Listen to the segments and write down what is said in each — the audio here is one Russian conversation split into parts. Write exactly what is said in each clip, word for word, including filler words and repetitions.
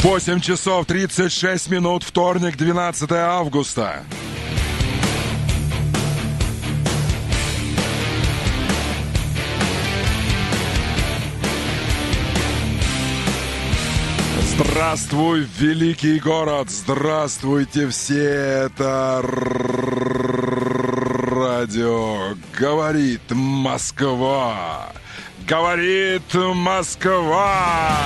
восемь часов тридцать шесть минут, вторник, двенадцатое августа. Здравствуй, великий город! Здравствуйте все! Это радио «Говорит Москва». Говорит Москва!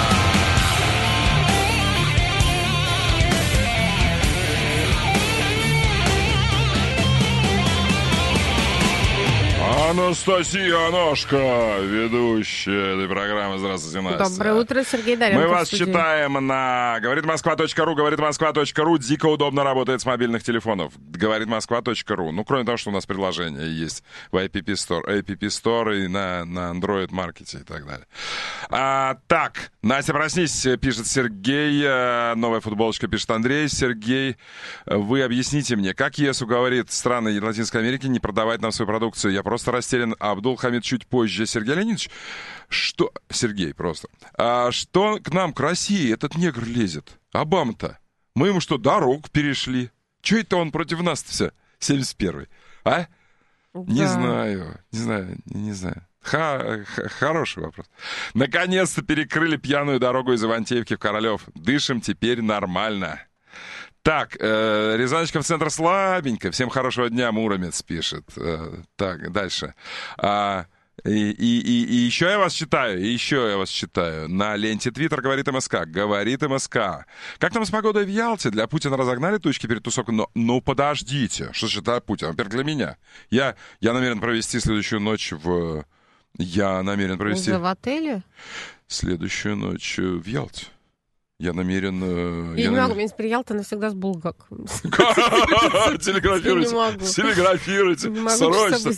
Анастасия Аношка, ведущая этой программы. Здравствуйте, Настя. Доброе утро, Сергей Даренко. Мы вас читаем на говорит москва точка ру, говорит москва точка ру. Дико удобно работает с мобильных телефонов. говорит москва точка ру. Ну, кроме того, что у нас приложение есть в App Store, App Store и на, на Android Market и так далее. А, так, Настя, проснись, пишет Сергей. Новая футболочка, пишет Андрей. Сергей, вы объясните мне, как ЕС уговорит страны Латинской Америки не продавать нам свою продукцию? Я просто растерян. Абдул-Хамид чуть позже. Сергей Леонидович, что... Сергей просто. А что к нам, к России, этот негр лезет? Обама-то. Мы ему что, дорогу перешли? Че это он против нас-то все? семьдесят первый. А? Да. Не знаю. Не знаю. Не знаю. Ха- х- хороший вопрос. Наконец-то перекрыли пьяную дорогу из Ивантеевки в Королев. Дышим теперь нормально. Так, э, Рязаночка в центр слабенько. Всем хорошего дня, Муромец пишет. Э, так, дальше. А, и, и, и, и еще я вас читаю, и еще я вас читаю. На ленте Твиттер говорит МСК. Говорит МСК. Как там с погодой в Ялте? Для Путина разогнали тучки перед тусовкой? Но, ну, подождите. Что считает Путин? Во-первых, для меня. Я, я намерен провести следующую ночь в... Я намерен провести... Уже в отеле? Следующую ночь в Ялте. Я намерен... Я, я не намерен... могу, меня теперь Ялта навсегда с Булгаком. Телеграфируйте, телеграфируйте, срочно.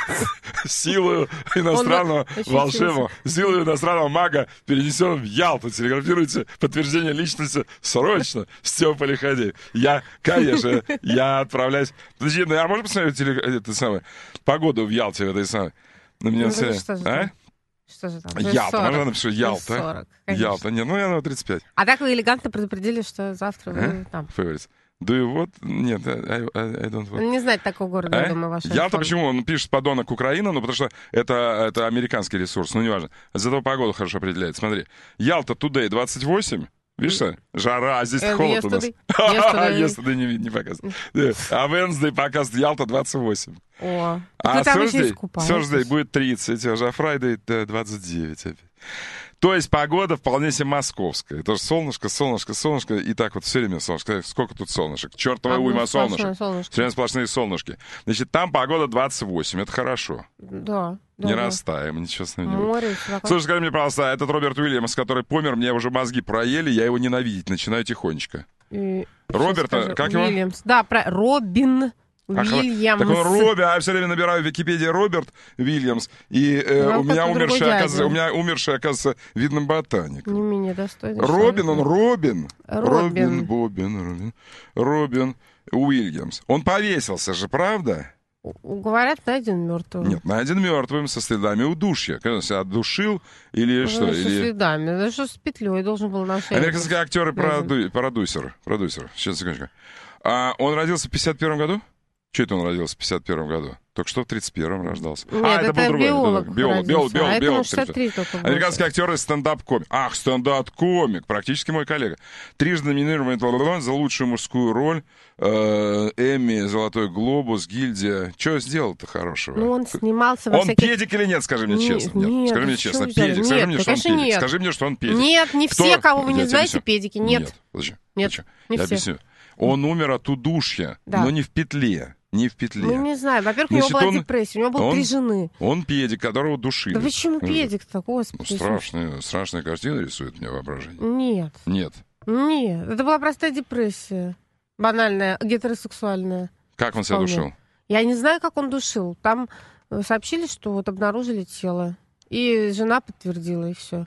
Силу иностранного волшебного, силу иностранного мага перенесем в Ялту. Телеграфируйте подтверждение личности срочно. Степа Лиходеев. Я, конечно, я отправляюсь... Подожди, ну я могу посмотреть это самое, погоду в Ялте в этой самой? На меня все... А? Что же там? Ялта, можно напишу Ялта? сорок, Ялта, не, ну я на тридцать пять. А так вы элегантно предупредили, что завтра вы а? там. Favorites. Do you want? Нет, I, I, I don't want. Не знает такого города, а? я думаю, ваш Ялта почему? Он пишет подонок Украина, ну потому что это, это американский ресурс, ну неважно. Зато погоду хорошо определяет. Смотри, Ялта Today двадцать восемь. Видишь что? Жара, а здесь And холод yesterday. У нас. Yesterday не, не показывает. А Wednesday показывает Ялта двадцать восемь. О, а Thursday, Thursday будет тридцать, а Friday двадцать девять опять. То есть погода вполне себе московская. Тоже солнышко, солнышко, солнышко. И так вот все время солнышко. Сколько тут солнышек? Чертова а уйма солнышек. Все время сплошные солнышки. Значит, там погода двадцать восемь. Это хорошо. Да. Не да, растаем, ничего с ним не будет. Слушай, скажи мне, пожалуйста, этот Роберт Уильямс, который помер, мне уже мозги проели, я его ненавидеть начинаю тихонечко. И... Роберта, как Уильямс. его? Да, про Робин Уильямс. Так он Робби, а я все время набираю в Википедии Роберт Уильямс, и э, ну, у, меня умерший, оказывается, у меня умерший, оказывается, видным ботаником. Не менее достойный. Робин, он Робин. Робин. Робин, Бобин, Робин. Робин Уильямс. Он повесился же, правда? Говорят, найден мертвым. Нет, найден мертвым со следами удушья. Когда он себя отдушил или ну, что? Со или... следами. Да что с петлей должен был на шее. Американский актер и проду... продюсер. Продюсер. Сейчас, секундочку. А он родился в пятьдесят первом году? Что это он родился в пятьдесят первом году? Только что в тридцать первом рождался. Нет, а, это, это был другой. Биолог, это, биолог, биолог, биолог, а биолог. шестьдесят три только Американский актер и стендап-комик. Ах, стендап-комик. Практически мой коллега. Трижды номинированный за лучшую мужскую роль. Э, Эмми, Золотой глобус, Гильдия. Что сделал-то хорошего? Ну, он снимался во Он всяких... педик или нет, скажи мне нет, честно. Нет, нет, скажи мне честно. Нет, педик. Скажи нет, мне, что он педик. Нет. Скажи мне, что он педик. Нет, не Кто? все, кого вы не Я знаете, педики. Нет. Нет, подожди. Нет, подожди. не Я все. объясню. Он умер от удушья, да. но не в петле. Не в петле. Ну, не знаю. Во-первых, Значит, у него была он, депрессия. У него было он, три жены. Он педик, которого душили. Да почему педик-то? Господи. Ну, страшная, страшная картина рисует мне воображение. Нет. Нет. Нет. Это была простая депрессия. Банальная, гетеросексуальная. Как он себя вполне. душил? Я не знаю, как он душил. Там сообщили, что вот обнаружили тело. И жена подтвердила, и все.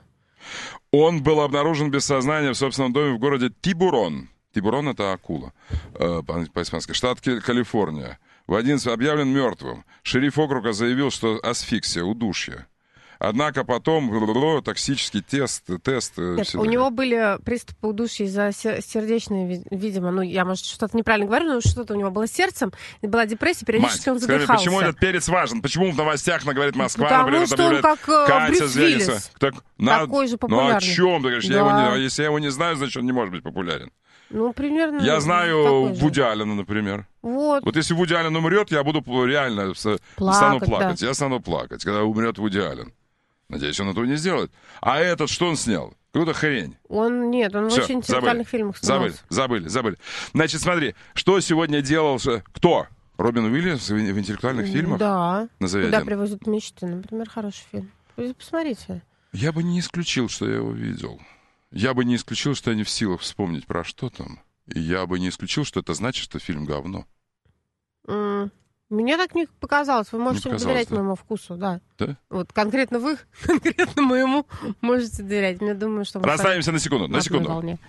Он был обнаружен без сознания в собственном доме в городе Тибурон. Тибурон — это акула, э, по-испански. Штат Калифорния. В одиннадцать объявлен мертвым. Шериф округа заявил, что асфиксия, удушье. Однако потом токсический тест, тест. Нет, у него были приступы удушья из-за сердечной, видимо, ну, я, может, что-то неправильно говорю, но что-то у него было с сердцем, была депрессия, периодически Мать, он задыхался. Скажи, почему этот перец важен? Почему в новостях на «Говорит Москва», Потому например, что он как Катя Брюс Уиллис, так, на... такой же популярный. Ну, о чем ты говоришь? Да. Я его не... Если я его не знаю, значит, он не может быть популярен. Ну, примерно. Я знаю Вуди Аллена, например. Вот. Вот если Вуди Аллен умрет, я буду реально плакать, стану плакать. Да. Я стану плакать, когда умрет Вуди Аллен. Надеюсь, он этого не сделает. А этот что он снял? Какую-то хрень. Он, нет, он Всё, в очень интеллектуальных забыли. фильмах снимался. Забыли, забыли, забыли. Значит, смотри, что сегодня делал... Кто? Робин Уильямс в интеллектуальных фильмах? Да. Назови Куда один. привозят мечты, например, хороший фильм. Посмотрите. Я бы не исключил, что я его видел. Я бы не исключил, что я не в силах вспомнить, про что там. И я бы не исключил, что это значит, что фильм говно. Mm. Мне так не показалось. Вы можете не доверять да? моему вкусу, да. Да? Вот конкретно вы, конкретно моему можете доверять. Я думаю, что... Расставимся на секунду, на секунду. Волне.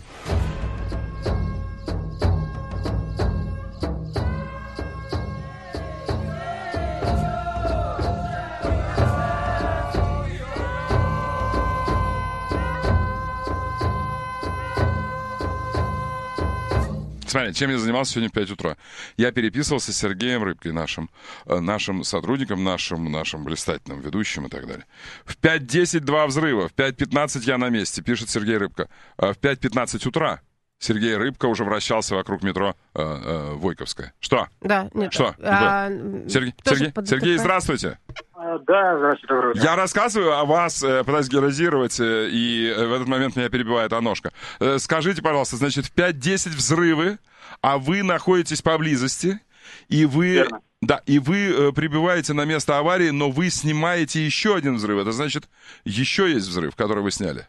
Смотри, чем я занимался сегодня в пять утра. Я переписывался с Сергеем Рыбкой, нашим, нашим сотрудником, нашим, нашим блистательным ведущим и так далее. В пять десять два взрыва, в пять пятнадцать я на месте, пишет Сергей Рыбка. В пять пятнадцать утра Сергей Рыбка уже вращался вокруг метро э, э, Войковская. Что? Да, нет. Что? А, Сергей, Сергей, Сергей, здравствуйте. Да, здравствуйте. Я рассказываю о вас, пытаюсь героизировать, и в этот момент меня перебивает Аношка. Скажите, пожалуйста, значит, в пять десять взрывы, а вы находитесь поблизости, и вы... Верно. Да, и вы прибываете на место аварии, но вы снимаете еще один взрыв. Это значит, еще есть взрыв, который вы сняли?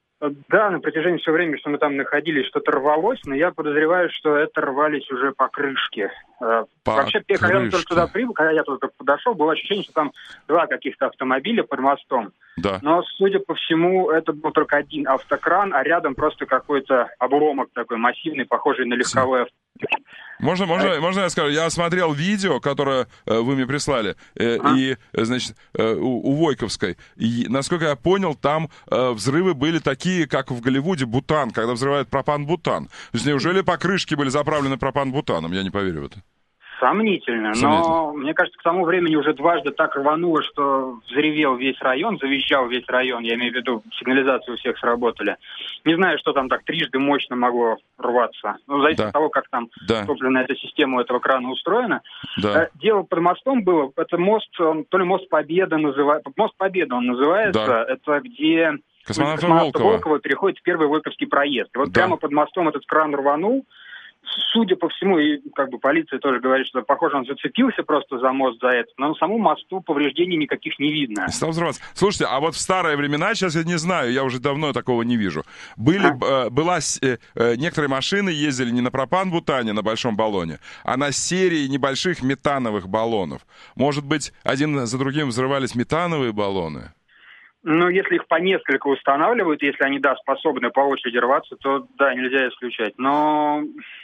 Да, на протяжении всего времени, что мы там находились, что-то рвалось, но я подозреваю, что это рвались уже покрышки. По Вообще, крышке. когда я только туда прибыл, когда я только подошел, было ощущение, что там два каких-то автомобиля под мостом. Да. Но, судя по всему, это был только один автокран, а рядом просто какой-то обломок такой массивный, похожий на легковой автомобиль. Можно, можно, можно я скажу? Я смотрел видео, которое э, вы мне прислали, э, а? и, значит, э, у, у Войковской. И, насколько я понял, там э, взрывы были такие, как в Голливуде, бутан, когда взрывают пропан-бутан. То есть неужели покрышки были заправлены пропан-бутаном? Я не поверю в это. Сомнительно, но мне кажется, к тому времени уже дважды так рвануло, что взревел весь район, завизжал весь район, я имею в виду, сигнализацию у всех сработали. Не знаю, что там так трижды мощно могло рваться. Ну, зависит да. от того, как там да. топливная эта система у этого крана устроена. Да. Дело под мостом было, это мост, он, то ли мост Победы называется, мост Победы он называется, да. это где... Космонавта Волкова. Волкова переходит в первый Войковский проезд. И вот да. прямо под мостом этот кран рванул. Судя по всему, и как бы полиция тоже говорит, что, похоже, он зацепился просто за мост, за это, но на самом мосту повреждений никаких не видно. Стал взрываться. Слушайте, а вот в старые времена, сейчас я не знаю, я уже давно такого не вижу, были, а? э, была, э, э, некоторые машины ездили не на пропан-бутане, на большом баллоне, а на серии небольших метановых баллонов. Может быть, один за другим взрывались метановые баллоны? Ну, если их по несколько устанавливают, если они, да, способны по очереди рваться, то, да, нельзя исключать. Но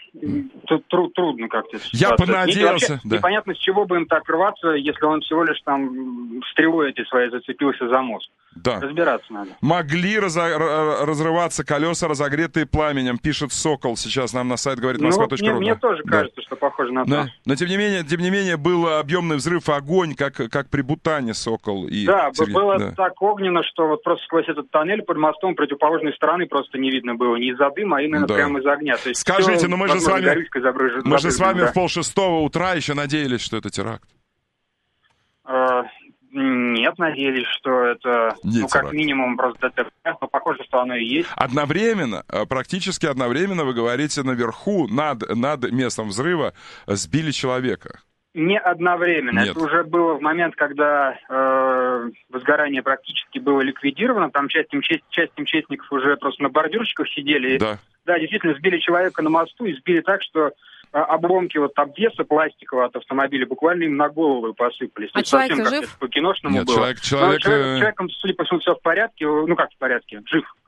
тут труд, трудно как-то. Я понадеялся. Вообще, да. Непонятно, с чего бы им так рваться, если он всего лишь там стрелой этой своей зацепился за мост. Да. Разбираться надо. Могли разо- разрываться колеса, разогретые пламенем, пишет Сокол. Сейчас нам на сайт говорит Москва точка ру. Ну, мне, мне да. тоже да. кажется, что похоже на то. Но, но тем не менее, тем не менее, был объемный взрыв, огонь, как, как при Бутане, Сокол. И да, Сергей. было да. так огненно, что вот просто сквозь этот тоннель под мостом противоположной стороны просто не видно было ни из-за дыма, а именно да. прямо из огня. То есть скажите, все, ну мы же с вами, забрыж... мы же с вами да. в полшестого утра еще надеялись, что это теракт. А, нет, надеялись, что это, не ну, теракт. Как минимум, просто ДТП, но похоже, что оно и есть. Одновременно, практически одновременно, вы говорите, наверху, над, над местом взрыва сбили человека. Не одновременно. Нет. Это уже было в момент, когда э, возгорание практически было ликвидировано. Там часть, часть, часть МЧСников уже просто на бордюрчиках сидели. Да. Да, действительно, сбили человека на мосту и сбили так, что э, обломки вот обвеса пластикового от автомобиля буквально им на голову посыпались. А человек жив? По-киношному Нет, было. человек, человек... человек, человеком, судя по всему, все в порядке. Ну, как в порядке? Жив.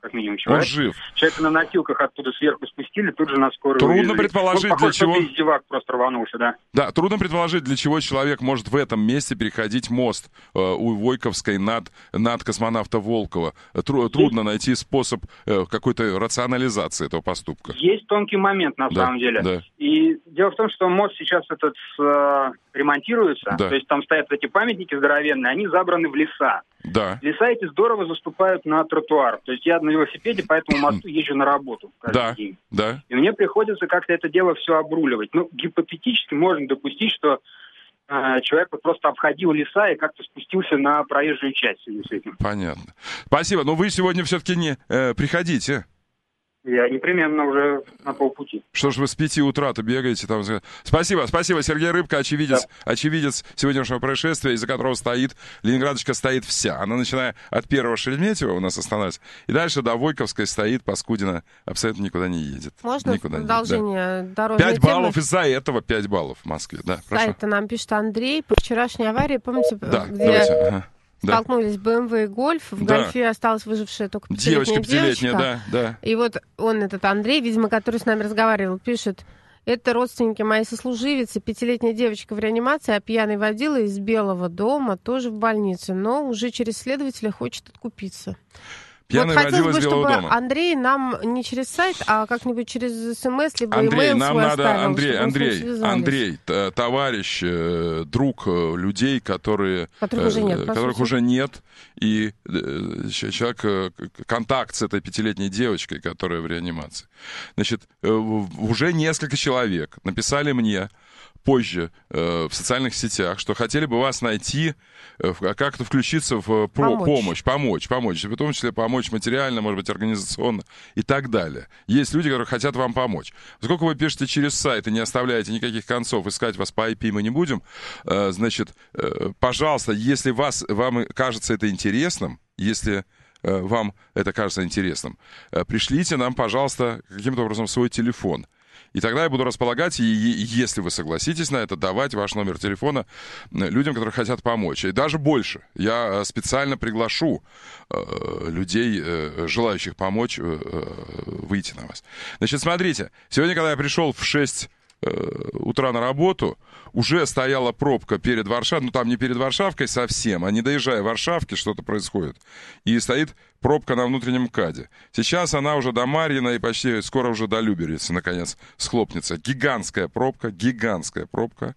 как минимум человек. Он жив. Человека на носилках оттуда сверху спустили, тут же на скорую Трудно увезли. предположить, Он, похож, для чего... издевак просто рванулся, да. Да, трудно предположить, для чего человек может в этом месте переходить мост э, у Войковской над, над космонавта Волкова. Тру, трудно есть... найти способ э, какой-то рационализации этого поступка. Есть тонкий момент, на да, самом деле. Да. И дело в том, что мост сейчас этот э, ремонтируется, да. то есть там стоят эти памятники здоровенные, они забраны в леса. Да. Леса эти здорово заступают на тротуар. То есть я на велосипеде по этому мосту езжу на работу каждый да. день. Да. И мне приходится как-то это дело все обруливать. Ну, гипотетически можно допустить, что э, человек вот просто обходил леса и как-то спустился на проезжую часть в связи с этим. Понятно. Спасибо. Но вы сегодня все-таки не э, приходите. Я непременно уже на полпути. Что ж вы с пяти утра-то бегаете там? Спасибо, спасибо. Сергей Рыбка, очевидец, да. очевидец сегодняшнего происшествия, из-за которого стоит, Ленинградочка стоит вся. Она, начиная от первого Шереметьево, у нас останавливается, и дальше до Войковской стоит, Паскудина абсолютно никуда не едет. Можно никуда продолжение да. дорожной Пять темы? баллов из-за этого, пять баллов в Москве. Да, прошу. Это нам пишет Андрей. По вчерашней аварии, помните, да, где... давайте. Ага. Столкнулись бэ эм вэ и Гольф. В да. Гольфе осталась выжившая только пятилетняя девочка. Пятилетняя, девочка. Да, да. И вот он, этот Андрей, видимо, который с нами разговаривал, пишет: это родственники моей сослуживицы, пятилетняя девочка в реанимации, а пьяный водила из Белого дома тоже в больнице, но уже через следователя хочет откупиться. Пьяный вот водила хотелось бы, из Белого чтобы дома. Андрей нам не через сайт, а как-нибудь через смс, либо Андрей, имейл нам свой надо, оставил, Андрей, Андрей, Андрей, т- товарищ, друг людей, которые, которых уже нет, которых уже нет, и человек, контакт с этой пятилетней девочкой, которая в реанимации. Значит, уже несколько человек написали мне позже э, в социальных сетях, что хотели бы вас найти, э, как-то включиться в про- помочь. помощь, помочь, помочь, в том числе помочь материально, может быть, организационно и так далее. Есть люди, которые хотят вам помочь. Поскольку вы пишете через сайт и не оставляете никаких концов, искать вас по ай пи мы не будем, э, значит, э, пожалуйста, если вас, вам кажется это интересным, если э, вам это кажется интересным, э, пришлите нам, пожалуйста, каким-то образом свой телефон. И тогда я буду располагать, и, и если вы согласитесь на это, давать ваш номер телефона людям, которые хотят помочь. И даже больше. Я специально приглашу э, людей, э, желающих помочь, э, выйти на вас. Значит, смотрите, сегодня, когда я пришел в шесть утра на работу, уже стояла пробка перед Варшавой, ну там не перед Варшавкой совсем, а не доезжая в Варшавке, что-то происходит. И стоит пробка на внутреннем МКАДе. Сейчас она уже до Марьина и почти скоро уже до Люберец, наконец, схлопнется. Гигантская пробка, гигантская пробка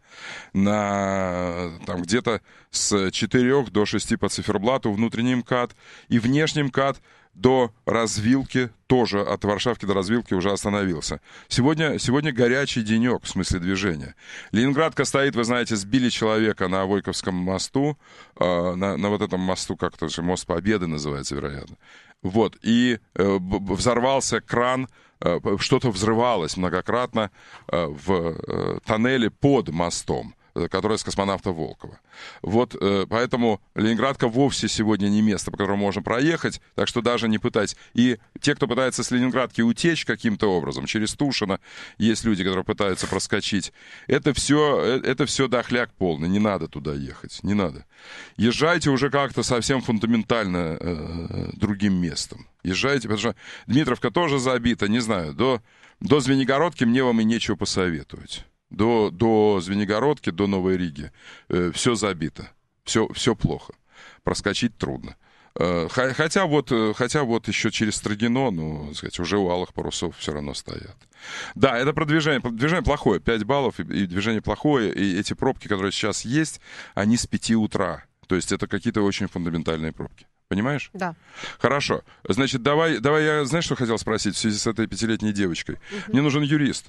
на там где-то с четырёх до шести по циферблату внутренний МКАД и внешний МКАД до развилки, тоже от Варшавки до развилки уже остановился. Сегодня, сегодня горячий денек в смысле движения. Ленинградка стоит, вы знаете, сбили человека на Войковском мосту, э, на, на вот этом мосту, как-то же мост Победы называется, вероятно. Вот, и э, взорвался кран, э, что-то взрывалось многократно э, в э, тоннеле под мостом, которая с космонавта Волкова. Вот, э, поэтому Ленинградка вовсе сегодня не место, по которому можно проехать, так что даже не пытайтесь. И те, кто пытается с Ленинградки утечь каким-то образом, через Тушино, есть люди, которые пытаются проскочить, это все, это все дохляк полный, не надо туда ехать, не надо. Езжайте уже как-то совсем фундаментально э, другим местом. Езжайте, потому что Дмитровка тоже забита, не знаю, до, до Звенигородки мне вам и нечего посоветовать. До, до Звенигородки, до Новой Риги э, все забито, все, все плохо, проскочить трудно. Э, хотя, вот, хотя вот еще через Строгино, ну, сказать, уже у алых парусов все равно стоят. Да, это про движение. Движение плохое, пять баллов, и, и движение плохое, и эти пробки, которые сейчас есть, они с пяти утра. То есть это какие-то очень фундаментальные пробки. Понимаешь? Да. Хорошо. Значит, давай, давай я, знаешь, что хотел спросить в связи с этой пятилетней девочкой? Угу. Мне нужен юрист.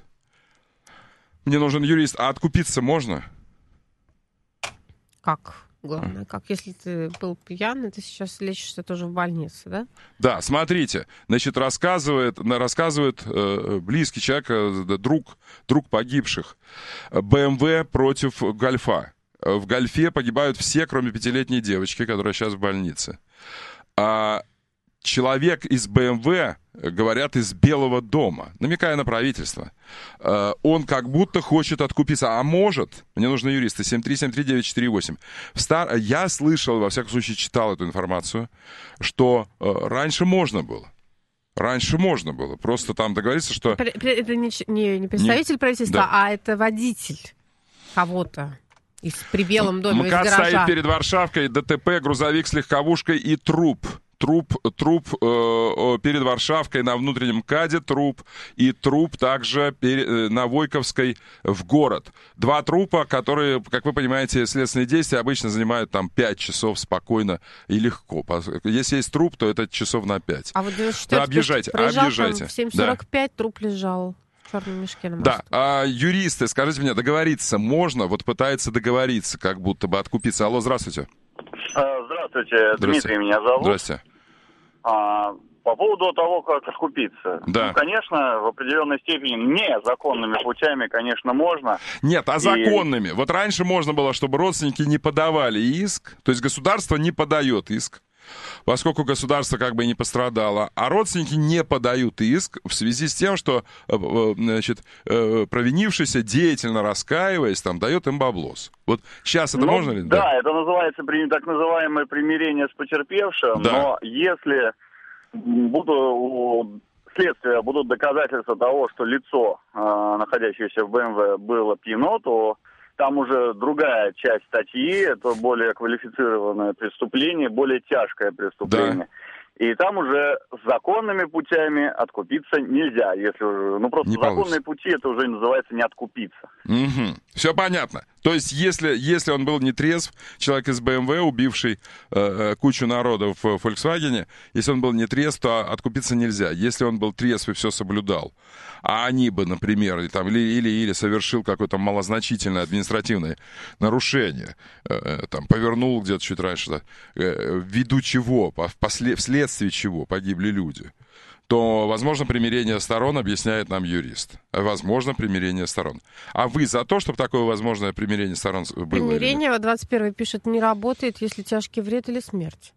Мне нужен юрист. А откупиться можно? Как? Главное, как? Если ты был пьяный, ты сейчас лечишься тоже в больнице, да? Да, смотрите. Значит, рассказывает, рассказывает э, близкий человек, э, друг, друг погибших. бэ эм вэ против Гольфа. В Гольфе погибают все, кроме пятилетней девочки, которая сейчас в больнице. А человек из бэ эм вэ, говорят, из Белого дома, намекая на правительство, э, он как будто хочет откупиться, а может, мне нужны юристы, семь три семь три девять четыре восемь. В стар... Я слышал, во всяком случае, читал эту информацию, что э, раньше можно было. Раньше можно было. Просто там договориться, что... Это не, не, не представитель не... правительства, да. а это водитель кого-то из, при Белом доме, МКАД из гаража. стоит перед Варшавкой, ДТП, грузовик с легковушкой и труп. Труп, труп э, перед Варшавкой на внутреннем МКАДе, труп, и труп также перед, э, на Войковской в город. Два трупа, которые, как вы понимаете, следственные действия обычно занимают там пять часов спокойно и легко. Если есть труп, то это часов на пять. А вот да, объезжайте, объезжайте. В семь сорок пять да. труп лежал. В черном мешке на мосту. Да, а юристы, скажите мне, договориться можно? Вот пытается договориться, как будто бы откупиться. Алло, здравствуйте. Здравствуйте, Дмитрий меня зовут. Здравствуйте. А, по поводу того, как откупиться. Да. Ну, конечно, в определенной степени незаконными путями, конечно, можно. Нет, а законными. И... Вот раньше можно было, чтобы родственники не подавали иск, то есть государство не подает иск, поскольку государство как бы не пострадало, а родственники не подают иск в связи с тем, что, значит, провинившийся, деятельно раскаиваясь, там, дает им баблос. Вот сейчас это ну, можно ли? Да, да, это называется так называемое примирение с потерпевшим, да. Но если буду, у следствия будут доказательства того, что лицо, находящееся в БМВ, было пьяно, то там уже другая часть статьи, это более квалифицированное преступление, более тяжкое преступление. Да. И там уже законными путями откупиться нельзя. Если уже, ну просто не законные получится. Пути, это уже называется не откупиться. Угу. Все понятно. То есть, если, если он был не трезв, человек из БМВ, убивший э, кучу народа в Фольксвагене, если он был не трезв, то откупиться нельзя. Если он был трезв и все соблюдал, а они бы, например, или, там, или, или, или совершил какое-то малозначительное административное нарушение, э, там, повернул где-то чуть раньше, да, э, ввиду чего, после, вследствие чего погибли люди, то, возможно, примирение сторон, объясняет нам юрист. Возможно, примирение сторон. А вы за то, чтобы такое возможное примирение сторон было? Примирение, двадцать первый пишет, не работает, если тяжкий вред или смерть.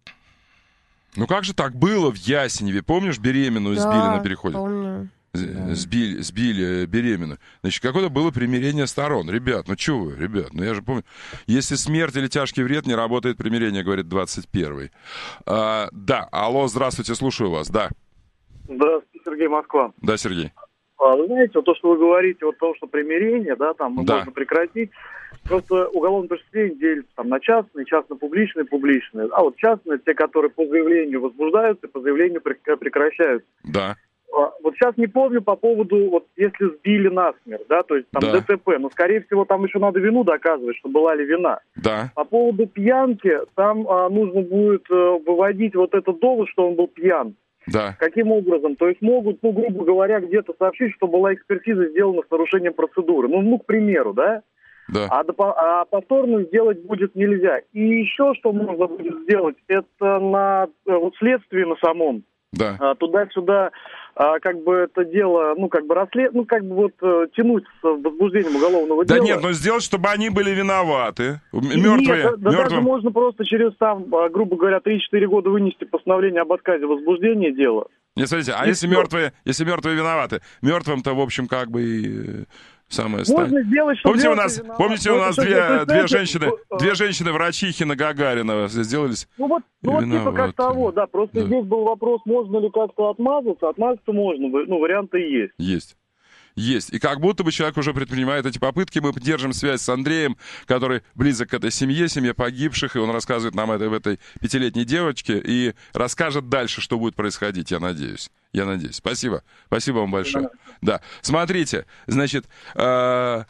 Ну как же так было в Ясеневе? Помнишь, беременную да, сбили на переходе? помню. Сбили, сбили беременную. Значит, какое-то было примирение сторон. Ребят, ну что вы, ребят, ну я же помню. Если смерть или тяжкий вред, не работает примирение, говорит двадцать первый. А, да, алло, здравствуйте, слушаю вас, да. Здравствуйте, Сергей, Москва. Да, Сергей. А, вы знаете, вот то, что вы говорите, вот то, что примирение, да, там да. можно прекратить. Просто уголовное преступление делится там на частные, частно-публичные, публичные. А вот частные, те, которые по заявлению возбуждаются, по заявлению прекращаются. Да. А, вот сейчас не помню по поводу, вот если сбили насмерть, да, то есть там да. ДТП, но, скорее всего, там еще надо вину доказывать, что была ли вина. Да. По поводу пьянки, там а, нужно будет а, выводить вот этот довод, что он был пьян. Да. Каким образом? То есть могут, ну, грубо говоря, где-то сообщить, что была экспертиза сделана с нарушением процедуры. Ну, ну к примеру, да? Да. А, а повторно сделать будет нельзя. И еще что можно будет сделать, это на вот, следствии на самом. Да. А, туда-сюда, а, как бы это дело, ну, как бы расслед... ну, как бы вот тянуть с возбуждением уголовного да дела. Да нет, но сделать, чтобы они были виноваты. Мертвые. Нет, да, да даже можно просто через, там, грубо говоря, три-четыре года вынести постановление об отказе возбуждения дела. Не, смотрите, а если мертвые, если мертвые виноваты? Мертвым-то, в общем, как бы и... Самое Можно сделать, чтобы помните, у нас, виноват. помните, у нас это, две, это, две это, женщины, это, две женщины-врачихи на Гагарина сделались. Ну вот, ну вот типа как того, да. Просто да. здесь был вопрос, можно ли как-то отмазаться. Отмазаться можно, ну, варианты есть. Есть. Есть. И как будто бы человек уже предпринимает эти попытки. Мы держим связь с Андреем, который близок к этой семье, семье погибших, и он рассказывает нам это в этой пятилетней девочке и расскажет дальше, что будет происходить, я надеюсь. Я надеюсь. Спасибо. Спасибо вам большое. Да. да. Смотрите, значит... Э-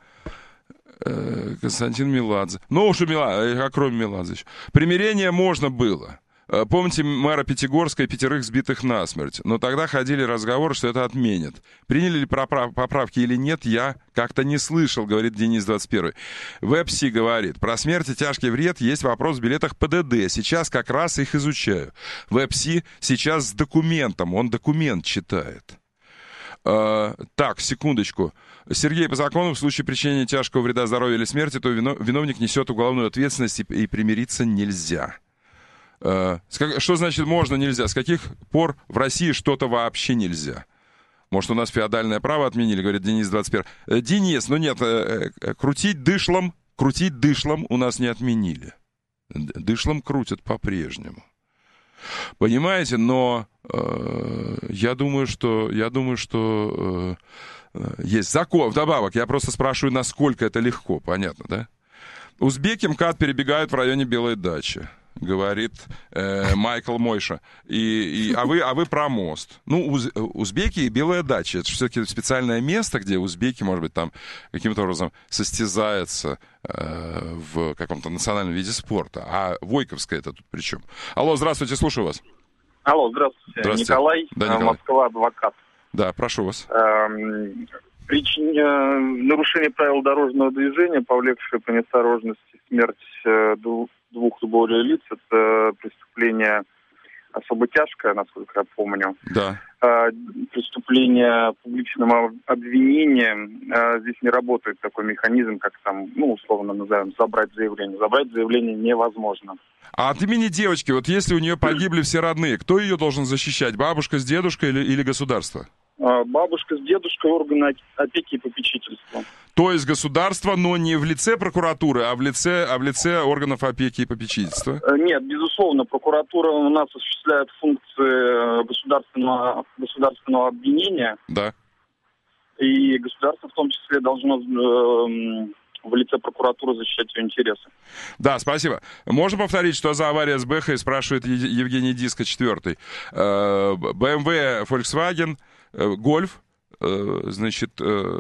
Константин Меладзе. Ну уж и Меладзе, а кроме Меладзе еще. Примирение можно было. Помните мэра Пятигорска и пятерых сбитых насмерть? Но тогда ходили разговоры, что это отменят. Приняли ли поправки или нет, я как-то не слышал, говорит Денис двадцать первый. Вебси говорит, про смерть и тяжкий вред есть вопрос в билетах ПДД. Сейчас как раз их изучаю. Вебси сейчас с документом, он документ читает. Uh, так, секундочку. Сергей, по закону, в случае причинения тяжкого вреда здоровью или смерти, то виновник несет уголовную ответственность, и, и примириться нельзя. Uh, что значит можно, нельзя? С каких пор в России что-то вообще нельзя? Может, у нас феодальное право отменили, говорит Денис двадцать первый. Денис, ну нет, крутить дышлом, крутить дышлом у нас не отменили. Дышлом крутят по-прежнему. Понимаете, но э, я думаю, что, я думаю, что э, есть закон. Вдобавок, я просто спрашиваю, насколько это легко, понятно, да? Узбеки МКАД перебегают в районе Белой дачи, говорит э, Майкл Мойша. И, и, а, вы, а вы про мост. Ну, уз, узбеки и Белая дача. Это все-таки специальное место, где узбеки, может быть, там каким-то образом состязаются э, в каком-то национальном виде спорта. А Войковская это тут при чем? Алло, здравствуйте, слушаю вас. Алло, здравствуйте. здравствуйте. Николай, да, Николай, Москва, адвокат. Да, прошу вас. Эм, причин, э, нарушение правил дорожного движения, повлекшее по неосторожности смерть э, двух, двух и более лиц, это преступление особо тяжкое, насколько я помню. Да. Э, преступление публичного обвинения. Э, здесь не работает такой механизм, как там, ну, условно назовем, забрать заявление. Забрать заявление невозможно. А от имени девочки, вот если у нее погибли все родные, кто ее должен защищать? Бабушка с дедушкой или, или государство? Бабушка с дедушкой, органы опеки и попечительства. То есть государство, но не в лице прокуратуры, а в лице, а в лице органов опеки и попечительства? Нет, безусловно, прокуратура у нас осуществляет функции государственного, государственного обвинения. Да. И государство в том числе должно э, в лице прокуратуры защищать ее интересы. Да, спасибо. Можно повторить, что за авария с Бэхой, спрашивает Евгений Диско, четвертый. бэ эм вэ, Volkswagen, Гольф. Значит,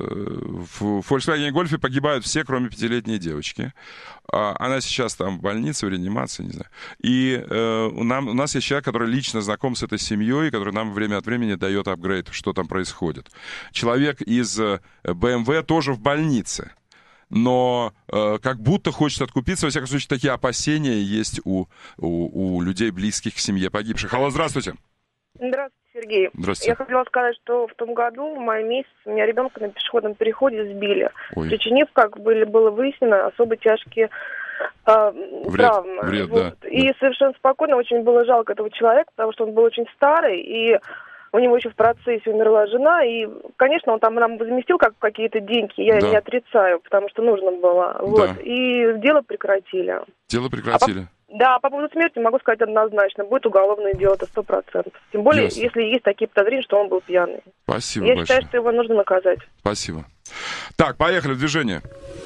в Volkswagen Гольфе погибают все, кроме пятилетней девочки. Она сейчас там в больнице, в реанимации, не знаю. И у, нам, у нас есть человек, который лично знаком с этой семьей, который нам время от времени дает апгрейд, что там происходит. Человек из бэ эм вэ тоже в больнице, но э, как будто хочет откупиться. Во всяком случае, такие опасения есть у, у, у людей, близких к семье погибших. Алло, здравствуйте. Здравствуйте, Сергей. Здравствуйте. Я хотела сказать, что в том году, в мае месяце, у меня ребенка на пешеходном переходе сбили. Ой. Причинив, как были, было выяснено, особо тяжкие э, вред, травмы. Вред, вот. да, И да. совершенно спокойно, очень было жалко этого человека, потому что он был очень старый, и у него еще в процессе умерла жена, и, конечно, он там нам возместил как какие-то деньги, я да. не отрицаю, потому что нужно было. Вот. Да. И дело прекратили. Дело прекратили. А по... Да, по поводу смерти могу сказать однозначно, будет уголовное дело, это сто процентов. Тем более, Ясно. если есть такие подозрения, что он был пьяный. Спасибо я большое. считаю, что его нужно наказать. Спасибо. Так, поехали в движение.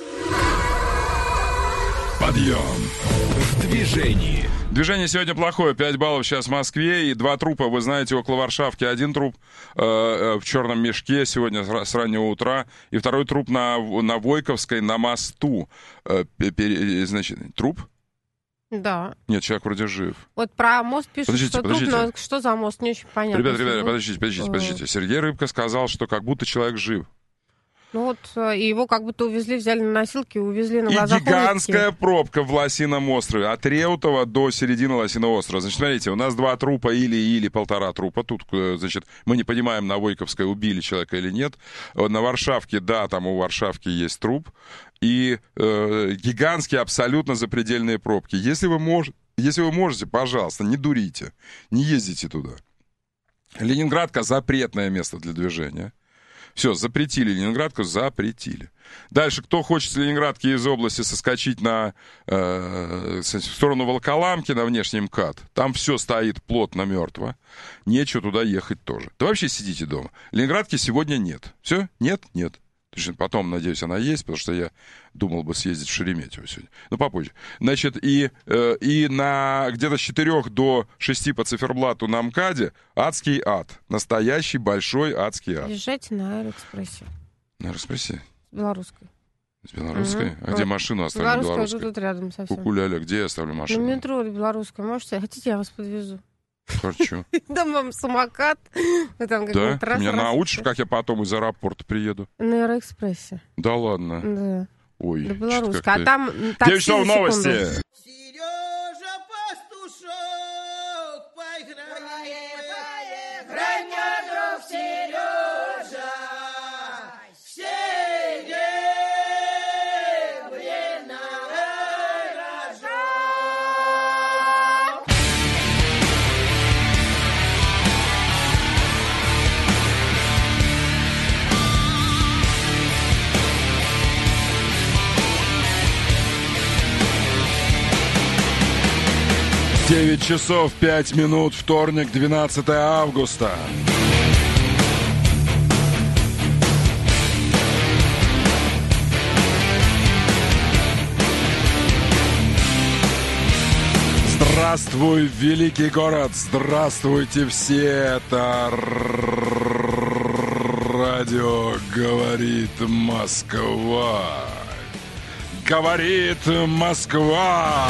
Подъем в движении. Движение сегодня плохое. пять баллов сейчас в Москве. И два трупа, вы знаете, около Варшавки. Один труп э, э, в черном мешке сегодня с раннего утра. И второй труп на, на Войковской, на мосту. Э, пере, значит, труп? Да. Нет, человек вроде жив. Вот про мост пишут, подождите, что подождите. труп, но что за мост, не очень понятно. Ребята, ребята, подождите, подождите, подождите. Сергей Рыбка сказал, что как будто человек жив. Ну вот, и его как будто увезли, взяли на носилки и увезли на и глазах гигантская улицы. пробка в Лосином острове. От Реутова до середины Лосиного острова. Значит, смотрите, у нас два трупа или, или полтора трупа. Тут, значит, мы не понимаем, на Войковской убили человека или нет. На Варшавке, да, там у Варшавки есть труп. И э, гигантские, абсолютно запредельные пробки. Если вы, мож... Если вы можете, пожалуйста, не дурите. Не ездите туда. Ленинградка — запретное место для движения. Все, запретили Ленинградку, запретили. Дальше, кто хочет с Ленинградки из области соскочить на, э, в сторону Волоколамки, на внешний МКАД, там все стоит плотно мертво, нечего туда ехать тоже. Да вообще сидите дома. Ленинградки сегодня нет. Все? Нет? Нет. Потом, надеюсь, она есть, потому что я думал бы съездить в Шереметьево сегодня. Ну, попозже. Значит, и, э, и на где-то с четырех до шести по циферблату на МКАДе адский ад. Настоящий большой адский ад. Езжайте на Аэроэкспрессе. На Аэроэкспрессе? С белорусской. С белорусской? Угу. А где машину оставлю белорусской? Белорусская тут рядом совсем. Кукуляля, где я оставлю машину? На метро белорусская. Можете? Хотите, я вас подвезу? Хочу. Дам вам самокат. Вы там да? Меня научишь, как я потом из аэропорта приеду? На Аэроэкспрессе. Да ладно? Да. Ой. Да, белорусская. А там девять часов новости. Сережа Пастушок, поиграй, поиграй, друг Сережа, все время рожок. девять часов пять минут, вторник, двенадцатое августа. Здравствуй, великий город! Здравствуйте все! Это радио «Говорит Москва». Говорит Москва!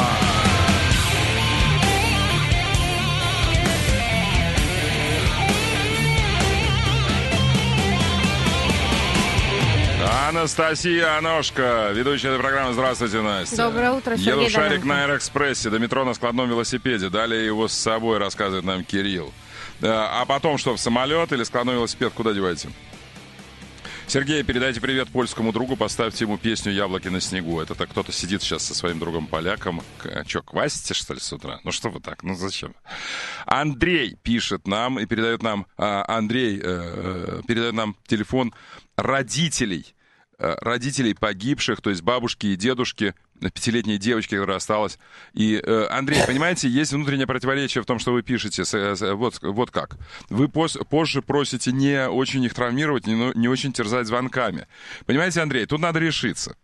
Анастасия Аношка, ведущая этой программы. Здравствуйте, Настя. Доброе утро, Сергей. Еду в шарик на Аэроэкспрессе до метро на складном велосипеде. Далее его с собой, рассказывает нам Кирилл. А потом что, в самолет или складной велосипед? Куда деваете? Сергей, передайте привет польскому другу, поставьте ему песню «Яблоки на снегу». Это кто-то сидит сейчас со своим другом поляком. Че, квасите, что ли, с утра? Ну что вы так, ну зачем? Андрей пишет нам и передает нам, Андрей э, передает нам телефон родителей, родителей погибших, то есть бабушки и дедушки, пятилетней девочки, которая осталась. И, э, Андрей, понимаете, есть внутреннее противоречие в том, что вы пишете. С, с, вот, вот как. Вы пос, позже просите не очень их травмировать, не, не очень терзать звонками. Понимаете, Андрей, тут надо решиться.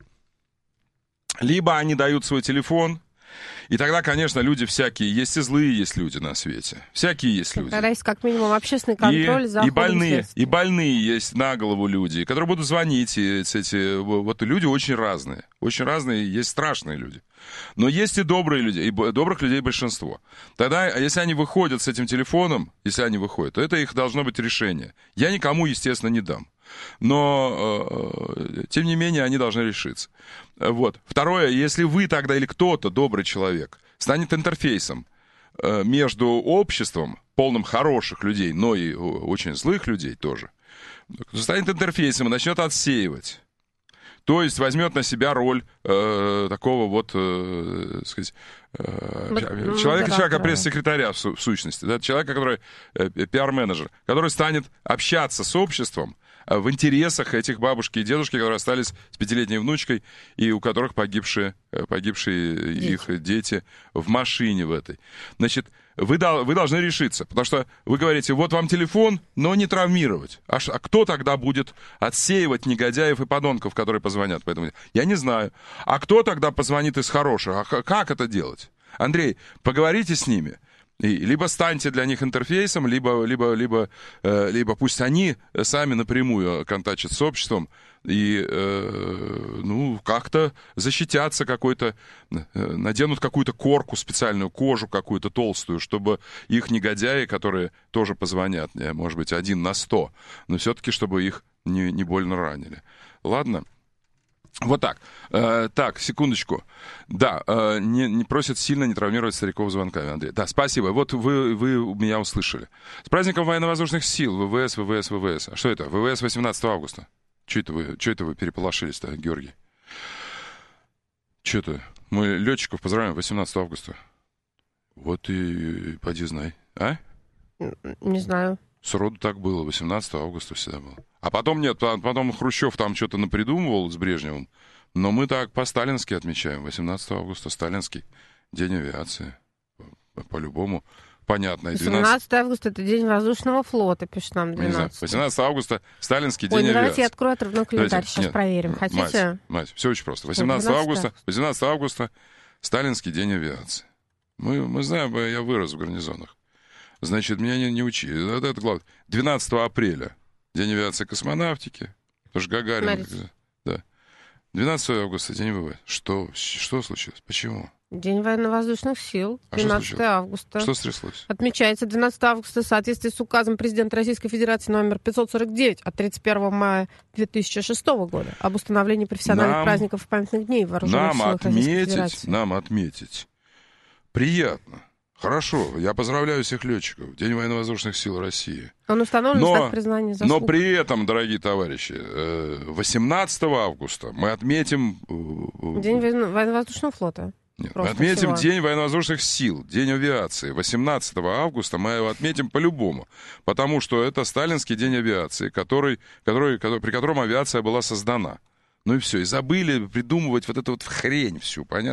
Либо они дают свой телефон, и тогда, конечно, люди всякие, есть и злые есть люди на свете. Всякие есть люди. Тогда есть как минимум общественный контроль и, за и больные, и больные есть на голову люди, которые будут звонить. И эти, вот люди очень разные. Очень разные, есть страшные люди. Но есть и добрые люди, и добрых людей большинство. Тогда, если они выходят с этим телефоном, если они выходят, то это их должно быть решение. Я никому, естественно, не дам. Но, э, тем не менее, они должны решиться. Вот. Второе, если вы тогда или кто-то, добрый человек, станет интерфейсом э, между обществом, полным хороших людей, но и очень злых людей тоже, станет интерфейсом и начнет отсеивать. То есть возьмет на себя роль э, такого вот, э, сказать, э, человека, человека пресс-секретаря в, су- в сущности, да, человека, который э, пиар-менеджер, который станет общаться с обществом в интересах этих бабушки и дедушки, которые остались с пятилетней внучкой, и у которых погибшие, погибшие дети. Их дети в машине в этой. Значит, вы, вы должны решиться, потому что вы говорите, вот вам телефон, но не травмировать. А, а кто тогда будет отсеивать негодяев и подонков, которые позвонят? Поэтому я не знаю. А кто тогда позвонит из хороших? А как это делать? Андрей, поговорите с ними. И либо станьте для них интерфейсом, либо, либо, либо, э, либо пусть они сами напрямую контактят с обществом и э, ну, как-то защитятся какой-то, э, наденут какую-то корку, специальную кожу какую-то толстую, чтобы их негодяи, которые тоже позвонят, может быть, один на сто, но все-таки, чтобы их не, не больно ранили. Ладно? Вот так. Э, так, секундочку. Да, э, не, не просят сильно не травмировать стариков звонками, Андрей. Да, спасибо. Вот вы, вы меня услышали. С праздником военно-воздушных сил. ВВС, ВВС, ВВС. А что это? ВВС восемнадцатого августа. Что это вы, что это вы переполошились-то, Георгий? Что это? Мы летчиков поздравляем восемнадцатого августа. Вот и, и поди знай. А? Не знаю. Сроду так было. восемнадцатого августа всегда было. А потом нет, потом Хрущев там что-то напридумывал с Брежневым, но мы так по-сталински отмечаем. восемнадцатого августа, сталинский день авиации. По-любому понятно. восемнадцатого августа это день воздушного флота, пишет нам двенадцатого. восемнадцатого августа сталинский день Ой, авиации. Давайте я открою отрывной календарь, сейчас нет, проверим. Хотите? Мать, мать, все очень просто. восемнадцатого августа, восемнадцатого августа сталинский день авиации. Мы, мы знаем, я вырос в гарнизонах. Значит, меня не, не учи. Это, это главное. двенадцатого апреля. День авиации и космонавтики. Потому что Гагарин... Смотрите. Да. двенадцатого августа, день ВВС. Что, что случилось? Почему? День военно-воздушных сил. двенадцатого августа. Что стряслось? Отмечается двенадцатого августа в соответствии с указом президента Российской Федерации номер пятьсот сорок девять от тридцать первого мая две тысячи шестого года об установлении профессиональных нам, праздников и памятных дней в вооруженных силах Российской Федерации. Нам отметить. Приятно. Хорошо, я поздравляю всех летчиков. День военно-воздушных сил России. Он установлен но, как признание заслуг. Но при этом, дорогие товарищи, восемнадцатого августа мы отметим... День военно-воздушного флота. Нет, мы отметим всего. День военно-воздушных сил, День авиации. восемнадцатого августа мы его отметим по-любому, потому что это сталинский день авиации, который, который, который, при котором авиация была создана. Ну и все, и забыли придумывать вот эту вот хрень всю, понятно?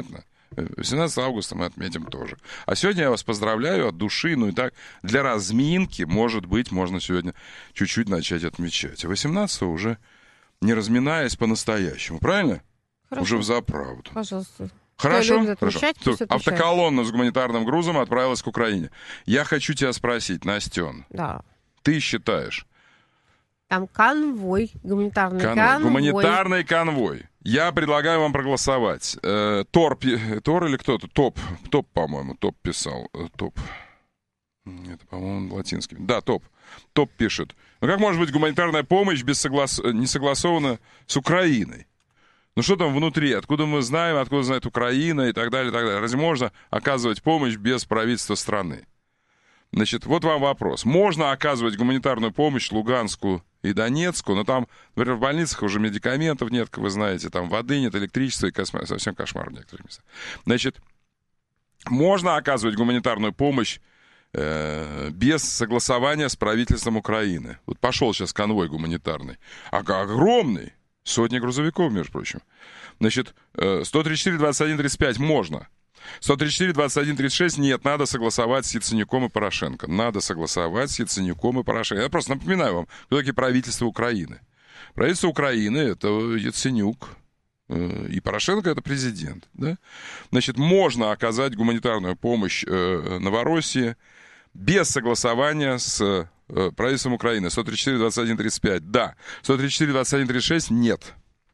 восемнадцатого августа мы отметим тоже. А сегодня я вас поздравляю от души. Ну и так, для разминки, может быть, можно сегодня чуть-чуть начать отмечать. А восемнадцатого уже не разминаясь по-настоящему. Правильно? Хорошо. Уже взаправду. Пожалуйста. Хорошо. Хорошо. Автоколонна с гуманитарным грузом отправилась к Украине. Я хочу тебя спросить, Настен. Да. Ты считаешь... Там конвой, гуманитарный конвой. конвой. Гуманитарный конвой. Я предлагаю вам проголосовать. Э, Тор, Тор или кто-то? Топ. Топ, по-моему. Топ писал. Топ. Это, по-моему, латинский. Да, Топ. Топ пишет. Ну как может быть гуманитарная помощь без соглас... не согласована с Украиной? Ну что там внутри? Откуда мы знаем, откуда знает Украина и так далее, и так далее. Разве можно оказывать помощь без правительства страны? Значит, вот вам вопрос. Можно оказывать гуманитарную помощь Луганску и Донецку, но там, например, в больницах уже медикаментов нет, как вы знаете, там воды нет, электричества, и космо... совсем кошмар в некоторых местах. Значит, можно оказывать гуманитарную помощь э, без согласования с правительством Украины. Вот пошел сейчас конвой гуманитарный. А огромный. Сотни грузовиков, между прочим. Значит, э, сто тридцать четыре двадцать один тридцать пять можно. сто тридцать четыре двадцать один тридцать шесть нет, надо согласовать с Яценюком и Порошенко. Надо согласовать с Яценюком и Порошенко. Я просто напоминаю вам, кто такие правительства Украины. Правительство Украины — это Яценюк, э, и Порошенко — это президент. Да? Значит, можно оказать гуманитарную помощь э, Новороссии без согласования с э, правительством Украины. сто тридцать четыре двадцать один тридцать пять да. сто тридцать четыре двадцать один тридцать шесть нет.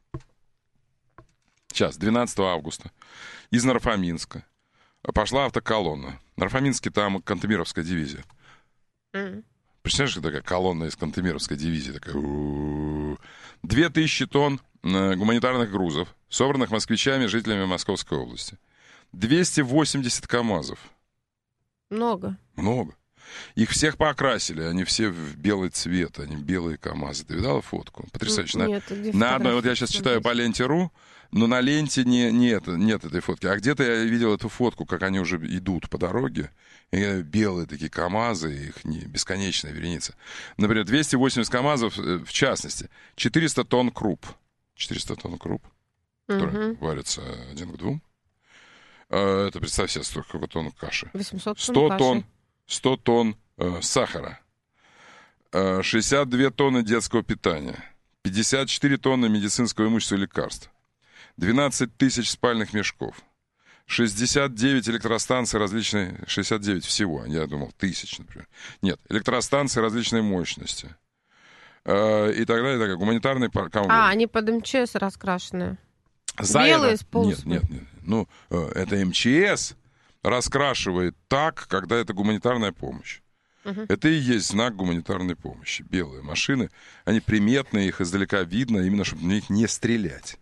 Сейчас, двенадцатого августа. Из Нарфаминска пошла автоколонна. Нарфаминске там Кантемировская дивизия. Mm. Представляешь, такая колонна из Кантемировской дивизии? Такая... Две тысячи тонн гуманитарных грузов, собранных москвичами, жителями Московской области. двести восемьдесят КАМАЗов. Много. Много. Их всех покрасили, они все в белый цвет, они белые КАМАЗы. Ты видала фотку? Потрясающе. Нет, на, на одной, вот я сейчас читаю по ленте.ру, но на ленте не, нет, нет этой фотки. А где-то я видел эту фотку, как они уже идут по дороге. И белые такие КАМАЗы, их не бесконечная вереница. Например, двести восемьдесят КАМАЗов, в частности, четыреста тонн круп. четыреста тонн круп, которые угу. варятся один к двум. Это, представь себе, сколько тонн каши. восемьсот тонн сто каши. тонн. сто тонн э, сахара, э, шестьдесят две тонны детского питания, пятьдесят четыре тонны медицинского имущества и лекарств, двенадцать тысяч спальных мешков, шестьдесят девять электростанций различной... шестьдесят девять всего, я думал, тысяч, например. Нет, электростанции различной мощности. Э, и так далее, и так далее. Гуманитарный конвой. А, они под МЧС раскрашенные. Заеда... Белые с полосами. Нет, нет, нет. Ну, э, это МЧС раскрашивает так, когда это гуманитарная помощь. Uh-huh. Это и есть знак гуманитарной помощи. Белые машины, они приметные, их издалека видно, именно чтобы в них не стрелять.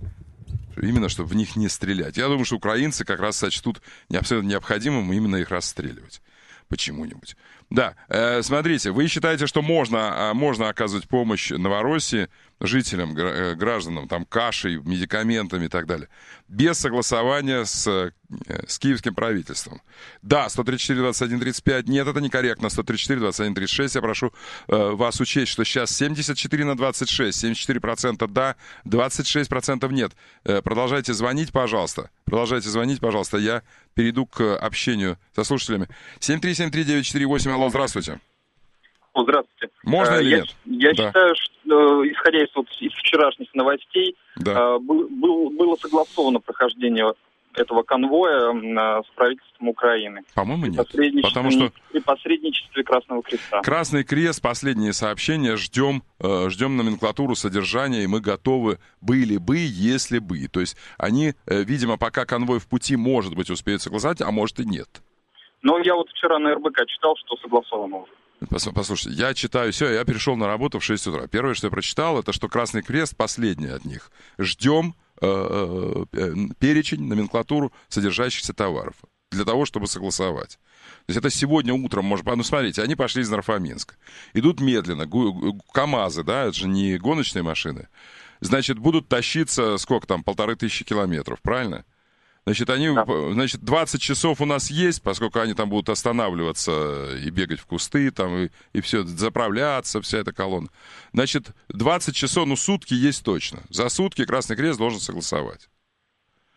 Именно чтобы в них не стрелять. Я думаю, что украинцы как раз сочтут абсолютно необходимым именно их расстреливать. Почему-нибудь. Да, э, смотрите, вы считаете, что можно, можно оказывать помощь Новороссии, жителям, гражданам, там, кашей, медикаментами и так далее, без согласования с, с киевским правительством. Да, сто тридцать четыре двадцать один тридцать пять, нет, это некорректно, сто тридцать четыре двадцать один тридцать шесть, я прошу э, вас учесть, что сейчас семьдесят четыре на двадцать шесть, семьдесят четыре процента да, двадцать шесть процентов нет. Э, продолжайте звонить, пожалуйста, продолжайте звонить, пожалуйста, я перейду к общению со слушателями. семь три семь три девять четыре восемь, алло, здравствуйте. Здравствуйте. Можно или я, нет? Я да. считаю, что, исходя из, вот, из вчерашних новостей, да. был, был, было согласовано прохождение этого конвоя с правительством Украины. По-моему, нет. Потому что... При посредничестве Красного Креста. Красный Крест, последние сообщения, ждем, ждем номенклатуру содержания, и мы готовы были бы, если бы. То есть они, видимо, пока конвой в пути, может быть, успеют согласовать, а может и нет. Но я вот вчера на эр бэ ка читал, что согласовано уже. Послушайте, я читаю все, я перешел на работу в шесть утра. Первое, что я прочитал, это что Красный Крест, последний от них. Ждем э, э, перечень, номенклатуру содержащихся товаров для того, чтобы согласовать. То есть это сегодня утром, может быть, ну смотрите, они пошли из Нарфаминска. Идут медленно, КАМАЗы, да, это же не гоночные машины. Значит, будут тащиться, сколько там, полторы тысячи километров, правильно? Значит, они, да. значит, двадцать часов у нас есть, поскольку они там будут останавливаться и бегать в кусты, там, и, и все, заправляться, вся эта колонна. Значит, двадцать часов, ну, сутки есть точно. За сутки Красный Крест должен согласовать.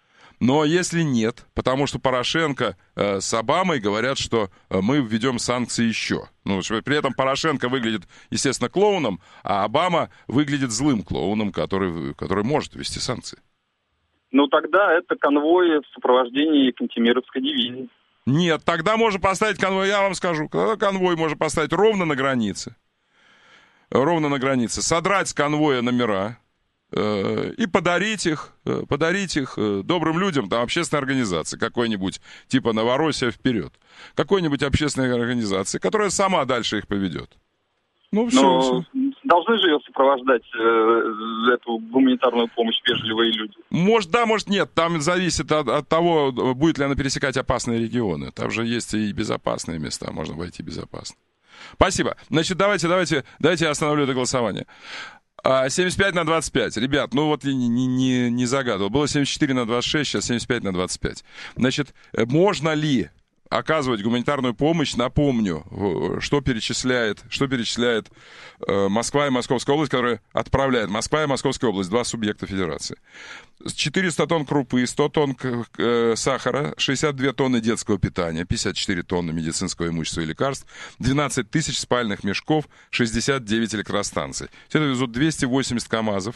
Но если нет, потому что Порошенко э, с Обамой говорят, что э, мы введем санкции еще. Ну, при этом Порошенко выглядит, естественно, клоуном, а Обама выглядит злым клоуном, который, который может ввести санкции. Ну, тогда это конвой в сопровождении Кантемировской дивизии. Нет, тогда можно поставить конвой, я вам скажу, конвой можно поставить ровно на границе. Ровно на границе. Содрать с конвоя номера. И подарить их, подарить их добрым людям, там, общественной организации какой-нибудь, типа «Новороссия вперед». Какой-нибудь общественной организации, которая сама дальше их поведет. Ну, все. Но все. Должны же ее сопровождать, э, эту гуманитарную помощь, вежливые люди. Может, да, может, нет. Там зависит от, от того, будет ли она пересекать опасные регионы. Там же есть и безопасные места, можно войти безопасно. Спасибо. Значит, давайте, давайте, давайте я остановлю это голосование. семьдесят пять на двадцать пять. Ребят, ну вот я не, не, не загадывал. Было семьдесят четыре на двадцать шесть, сейчас семьдесят пять на двадцать пять. Значит, можно ли оказывать гуманитарную помощь? Напомню, что перечисляет, что перечисляет э, Москва и Московская область, которая отправляет. Москва и Московская область, два субъекта федерации. четыреста тонн крупы, сто тонн э, сахара, шестьдесят две тонны детского питания, пятьдесят четыре тонны медицинского имущества и лекарств, двенадцать тысяч спальных мешков, шестьдесят девять электростанций. Это везут двести восемьдесят КАМАЗов.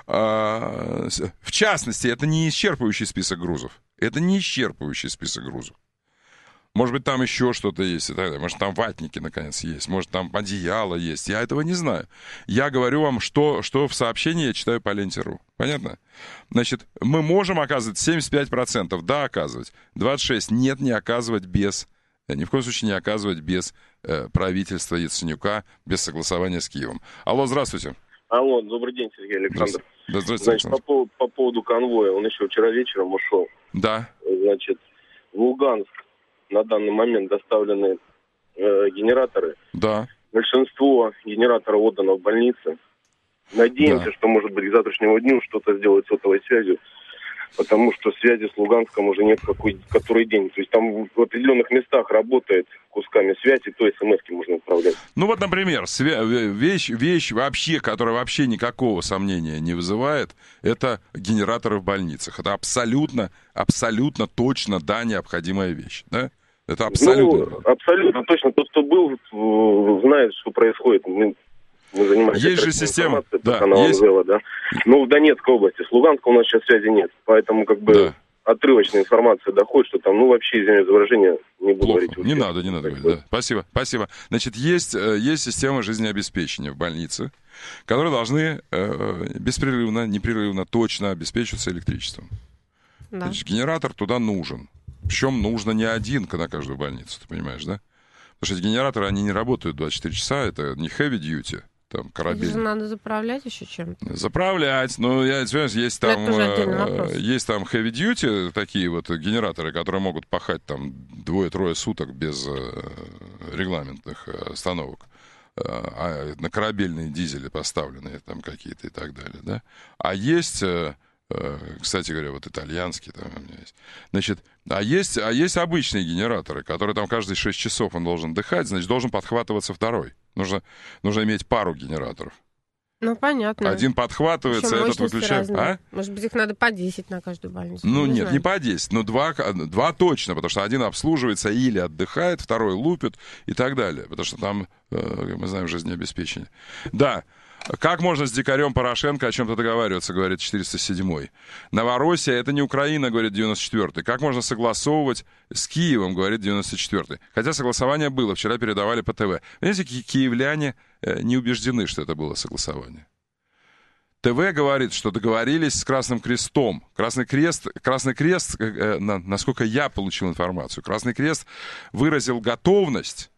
А, в частности, это не исчерпывающий список грузов. Это не исчерпывающий список грузов. Может быть, там еще что-то есть. Может, там ватники, наконец, есть. Может, там одеяло есть. Я этого не знаю. Я говорю вам, что, что в сообщении я читаю по ленте точка ру. Понятно? Значит, мы можем оказывать семьдесят пять процентов. Да, оказывать. двадцать шесть процентов. Нет, не оказывать без... Ни в коем случае не оказывать без э, правительства Яценюка, без согласования с Киевом. Алло, здравствуйте. Алло, добрый день, Сергей Александр. Да, здравствуйте, Значит, Александр. по поводу, по поводу конвоя. Он еще вчера вечером ушел. Да. Значит, в Луганск на данный момент доставлены э, генераторы. Да. Большинство генераторов отдано в больницы. Надеемся, да. что, может быть, к завтрашнему дню что-то сделать с сотовой связью, потому что связи с Луганском уже нет какой, который день. То есть там в определенных местах работает кусками связи, то смс-ки можно отправлять. Ну вот, например, свя- вещь, вещь вообще, которая вообще никакого сомнения не вызывает, это генераторы в больницах. Это абсолютно, абсолютно точно, да, необходимая вещь, да? Это абсолютно. Ну, абсолютно точно. Тот, кто был, знает, что происходит. Мы, мы занимаемся есть же система, да, есть. Анзела, да. Но в Донецкой области, с Луганска у нас сейчас связи нет. Поэтому как бы да. отрывочная информация доходит, что там, ну вообще, извиняюсь за выражение, не буду Плохо. говорить. Не надо, не надо говорить, да. Спасибо, спасибо. Значит, есть, есть система жизнеобеспечения в больнице, которые должны э, беспрерывно, непрерывно, точно обеспечиваться электричеством. Да. Значит, генератор туда нужен. Причем нужно не один на каждую больницу, ты понимаешь, да? Потому что эти генераторы, они не работают двадцать четыре часа, это не heavy duty, там, корабель. Это же надо заправлять еще чем-то. Заправлять, ну, я извиняюсь, есть там, э, есть там heavy duty, такие вот генераторы, которые могут пахать там двое-трое суток без э, регламентных остановок. А на корабельные дизели поставленные там какие-то и так далее, да? А есть... Э, Кстати говоря, вот итальянский там у меня есть. Значит, а есть, а есть обычные генераторы, которые там каждые шесть часов он должен дыхать, значит, должен подхватываться второй. Нужно, нужно иметь пару генераторов. Ну, понятно. Один подхватывается, этот выключает. А? Может быть, их надо по десять на каждую больницу? Ну, не нет, знаю. не по десять, но два, два точно, потому что один обслуживается или отдыхает, второй лупит и так далее. Потому что там, мы знаем, жизнеобеспечение. Да. Как можно с дикарем Порошенко о чем-то договариваться, говорит четыреста седьмой. Новороссия — это не Украина, говорит девяносто четвёртый. Как можно согласовывать с Киевом, говорит девяносто четвёртый. Хотя согласование было, вчера передавали по ТВ. Видите, ки- киевляне не убеждены, что это было согласование. ТВ говорит, что договорились с Красным Крестом. Красный Крест, Красный Крест, насколько я получил информацию, Красный Крест выразил готовность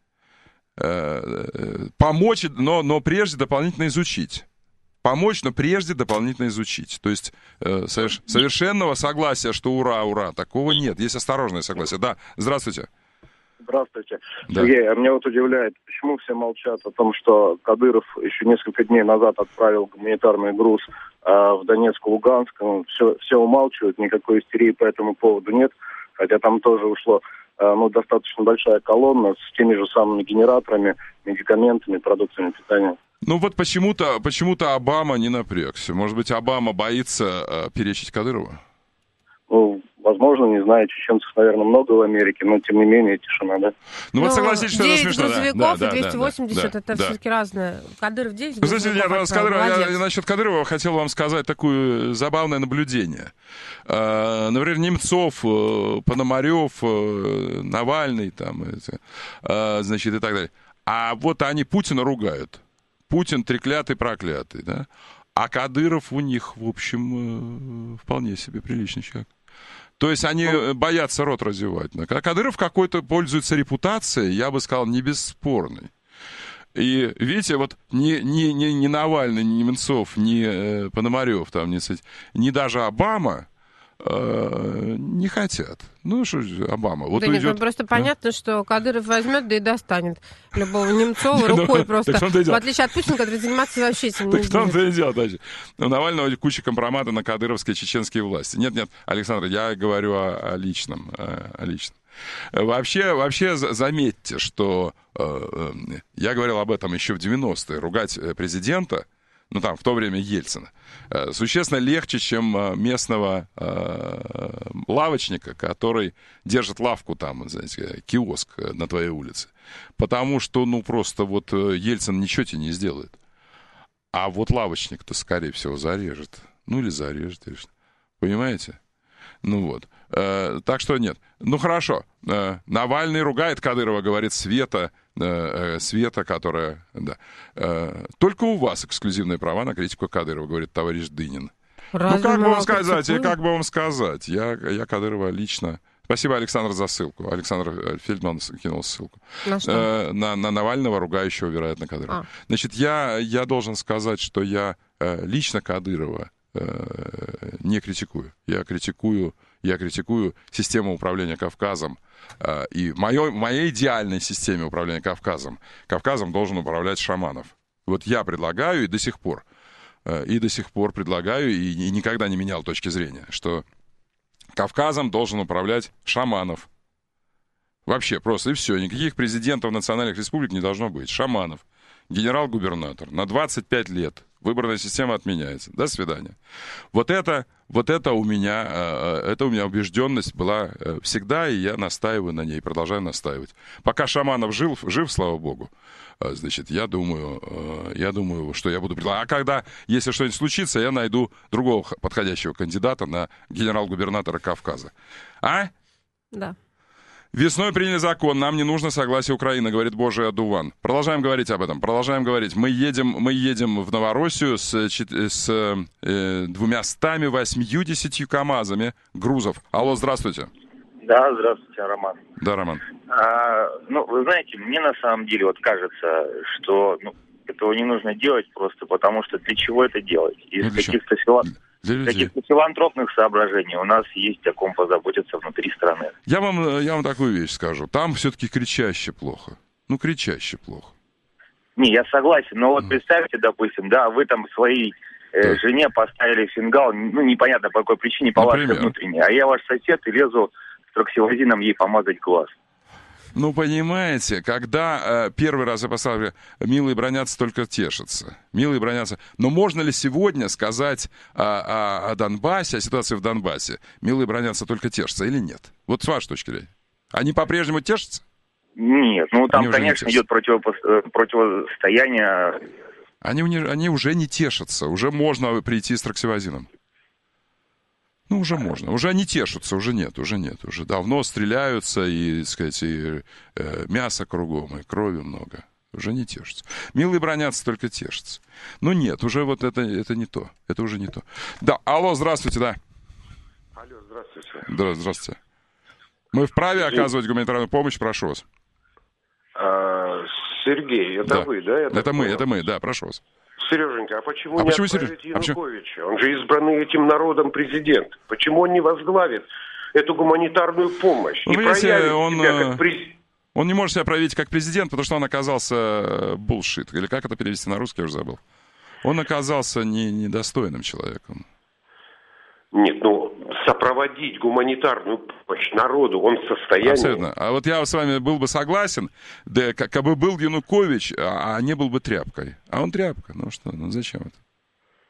помочь, но, но прежде дополнительно изучить. Помочь, но прежде дополнительно изучить. То есть э, соверш, совершенного согласия, что ура, ура, такого нет. Есть осторожное согласие. Да, здравствуйте. Здравствуйте. Да. Сергей, а меня вот удивляет, почему все молчат о том, что Кадыров еще несколько дней назад отправил гуманитарный груз э, в Донецк, Луганск. Ну, все, все умалчивают, никакой истерии по этому поводу нет. Хотя там тоже ушло ну, достаточно большая колонна с теми же самыми генераторами, медикаментами, продуктами питания. Ну вот почему-то, почему-то Обама не напрягся. Может быть, Обама боится э, перечить Кадырову? Ну, возможно, не знаю, чеченцев, наверное, много в Америке, но, тем не менее, тишина, да. Ну, вот согласитесь, что это смешно, да. девять грузовиков и двести восемьдесят, это да. все-таки разное. Кадыров девять Вы знаете, я, грузовиков, с Кадырова, я, молодец. насчет Кадырова хотел вам сказать такое забавное наблюдение. Э, например, Немцов, э, Пономарев, э, Навальный, там, это, э, значит, и так далее. А вот они Путина ругают. Путин треклятый, проклятый, да? А Кадыров у них, в общем, э, вполне себе приличный человек. То есть они боятся рот развивать. А Кадыров какой-то пользуется репутацией, я бы сказал, не бесспорной. И видите, вот ни, ни, ни, ни Навальный, ни Немцов, ни э, Пономарев, там, ни, ни даже Обама э, не хотят. Ну, что же Обама? Вот да нет, уйдет... ну, просто да? понятно, что Кадыров возьмет, да и достанет любого Немцова рукой просто. В отличие от Путина, который заниматься вообще этим не будет. Так в том-то и дело, значит. У Навального куча компромата на кадыровские чеченские власти. Нет, нет, Александр, я говорю о, о личном, о личном. Вообще, вообще заметьте, что э, я говорил об этом еще в девяностые. Ругать президента, ну там в то время Ельцина, э, существенно легче, чем э, местного э, лавочника, который держит лавку там, знаете, киоск на твоей улице. Потому что, ну просто вот Ельцин ничего тебе не сделает. А вот лавочник-то, скорее всего, зарежет. Ну или зарежет. Или что. Понимаете? Ну вот. Э, так что нет. Ну хорошо. Э, Навальный ругает Кадырова, говорит Света, э, э, Света, которая... Да. Э, только у вас эксклюзивные права на критику Кадырова, говорит товарищ Дынин. Разве ну как бы вам сказать, и как бы вам сказать? Я, я Кадырова лично... Спасибо, Александр, за ссылку. Александр Фельдман кинул ссылку. На что? Э, на, на Навального, ругающего, вероятно, Кадырова. А. Значит, я, я должен сказать, что я э, лично Кадырова э, не критикую. Я критикую, я критикую систему управления Кавказом. Э, и в моей, в моей идеальной системе управления Кавказом Кавказом должен управлять Шаманов. Вот я предлагаю и до сих пор, э, и до сих пор предлагаю, и, и никогда не менял точки зрения, что Кавказом должен управлять Шаманов. Вообще просто и все. Никаких президентов национальных республик не должно быть. Шаманов. Генерал-губернатор. На двадцать пять лет. Выборная система отменяется. До свидания. Вот это, вот это у меня, это у меня убежденность была всегда, и я настаиваю на ней, продолжаю настаивать. Пока Шаманов жив, жив, слава богу, значит, я думаю, я думаю, что я буду предлагать. А когда, если что-нибудь случится, я найду другого подходящего кандидата на генерал-губернатора Кавказа. А? Да. Весной приняли закон, нам не нужно согласие Украины, говорит Божий одуван. Продолжаем говорить об этом, продолжаем говорить. Мы едем, мы едем в Новороссию с, с э, двумястами восьмьюдесятью КАМАЗами грузов. Алло, здравствуйте. Да, здравствуйте, Роман. Да, Роман. А, ну, вы знаете, мне на самом деле вот кажется, что ну, этого не нужно делать просто потому, что для чего это делать? Из ну, каких-то филат... каких-то филантропных соображений у нас есть о ком позаботиться внутри страны. Я вам, я вам такую вещь скажу. Там все-таки кричаще плохо. Ну, кричаще плохо. Не, я согласен, но вот представьте, допустим, да, вы там своей э, жене поставили фингал, ну, непонятно по какой причине, по вашей внутренней, а я ваш сосед и лезу с троксивозином ей помазать глаз. Ну, понимаете, когда э, первый раз я поставил, милые бронятся, только тешатся. Милые бронятся. Но можно ли сегодня сказать о, о, о Донбассе, о ситуации в Донбассе? Милые бронятся, только тешатся или нет? Вот с вашей точки зрения. Они по-прежнему тешатся? Нет, ну там, конечно, идет противопо... противостояние. Они, они уже не тешатся. Уже можно прийти с троксивозином. Ну, уже можно. Уже они тешатся, уже нет, уже нет. Уже давно стреляются, и, так сказать, и э, мяса кругом, и крови много. Уже не тешатся. Милые бронятся, только тешатся. Ну, нет, уже вот это, это не то. Это уже не то. Да, алло, здравствуйте, да. Алло, здравствуйте. Да, здравствуйте. Мы вправе оказывать гуманитарную помощь, прошу вас. А, Сергей, это да. вы, да? Это, это мы, это мы, да, прошу вас. Сереженька, а почему а не почему отправить Сереж... Януковича? Он же избранный этим народом президент. Почему он не возглавит эту гуманитарную помощь? Ну, и видите, проявит он, себя как президент? Он не может себя проявить как президент, потому что он оказался булшит. Или как это перевести на русский, я уже забыл. Он оказался не, недостойным человеком. Нет, ну, сопроводить гуманитарную помощь народу он в состоянии... Абсолютно. А вот я с вами был бы согласен, да, как, как бы был Янукович, а, а не был бы тряпкой. А он тряпка. Ну что, ну зачем это?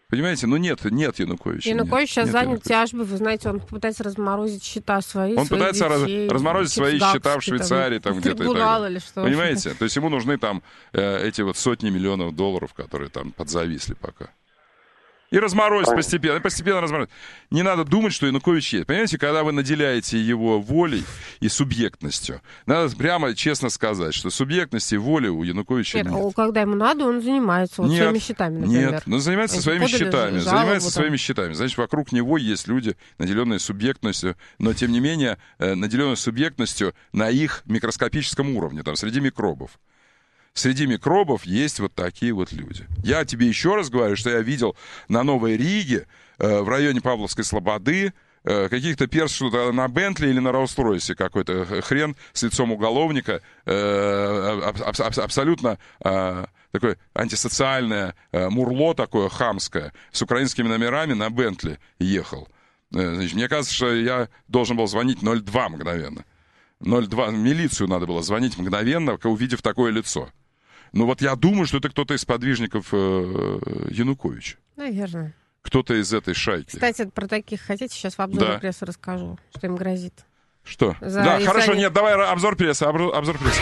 Понимаете, ну нет, нет Януковича. Янукович нет, сейчас нет занят Януковича. тяжбой, вы знаете, он пытается разморозить счета свои, Он пытается детей, раз, разморозить свои счета в Швейцарии, там, там где-то. И так или что, понимаете? То есть ему нужны там э, эти вот сотни миллионов долларов, которые там подзависли пока. И разморозить постепенно, постепенно разморозить. Не надо думать, что Янукович есть. Понимаете, когда вы наделяете его волей и субъектностью, надо прямо честно сказать, что субъектности и воли у Януковича нет. Нет, когда ему надо, он занимается вот нет, своими счетами, например. Нет, но занимается своими счетами. Занимается своими счетами. Значит, вокруг него есть люди, наделенные субъектностью, но, тем не менее, наделенные субъектностью на их микроскопическом уровне, там, среди микробов. Среди микробов есть вот такие вот люди. Я тебе еще раз говорю, что я видел на Новой Риге, э, в районе Павловской Слободы, э, каких-то персов что-то на Бентли или на Роллс-Ройсе, какой-то хрен с лицом уголовника, э, аб- аб- абсолютно э, такое антисоциальное э, мурло такое хамское, с украинскими номерами на Бентли ехал. Э, значит, мне кажется, что я должен был звонить ноль два мгновенно. ноль два, милицию надо было звонить мгновенно, увидев такое лицо. Ну вот я думаю, что это кто-то из подвижников э, Януковича. Наверное. Кто-то из этой шайки. Кстати, про таких хотите, сейчас в обзоре да. прессы расскажу, что им грозит. Что? За, да, хорошо, они... нет, давай обзор прессы, обзор прессы.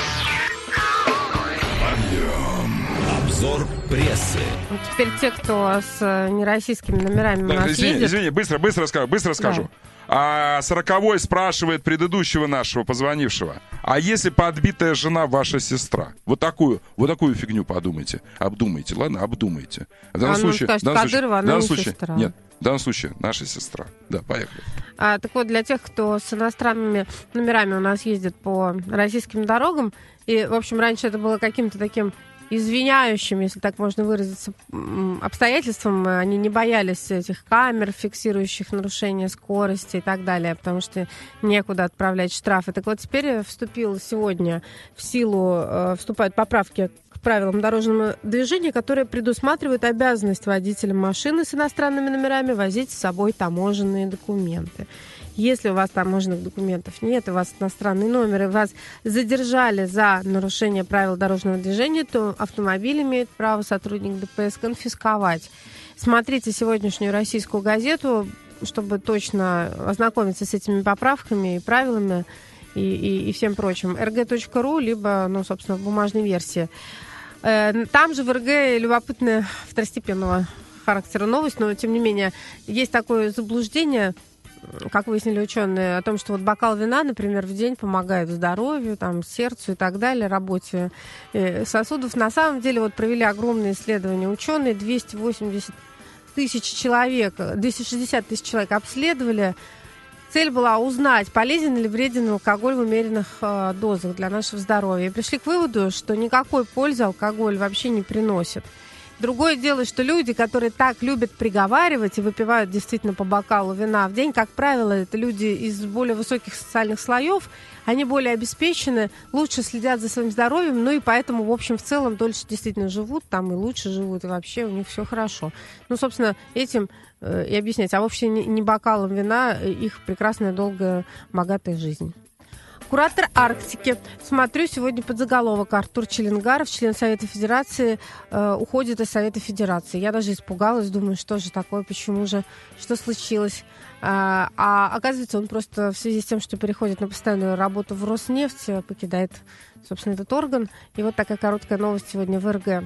Обзор прессы. Вот теперь те, кто с нероссийскими номерами да, у нас извини, ездит... извини, быстро, быстро скажу, быстро скажу. Да. А сороковой спрашивает предыдущего нашего позвонившего: а если подбитая жена ваша сестра? Вот такую, вот такую фигню подумайте. Обдумайте, ладно? Обдумайте. В данном а случае, скажет, в данном Кадырова, случае, она не случае, сестра. Нет, в данном случае наша сестра. Да, поехали. А, так вот, для тех, кто с иностранными номерами у нас ездит по российским дорогам, и, в общем, раньше это было каким-то таким извиняющим, если так можно выразиться, обстоятельствам, они не боялись этих камер, фиксирующих нарушение скорости и так далее, потому что некуда отправлять штрафы. Так вот, теперь вступил сегодня в силу, э, вступают поправки к правилам дорожного движения, которые предусматривают обязанность водителя машины с иностранными номерами возить с собой таможенные документы. Если у вас таможенных документов нет, у вас иностранный номер, и вас задержали за нарушение правил дорожного движения, то автомобиль имеет право сотрудник ДПС конфисковать. Смотрите сегодняшнюю российскую газету, чтобы точно ознакомиться с этими поправками и правилами и, и, и всем прочим. эр гэ точка ру, либо, ну, собственно, в бумажной версии. Там же в эр гэ любопытная второстепенного характера новость, но, тем не менее, есть такое заблуждение, как выяснили ученые, о том, что вот бокал вина, например, в день помогает здоровью, там, сердцу и так далее, работе сосудов. На самом деле вот провели огромные исследования ученые, двести восемьдесят тысяч человек, двести шестьдесят тысяч человек обследовали. Цель была узнать, полезен или вреден алкоголь в умеренных э, дозах для нашего здоровья. И пришли к выводу, что никакой пользы алкоголь вообще не приносит. Другое дело, что люди, которые так любят приговаривать и выпивают действительно по бокалу вина в день, как правило, это люди из более высоких социальных слоев, они более обеспечены, лучше следят за своим здоровьем, ну и поэтому, в общем, в целом дольше действительно живут, там и лучше живут, и вообще у них все хорошо. Ну, собственно, этим э, и объяснять. А вообще не, не бокалом вина их прекрасная, долгая, богатая жизнь. Куратор Арктики. Смотрю сегодня под заголовок: Артур Челенгаров, член Совета Федерации, э, уходит из Совета Федерации. Я даже испугалась, думаю, что же такое, почему же, что случилось. А, а оказывается, он просто в связи с тем, что переходит на постоянную работу в Роснефть, покидает, собственно, этот орган. И вот такая короткая новость сегодня в эр гэ.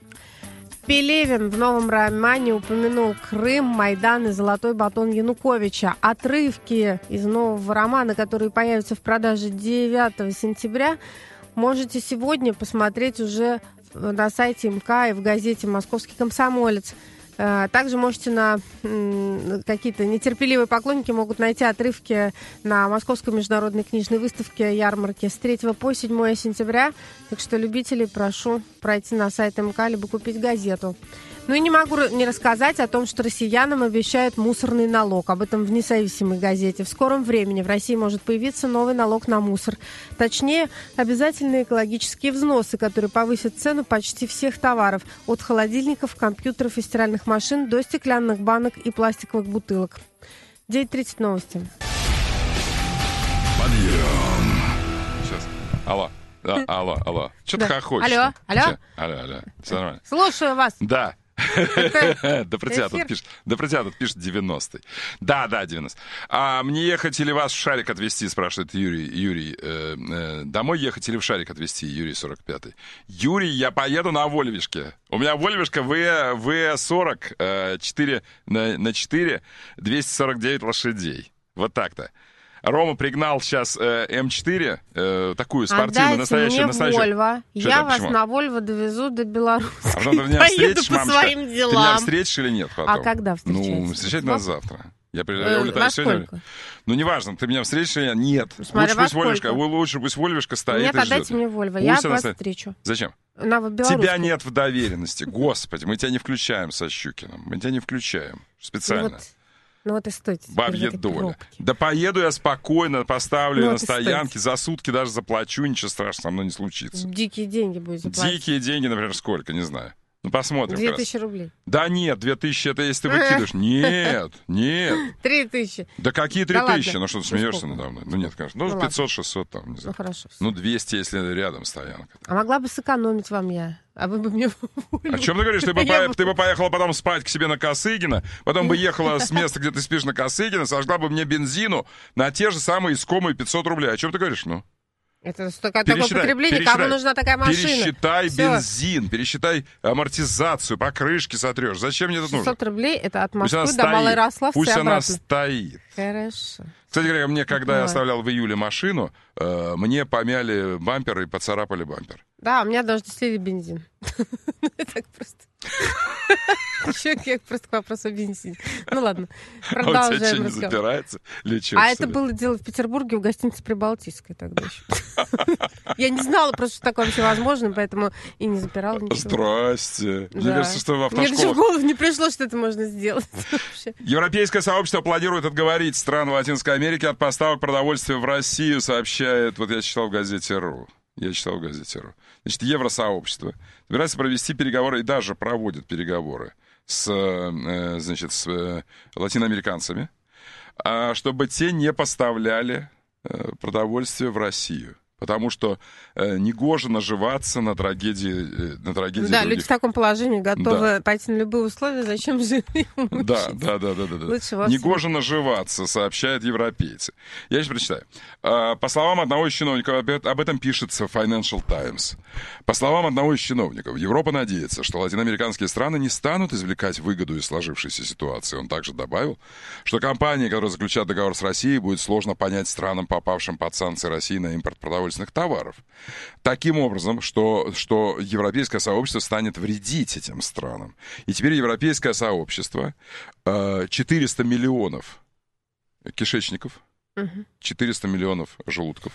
Пелевин в новом романе упомянул Крым, Майдан и золотой батон Януковича. Отрывки из нового романа, которые появятся в продаже девятого сентября, можете сегодня посмотреть уже на сайте эм ка и в газете «Московский комсомолец». Также можете на какие-то нетерпеливые поклонники могут найти отрывки на Московской международной книжной выставке ярмарке с третьего по седьмое сентября. Так что любителей прошу пройти на сайт эм ка либо купить газету. Ну и не могу не рассказать о том, что россиянам обещают мусорный налог. Об этом в независимой газете. В скором времени в России может появиться новый налог на мусор. Точнее, обязательные экологические взносы, которые повысят цену почти всех товаров. От холодильников, компьютеров и стиральных машин до стеклянных банок и пластиковых бутылок. девять тридцать новости. Подъем. Сейчас. Алло. Да, алло, алло. Что да. ты хохочешь? Алло, алло. Алло, алло. Все нормально. Слушаю вас. Да. Допрытя тут пишет. Допрытя тут пишет девяностый. Да, да, девяностый. А мне ехать или вас в Шарик отвезти, спрашивает Юрий. Юрий, э, э, домой ехать или в Шарик отвезти? Юрий сорок пятый. Юрий, я поеду на Вольвишке. У меня Вольвишка вэ сорок, четыре на четыре, двести сорок девять лошадей. Вот так-то. Рома пригнал сейчас э, эм четыре, э, такую спортивную, настоящую, настоящую. Вольво. Что я это, вас почему? На Вольво довезу до Беларуси. А потом ты меня Поеду встретишь, по мамочка? своим делам. Ты меня встретишь или нет потом? А когда встречаемся? Ну, встречать нас завтра. Я, я э, улетаю сегодня. Ну, неважно, ты меня встретишь или нет. Смотри, лучше пусть Вольвишка, лучше пусть Вольвишка стоит нет, и ждет. Нет, отдайте мне Вольво, Пусть я вас стоит. Встречу. Зачем? На Тебя нет в доверенности, господи, мы тебя не включаем со Щукиным, мы тебя не включаем специально. Ну, вот. Ну вот и стойте. Бабья доля. Да поеду я спокойно, поставлю ну, на вот стоянке, за сутки даже заплачу, ничего страшного со мной не случится. Дикие деньги будете платить. Дикие деньги, например, сколько, не знаю. Ну, посмотрим. Две тысячи рублей. Да нет, две тысячи это если ты выкидываешь. Нет, нет. Три тысячи. Да какие три тысячи? Ну что, ты смеешься надо мной? Ну нет, конечно. Ну, пятьсот-шестьсот там, не знаю. Ну, хорошо. Ну, двести, если рядом стоянка. А могла бы сэкономить вам я. А вы бы мне... О чем ты говоришь? Ты бы, по... ты бы поехала потом спать к себе на Косыгина, потом бы ехала с места, где ты спишь, на Косыгина, сожгла бы мне бензину на те же самые искомые пятьсот рублей. О чем ты говоришь, ну? Это столько такое потребление, кому нужна такая машина? Пересчитай Все. бензин, пересчитай амортизацию, покрышки сотрешь. Зачем мне это нужно? шестьсот рублей это от Москвы Пусть до Малоярославца Пусть и она обратно. стоит. Хорошо. Кстати говоря, мне, когда я оставлял в июле машину, э, мне помяли бампер и поцарапали бампер. Да, у меня даже слили бензин. Так просто. Еще как просто к вопросу о бензине. Ну ладно, продолжаем разговор. А у тебя что, не запирается? А это было дело в Петербурге, в гостинице Прибалтийской тогда еще. Я не знала просто, что такое вообще возможно, поэтому и не запирала ничего. Здрасте. Мне кажется, что в автошколах... Мне даже в голову не пришло, что это можно сделать. Европейское сообщество планирует отговорить страны Латинской Америки от поставок продовольствия в Россию, сообщает... Вот я читал в газете РУ. Я читал в газете РУ. Значит, Евросообщество собирается провести переговоры и даже проводит переговоры с, э, значит, с э, латиноамериканцами, э, чтобы те не поставляли э, продовольствие в Россию. Потому что э, негоже наживаться на трагедии, э, на трагедии Да, других. Люди в таком положении готовы да. пойти на любые условия, зачем же им да, да, да, да, да, да. Лучше негоже наживаться, сообщают европейцы. Я сейчас прочитаю. Э, по словам одного из чиновников, об этом пишется в Financial Times. По словам одного из чиновников, Европа надеется, что латиноамериканские страны не станут извлекать выгоду из сложившейся ситуации. Он также добавил, что компании, которые заключат договор с Россией, будет сложно понять странам, попавшим под санкции России на импорт продовольствия товаров. Таким образом, что, что европейское сообщество станет вредить этим странам. И теперь европейское сообщество э, четыреста миллионов кишечников, четыреста миллионов желудков,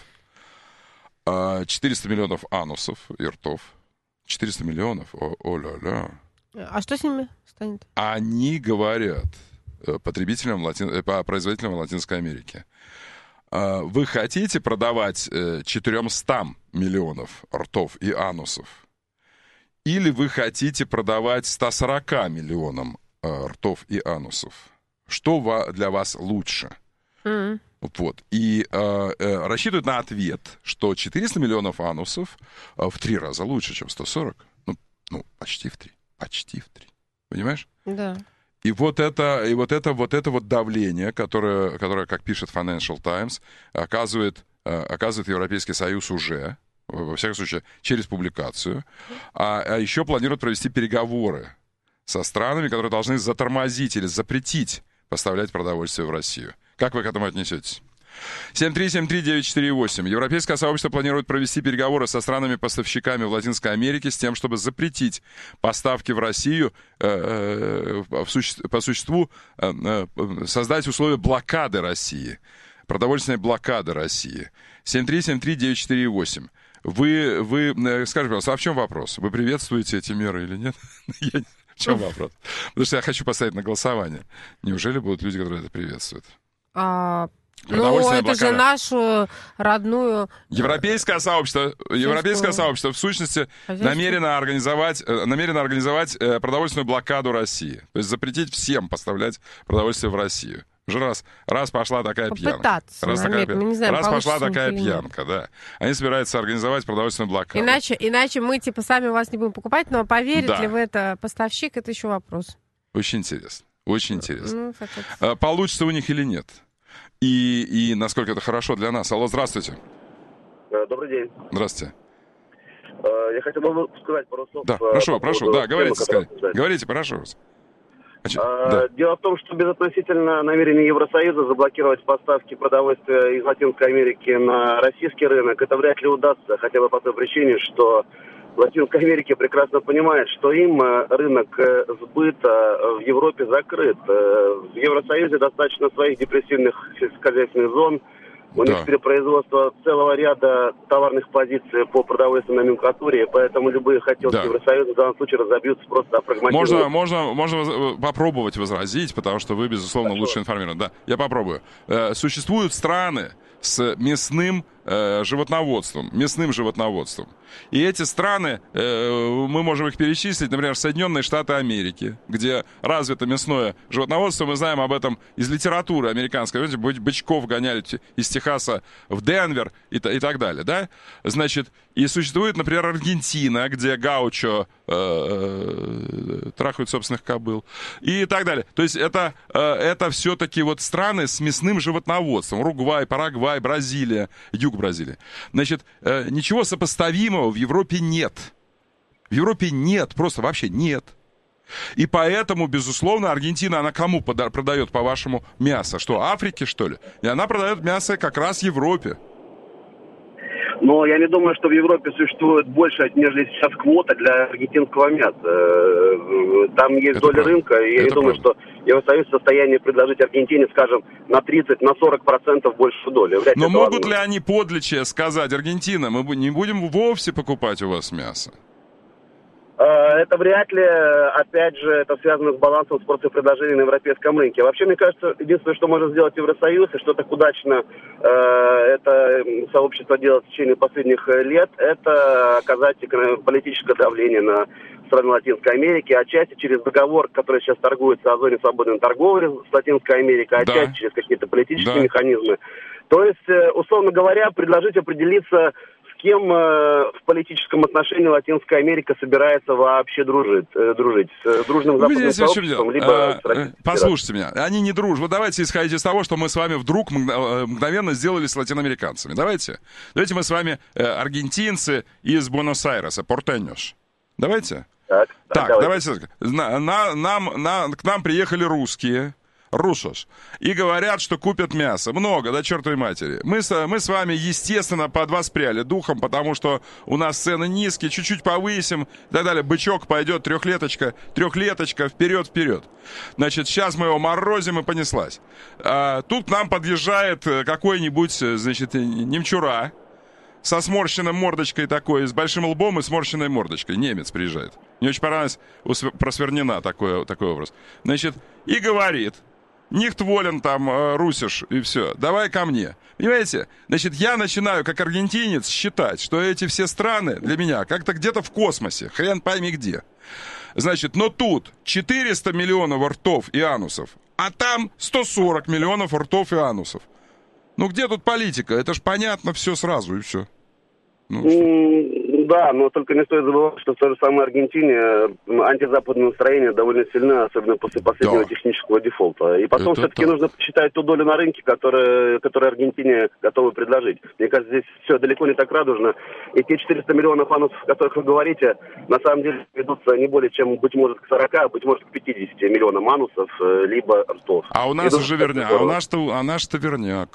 э, четыреста миллионов анусов и ртов, четыреста миллионов, о-ля-ля. А что с ними станет? Они говорят потребителям, лати... производителям Латинской Америки: вы хотите продавать четыреста миллионов ртов и анусов? Или вы хотите продавать сто сорок миллионам ртов и анусов? Что для вас лучше? Mm-hmm. Вот. И э, э, рассчитывают на ответ, что четыреста миллионов анусов э, в три раза лучше, чем сто сорок. Ну, ну, почти в три. Почти в три. Понимаешь? Да. Yeah. И вот это, и вот это, вот это вот давление, которое, которое, как пишет Financial Times, оказывает, оказывает Европейский Союз уже, во всяком случае, через публикацию. А, а еще планирует провести переговоры со странами, которые должны затормозить или запретить поставлять продовольствие в Россию. Как вы к этому отнесетесь? семь три семь три девять четыре восемь. Европейское сообщество планирует провести переговоры со странами-поставщиками в Латинской Америке с тем, чтобы запретить поставки в Россию, э, э, по существу э, э, создать условия блокады России, продовольственной блокады России. семь три семь три девять четыре восемь. Вы, вы, скажите, пожалуйста, а в чем вопрос? Вы приветствуете эти меры или нет? В чем вопрос? Потому что я хочу поставить на голосование. Неужели будут люди, которые это приветствуют? Ну, это блокада. Же нашу родную... Европейское сообщество, европейское сообщество в сущности намерено организовать, намерено организовать продовольственную блокаду России. То есть запретить всем поставлять продовольствие в Россию. Уже раз, раз пошла такая Попытаться, пьянка. Раз, такая, мы не знаем, раз пошла такая или пьянка, да. Они собираются организовать продовольственную блокаду. Иначе, иначе мы, типа, сами вас не будем покупать, но поверит да. ли в это поставщик, это еще вопрос. Очень интересно, очень интересно. Ну, получится у них или нет? И, и насколько это хорошо для нас. Алло, здравствуйте. Добрый день. Здравствуйте. Я хотел бы сказать пару слов. Да, прошу, прошу, да, говорите, скажите. Говорите, прошу вас. А, да. Дело в том, что безотносительно намерения Евросоюза заблокировать поставки продовольствия из Латинской Америки на российский рынок, это вряд ли удастся, хотя бы по той причине, что Латинская Америка прекрасно понимает, что им рынок сбыта в Европе закрыт. В Евросоюзе достаточно своих депрессивных сельскохозяйственных зон. У да. них перепроизводство целого ряда товарных позиций по продовольственной номенклатуре, поэтому любые хотелки да. Евросоюза в данном случае разобьются просто о прагматизме. Можно, можно, можно попробовать возразить, потому что вы, безусловно, Хорошо. лучше информированы. Да, я попробую. Существуют страны с мясным э, животноводством, мясным животноводством. И эти страны, э, мы можем их перечислить, например, Соединенные Штаты Америки, где развито мясное животноводство, мы знаем об этом из литературы американской. Знаете, бычков гоняли из Техаса в Денвер и, и так далее, да? Значит, и существует, например, Аргентина, где гаучо э, э, трахают собственных кобыл и так далее. То есть это, э, это все-таки вот страны с мясным животноводством. Уругвай, Парагвай, Бразилия, юг Бразилии. Значит, э, ничего сопоставимого в Европе нет. В Европе нет, просто вообще нет. И поэтому, безусловно, Аргентина, она кому пода- продает, по-вашему, мясо? Что, Африке, что ли? И она продает мясо как раз Европе. Но я не думаю, что в Европе существует больше, нежели сейчас квота для аргентинского мяса. Там есть это доля правда. рынка, и я это не думаю, правда. что Евросоюз в состоянии предложить Аргентине, скажем, на тридцать, на сорок процентов больше доли. Вряд Но могут возможно. ли они подлечие сказать: Аргентина, мы не будем вовсе покупать у вас мясо? Это вряд ли, опять же, это связано с балансом спроса и предложения на европейском рынке. Вообще, мне кажется, единственное, что может сделать Евросоюз, и что так удачно э, это сообщество делает в течение последних лет, это оказать политическое давление на страны Латинской Америки, отчасти через договор, который сейчас торгуется о зоне свободной торговли с Латинской Америкой, отчасти да. через какие-то политические да. механизмы. То есть, условно говоря, предложить определиться, с кем э, в политическом отношении Латинская Америка собирается вообще дружить, э, дружить с дружным западным сообществом, либо а, с Российской Послушайте меня, они не дружат. Вот давайте исходить из того, что мы с вами вдруг мгновенно сделали с латиноамериканцами. Давайте. Давайте мы с вами э, аргентинцы из Буэнос-Айреса, портеньос. Давайте? Так, так, так давайте. давайте. На, на, нам, на, к нам приехали русские. Русос. И говорят, что купят мясо. Много, да, чертовой матери. Мы с, мы с вами, естественно, подвоспряли духом, потому что у нас цены низкие, чуть-чуть повысим и так далее. Бычок пойдет, трехлеточка, трехлеточка, вперед-вперед. Значит, сейчас мы его морозим, и понеслась. А, тут к нам подъезжает какой-нибудь, значит, немчура со сморщенной мордочкой такой, с большим лбом и сморщенной мордочкой. Немец приезжает. Мне очень понравилось про Свернина такой, такой образ. Значит, и говорит: Нихтволен там, э, русишь, и все. Давай ко мне. Понимаете? Значит, я начинаю, как аргентинец, считать, что эти все страны для меня как-то где-то в космосе. Хрен пойми где. Значит, но тут четыреста миллионов ртов и анусов, а там сто сорок миллионов ртов и анусов. Ну, где тут политика? Это ж понятно все сразу, и все. Ну, mm, да, но только не стоит забывать, что в той же самой Аргентине антизападное настроение довольно сильно, особенно после последнего да. технического дефолта. И потом это все-таки так. нужно посчитать ту долю на рынке, которую, которую Аргентине готовы предложить. Мне кажется, здесь все далеко не так радужно. И те четыреста миллионов анусов, о которых вы говорите, на самом деле ведутся не более чем, быть может, к сорока, а быть может, к пятидесяти миллионам анусов, либо ртов. А у нас Ведут, уже верняк, а у нас-то, а наш-то верняк.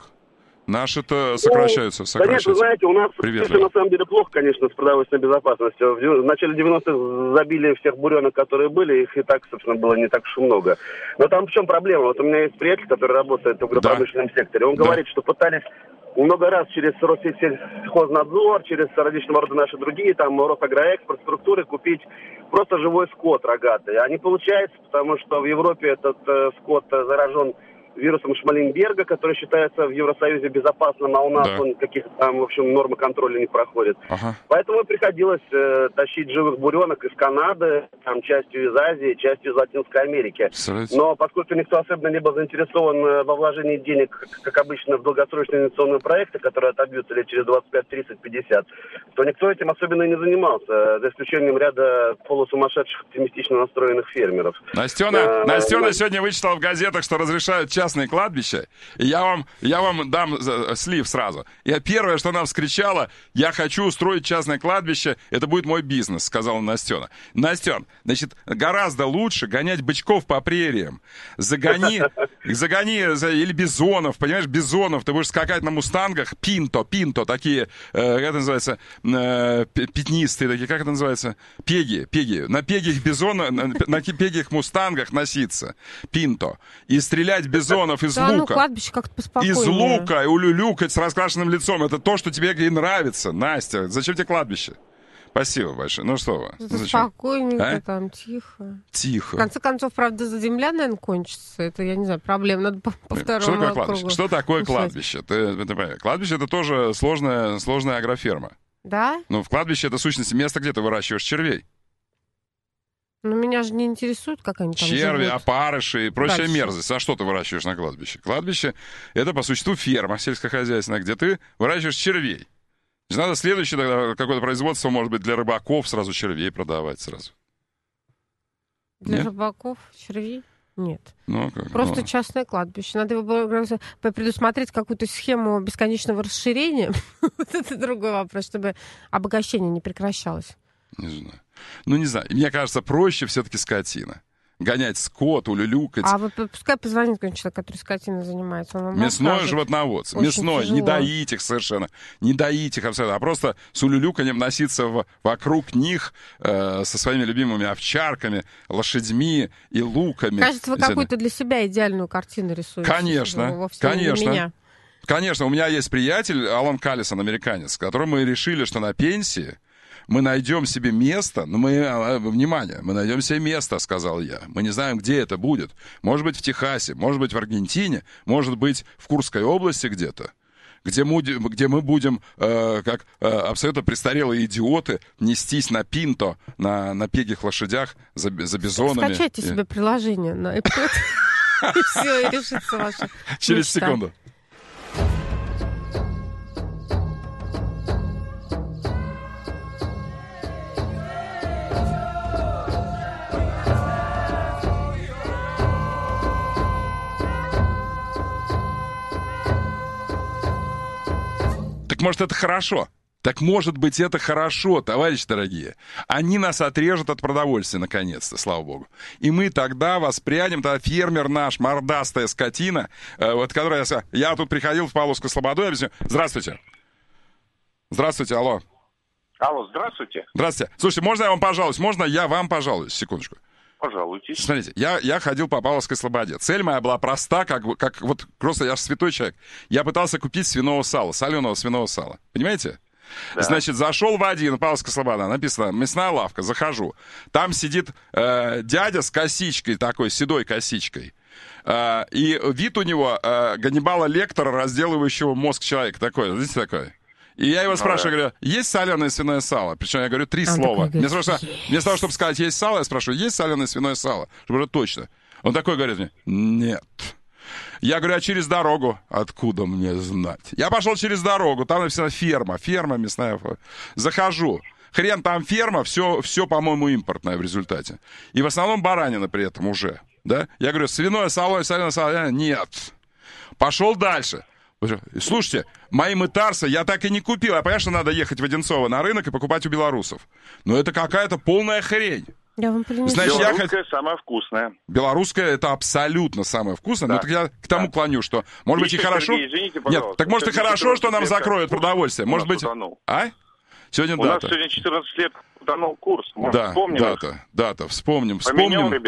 Наши-то сокращаются, сокращаются. Конечно, знаете, у нас все на самом деле плохо, конечно, с продовольственной безопасностью. В начале девяностых забили всех буренок, которые были, их и так, собственно, было не так уж и много. Но там в чем проблема? Вот у меня есть приятель, который работает в агропромышленном да. секторе. Он да. говорит, что пытались много раз через Россельхознадзор, через различного рода наши другие, там, Росагроэкспорт, структуры купить просто живой скот рогатый. А не получается, потому что в Европе этот э, скот заражен вирусом Шмаленберга, который считается в Евросоюзе безопасным, а у нас да. он каких-то там, в общем, нормы контроля не проходит. Ага. Поэтому приходилось э, тащить живых буренок из Канады, там, частью из Азии, частью из Латинской Америки. Представляете? Но поскольку никто особенно не был заинтересован во вложении денег, как обычно, в долгосрочные инвестиционные проекты, которые отобьются лет через двадцать пять, тридцать, пятьдесят, то никто этим особенно и не занимался, за исключением ряда полусумасшедших, оптимистично настроенных фермеров. Настена, а, Настена а, сегодня вычитала в газетах, что разрешают частные кладбища, и я вам, я вам дам слив сразу. И первое, что она вскричала: я хочу устроить частное кладбище, это будет мой бизнес, сказала Настена. Настен, значит, гораздо лучше гонять бычков по прериям. Загони, загони, или бизонов, понимаешь, бизонов, ты будешь скакать на мустангах, пинто, пинто, такие, э, как это называется, э, пятнистые такие, как это называется, пеги, пеги, на пегих бизонах, на, на пегих мустангах носиться, пинто, и стрелять бизонов из да, лука. Ну, кладбище как-то поспокойнее. Из лука и улюлюкать с раскрашенным лицом. Это то, что тебе и нравится, Настя. Зачем тебе кладбище? Спасибо большое. Ну что вы? Это спокойненько, а? Там, тихо. Тихо. В конце концов, правда, за земля, наверное, кончится. Это, я не знаю, проблема. Надо по, по второму что такое кладбище? кругу. Что такое кладбище? Ты, ты, ты, кладбище — это тоже сложная, сложная агроферма. Да? Ну, в кладбище — это, в сущности, место, где ты выращиваешь червей. Ну, меня же не интересует, как они там черви, живут. опарыши и прочая Дальше. мерзость. А что ты выращиваешь на кладбище? Кладбище — это, по существу, ферма сельскохозяйственная, где ты выращиваешь червей. Надо следующее тогда какое-то производство, может быть, для рыбаков сразу червей продавать сразу. Для Нет? рыбаков червей? Нет. Ну, как, Просто ну. частное кладбище. Надо предусмотреть какую-то схему бесконечного расширения. Вот это другой вопрос, чтобы обогащение не прекращалось. Не знаю. Ну, не знаю. Мне кажется, проще все-таки скотина. Гонять скот, улюлюкать. А вы пускай позвонит какой-нибудь человек, который скотиной занимается. Он вам Мясной расскажет. Животноводство. Очень Мясной. тяжело. Не доить их совершенно. Не доить их абсолютно. А просто с улюлюканьем носиться в, вокруг них э, со своими любимыми овчарками, лошадьми и луками. Кажется, вы какую-то для себя идеальную картину рисуете. Конечно. Конечно. Меня. Конечно. У меня есть приятель, Алан Каллисон, американец, с которым мы решили, что на пенсии мы найдем себе место, ну, мы, внимание, мы найдем себе место, сказал я. Мы не знаем, где это будет. Может быть, в Техасе, может быть, в Аргентине, может быть, в Курской области где-то, где мы, где мы будем, э, как э, абсолютно престарелые идиоты, нестись на пинто, на, на пегих лошадях за, за бизонами. Скачайте и... себе приложение на iPad, и все, и решится ваша Через секунду. Может, это хорошо? Так может быть, это хорошо, товарищи дорогие. Они нас отрежут от продовольствия, наконец-то, слава богу. И мы тогда воспрянем, тогда фермер наш, мордастая скотина, э, вот, которая... Я тут приходил в Павловскую Слободу, я объясню. Здравствуйте. Здравствуйте, алло. Алло, здравствуйте. Здравствуйте. Слушайте, можно я вам пожалуюсь? Можно я вам пожалуюсь? Секундочку. Пожалуйтесь. Смотрите, я, я ходил по Павловской Слободе. Цель моя была проста, как, как вот просто я же святой человек. Я пытался купить свиного сала, соленого свиного сала. Понимаете? Да. Значит, зашел в один, Павловская Слобода, написано «Мясная лавка», захожу. Там сидит э, дядя с косичкой такой, седой косичкой. Э, и вид у него э, Ганнибала Лектора, разделывающего мозг человека. Такой, видите, такой. И я его спрашиваю, говорю, есть соленое свиное сало? Причем я говорю три Он слова. Такой, говорит, вместо, вместо того, чтобы сказать, есть сало, я спрашиваю, есть соленое свиное сало? Чтобы уже точно. Он такой говорит мне, нет. Я говорю, а через дорогу? Откуда мне знать? Я пошел через дорогу, там написано ферма, ферма мясная. Захожу. Хрен там ферма, все, все, по-моему, импортное в результате. И в основном баранина при этом уже. Да? Я говорю, свиное сало, соленое сало? Нет. Пошел дальше. Слушайте, мои мытарсы я так и не купил. Я понимаю, что надо ехать в Одинцово на рынок и покупать у белорусов. Но это какая-то полная хрень. Я вам принесу. Значит, белорусская я... самая вкусная. Белорусская — это абсолютно самое вкусное. Да. Но так я к тому да. клоню, что, может Еще, быть, и хорошо... Сергей, извините, пожалуйста. Нет, так может и хорошо, что нам закроют продовольствие. Может быть... Утонул. А? Сегодня У дата. нас сегодня четырнадцать лет утонул курс. Может, да, вспомним дата, их? дата. Вспомним, Поменял, вспомним. ребят.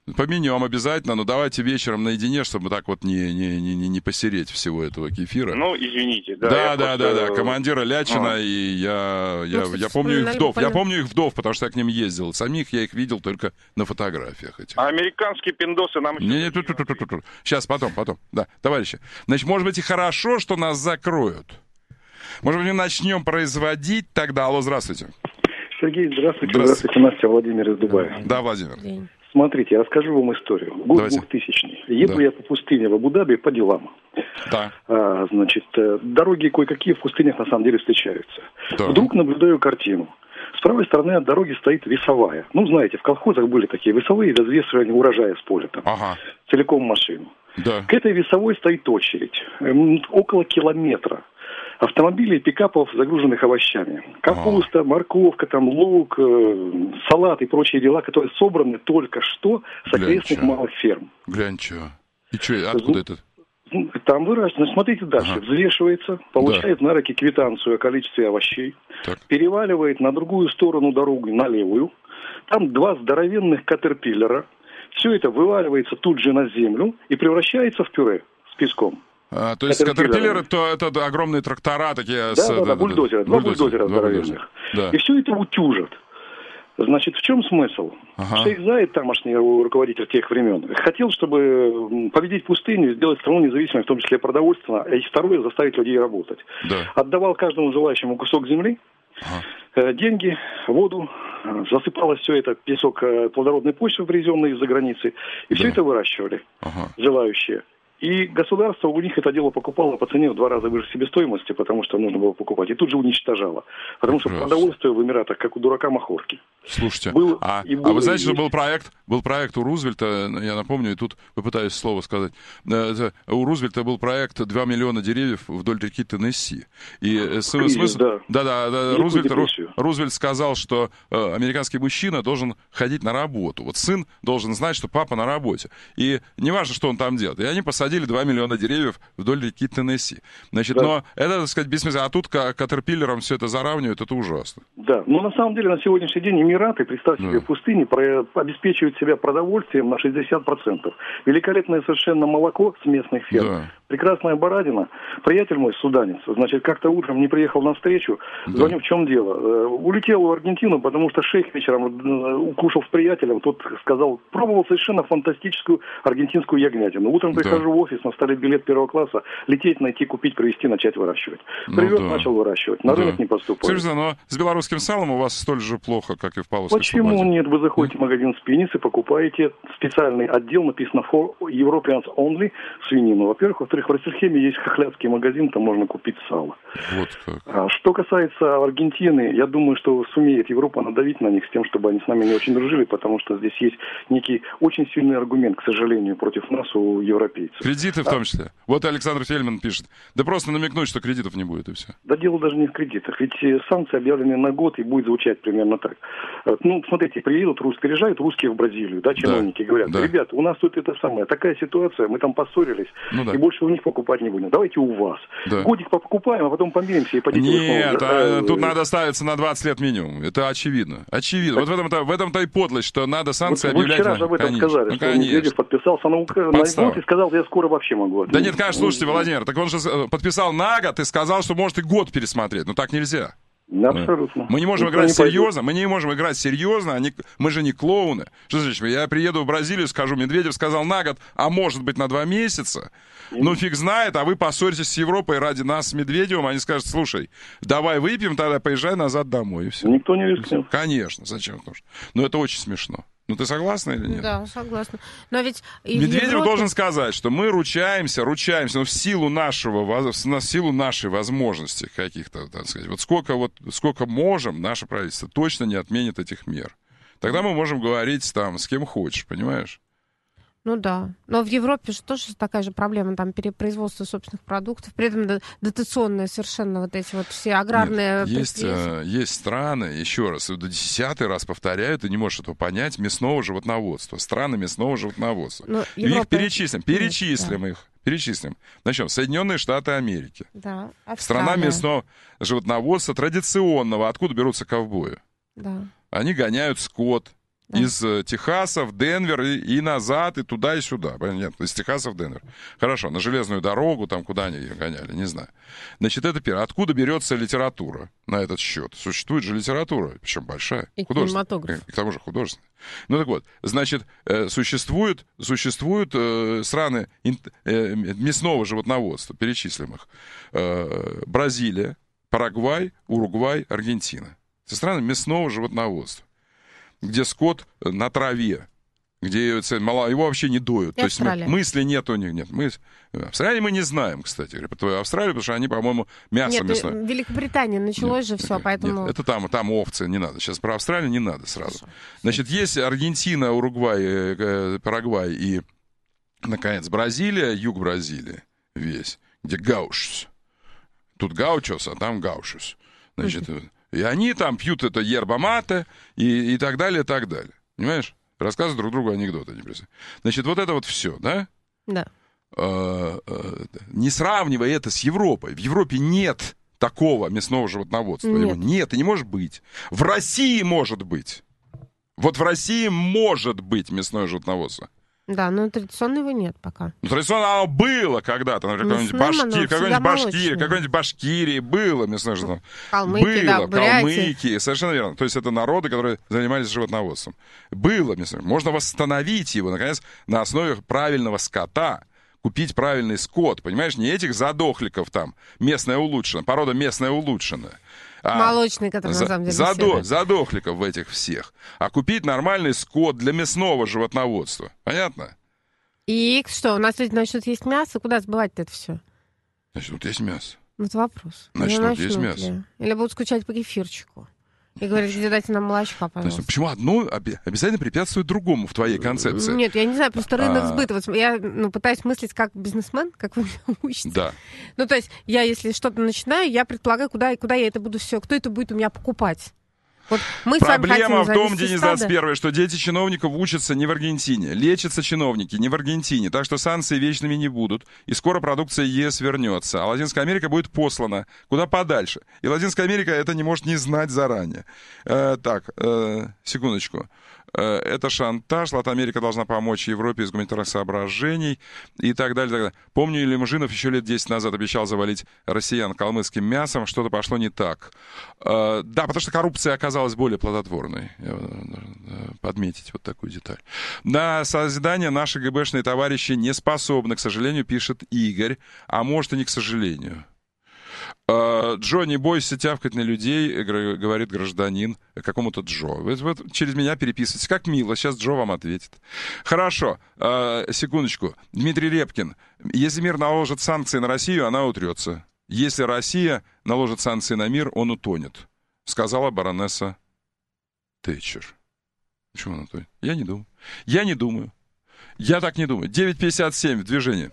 Поменем обязательно, но давайте вечером наедине, чтобы так вот не, не, не, не посереть всего этого кефира. Ну, извините. Да, да, да, просто... да, да, командира Лячина, а. и я, я, ну, я помню их вдов. Я помню их вдов, потому что я к ним ездил. Самих я их видел только на фотографиях этих. А американские пиндосы нам... Не, не, тут, тут, тут, тут, тут. Сейчас, потом, потом. Да, товарищи. Значит, может быть, и хорошо, что нас закроют. Может быть, мы начнем производить тогда... Алло, здравствуйте. Сергей, здравствуйте. Здравствуйте, здравствуйте Настя, Владимир из Дубая. Да, Владимир. Смотрите, я расскажу вам историю. Год Давайте. двухтысячный. Еду да. я по пустыне в Абу-Даби по делам. Да. А, значит, дороги кое-какие в пустынях на самом деле встречаются. Да. Вдруг наблюдаю картину. С правой стороны от дороги стоит весовая. Ну, знаете, в колхозах были такие весовые для взвешивания урожая с поля. Там, ага. Целиком машину. Да. К этой весовой стоит очередь. Около километра. Автомобилей и пикапов, загруженных овощами. Капуста, морковка, там, лук, э, салат и прочие дела, которые собраны только что с окрестных малых ферм. Глянь, что? И что, откуда это? Там выращивается. Смотрите дальше. Ага. Взвешивается, получает да. на руки квитанцию о количестве овощей, так. переваливает на другую сторону дороги, на левую. Там два здоровенных катерпиллера. Все это вываливается тут же на землю и превращается в пюре с песком. А, то есть катерпиллеры, то это огромные трактора такие... Да, с, да, да, да, бульдозеры, два бульдозера здоровенных. Да. И все это утюжат. Значит, в чем смысл? Ага. Шейх Заид, тамошний руководитель тех времен, хотел, чтобы победить пустыню, сделать страну независимой, в том числе продовольственно, и второе, заставить людей работать. Да. Отдавал каждому желающему кусок земли, ага. деньги, воду, засыпалось все это, песок плодородной почвы, привезенной из-за границы, и да. все это выращивали, ага. желающие. И государство у них это дело покупало по цене в два раза выше себестоимости, потому что нужно было покупать, и тут же уничтожало. Потому Прекрасно. Что продовольствие в Эмиратах, как у дурака махорки. Слушайте, было, а, было, а вы знаете, что был проект, был проект у Рузвельта, я напомню, и тут попытаюсь слово сказать. Это, у Рузвельта был проект два миллиона деревьев вдоль реки Теннесси. И Кризис, смысл... Да, да, да, да Рузвельт, Рузвельт сказал, что э, американский мужчина должен ходить на работу. Вот сын должен знать, что папа на работе. И не важно, что он там делает. И они посадили два миллиона деревьев вдоль реки Теннесси. Значит, да. но это, так сказать, бессмысленно. А тут катерпиллером все это заравнивают, это ужасно. Да, но на самом деле на сегодняшний день Эмираты, представьте да. себе, в пустыне про- обеспечивают себя продовольствием на шестьдесят процентов. Великолепное совершенно молоко с местных ферм. Да. Прекрасная баранина. Приятель мой, суданец, значит, как-то утром не приехал на встречу. Да. Звоню, в чем дело? Улетел в Аргентину, потому что шейх вечером кушал с приятелем. Тот сказал, пробовал совершенно фантастическую аргентинскую ягнятину. Утром да. прихожу в офис, на столе билет первого класса, лететь, найти, купить, привезти, начать выращивать. Привез, ну, да. начал выращивать. На да. рынок не поступает. Слушайте, но с белорусским салом у вас столь же плохо, как и в Павловской Почему Слободе? Нет? Вы заходите в магазин Спинис и покупаете специальный отдел, написано for Europeans Only, свинину. Во-первых. Во-вторых, в Ростельхеме есть хохлядский магазин, там можно купить сало. Вот как. А, что касается Аргентины, я думаю, что сумеет Европа надавить на них с тем, чтобы они с нами не очень дружили, потому что здесь есть некий очень сильный аргумент, к сожалению, против нас у европейцев. Кредиты в том числе. Вот Александр Фельдман пишет. Да просто намекнуть, что кредитов не будет, и все. Да дело даже не в кредитах. Ведь санкции объявлены на год, и будет звучать примерно так. Ну, смотрите, приедут русские, приезжают русские в Бразилию, да, чиновники, да. говорят, да. ребята, у нас тут это самое, такая ситуация, мы там поссорились, ну, да. и больше у них покупать не будем. Давайте у вас. Да. Годик покупаем, а потом помиримся и пойдите. Нет, а, тут надо ставиться на двадцать лет минимум. Это очевидно. Очевидно. Вот в этом-то, в этом-то и подлость, что надо санкции вот объявлять. Вы вчера же об этом конечно. сказали, ну, что Медведев подписался на год и сказал, я скоро вообще могу. Да нет, конечно, слушайте, Владимир, так он же подписал на год и сказал, что может и год пересмотреть. Но так нельзя. Абсолютно. Мы не можем Никто играть не серьезно, мы не можем играть серьезно, они, мы же не клоуны. Что значит, я приеду в Бразилию, скажу, Медведев сказал на год, а может быть на два месяца. Mm-hmm. Ну фиг знает, а вы поссоритесь с Европой ради нас с Медведевым, они скажут, слушай, давай выпьем, тогда поезжай назад домой. И все. Никто не рискнет. Конечно, зачем? Но это очень смешно. Ну, ты согласна или нет? Да, согласна. Но ведь и Медведев Европе... должен сказать, что мы ручаемся, ручаемся, но в силу нашего, в силу нашей возможности каких-то, так сказать, вот сколько, вот сколько можем, наше правительство точно не отменит этих мер. Тогда мы можем говорить там с кем хочешь, понимаешь? Ну да. Но в Европе же тоже такая же проблема, там перепроизводство собственных продуктов, при этом дотационные совершенно вот эти вот все аграрные... Нет, есть, есть страны, еще раз, десятый раз повторяю, ты не можешь этого понять, мясного животноводства, страны мясного животноводства. Но Европа... Их перечислим, перечислим Нет, их. Да. Перечислим. Начнем. Соединенные Штаты Америки. Да. Страна мясного животноводства традиционного. Откуда берутся ковбои? Да. Они гоняют скот. Да. Из э, Техаса в Денвер и, и назад, и туда, и сюда. Нет, из Техаса в Денвер. Хорошо, на железную дорогу, там, куда они ее гоняли, не знаю. Значит, это первое. Откуда берется литература на этот счет? Существует же литература, причем большая. И кинематограф. И к тому же художественная. Ну так вот, значит, э, существуют, существуют э, страны э, мясного животноводства, перечислимых. Э, Бразилия, Парагвай, Уругвай, Аргентина. Это страны мясного животноводства, где скот на траве, где его вообще не доют. И То есть Австралия. мысли нет у них. Нет. Мы... Австралии мы не знаем, кстати, говоря, про твою Австралию, потому что они, по-моему, мясо Нет, мясное. в Великобритании началось Нет, же все, нет, поэтому... Нет, это там, там овцы, не надо. Сейчас про Австралию не надо сразу. Значит, есть Аргентина, Уругвай, э, Парагвай и, наконец, Бразилия, юг Бразилии весь, где гаушус. Тут гаучос, а там гаушус. Значит, mm-hmm. и они там пьют это yerba-mate и, и так далее, и так далее. Понимаешь? Рассказывают друг другу анекдоты. Значит, вот это вот все, да? Да. Не сравнивай это с Европой. В Европе нет такого мясного животноводства. Нет. Его нет и не может быть. В России может быть. Вот в России может быть мясное животноводство. Да, но традиционно его нет пока. Ну, традиционно оно было когда-то. Например, какой-нибудь Башкирии, какой-нибудь Башкирии, какой-нибудь Башкирии было мясное животноводство. Калмыки, было, да, калмыки, совершенно верно. То есть это народы, которые занимались животноводством. Было мясное. Можно восстановить его, наконец, на основе правильного скота. Купить правильный скот, понимаешь, не этих задохликов там, местная улучшенная, порода местная улучшенная. А молочный, который за, на самом деле задо, задохликов в этих всех. А купить нормальный скот для мясного животноводства. Понятно? И что, у нас люди начнут есть мясо? Куда сбывать-то это все? Значит, вот есть мясо. Вот вопрос. Начнут есть мясо. Ли? Или будут скучать по кефирчику? И говорит, где дайте нам молочка, пожалуйста. Есть, почему одно обязательно препятствует другому в твоей концепции? Нет, я не знаю, просто рынок а... сбыта. Вот я ну, пытаюсь мыслить как бизнесмен, как вы меня учите. Да. Ну, то есть я, если что-то начинаю, я предполагаю, куда, куда я это буду все, кто это будет у меня покупать. Вот мы Проблема в том, Денис стадо. двадцать первый, что дети чиновников учатся не в Аргентине. Лечатся чиновники не в Аргентине. Так что санкции вечными не будут. И скоро продукция ЕС вернется. А Латинская Америка будет послана куда подальше. И Латинская Америка это не может не знать заранее. Э, так, э, секундочку. Э, это шантаж. Латинамерика должна помочь Европе из гуманитарных соображений. И так далее, так далее. Помню, Лимжинов еще лет десять назад обещал завалить россиян калмыцким мясом. Что-то пошло не так. Э, да, потому что коррупция оказалась более плодотворной. Подметить вот такую деталь. На созидание наши ГБшные товарищи не способны, к сожалению, пишет Игорь. А может и не к сожалению. Джо, не бойся тявкать на людей, говорит гражданин какому-то Джо. Вы, вы через меня переписываетесь. Как мило, сейчас Джо вам ответит. Хорошо, секундочку. Дмитрий Репкин. Если мир наложит санкции на Россию, она утрется. Если Россия наложит санкции на мир, он утонет. Сказала баронесса Тэтчер. Почему она тонет? Я не думаю. Я не думаю. Я так не думаю. девять пятьдесят семь в движении.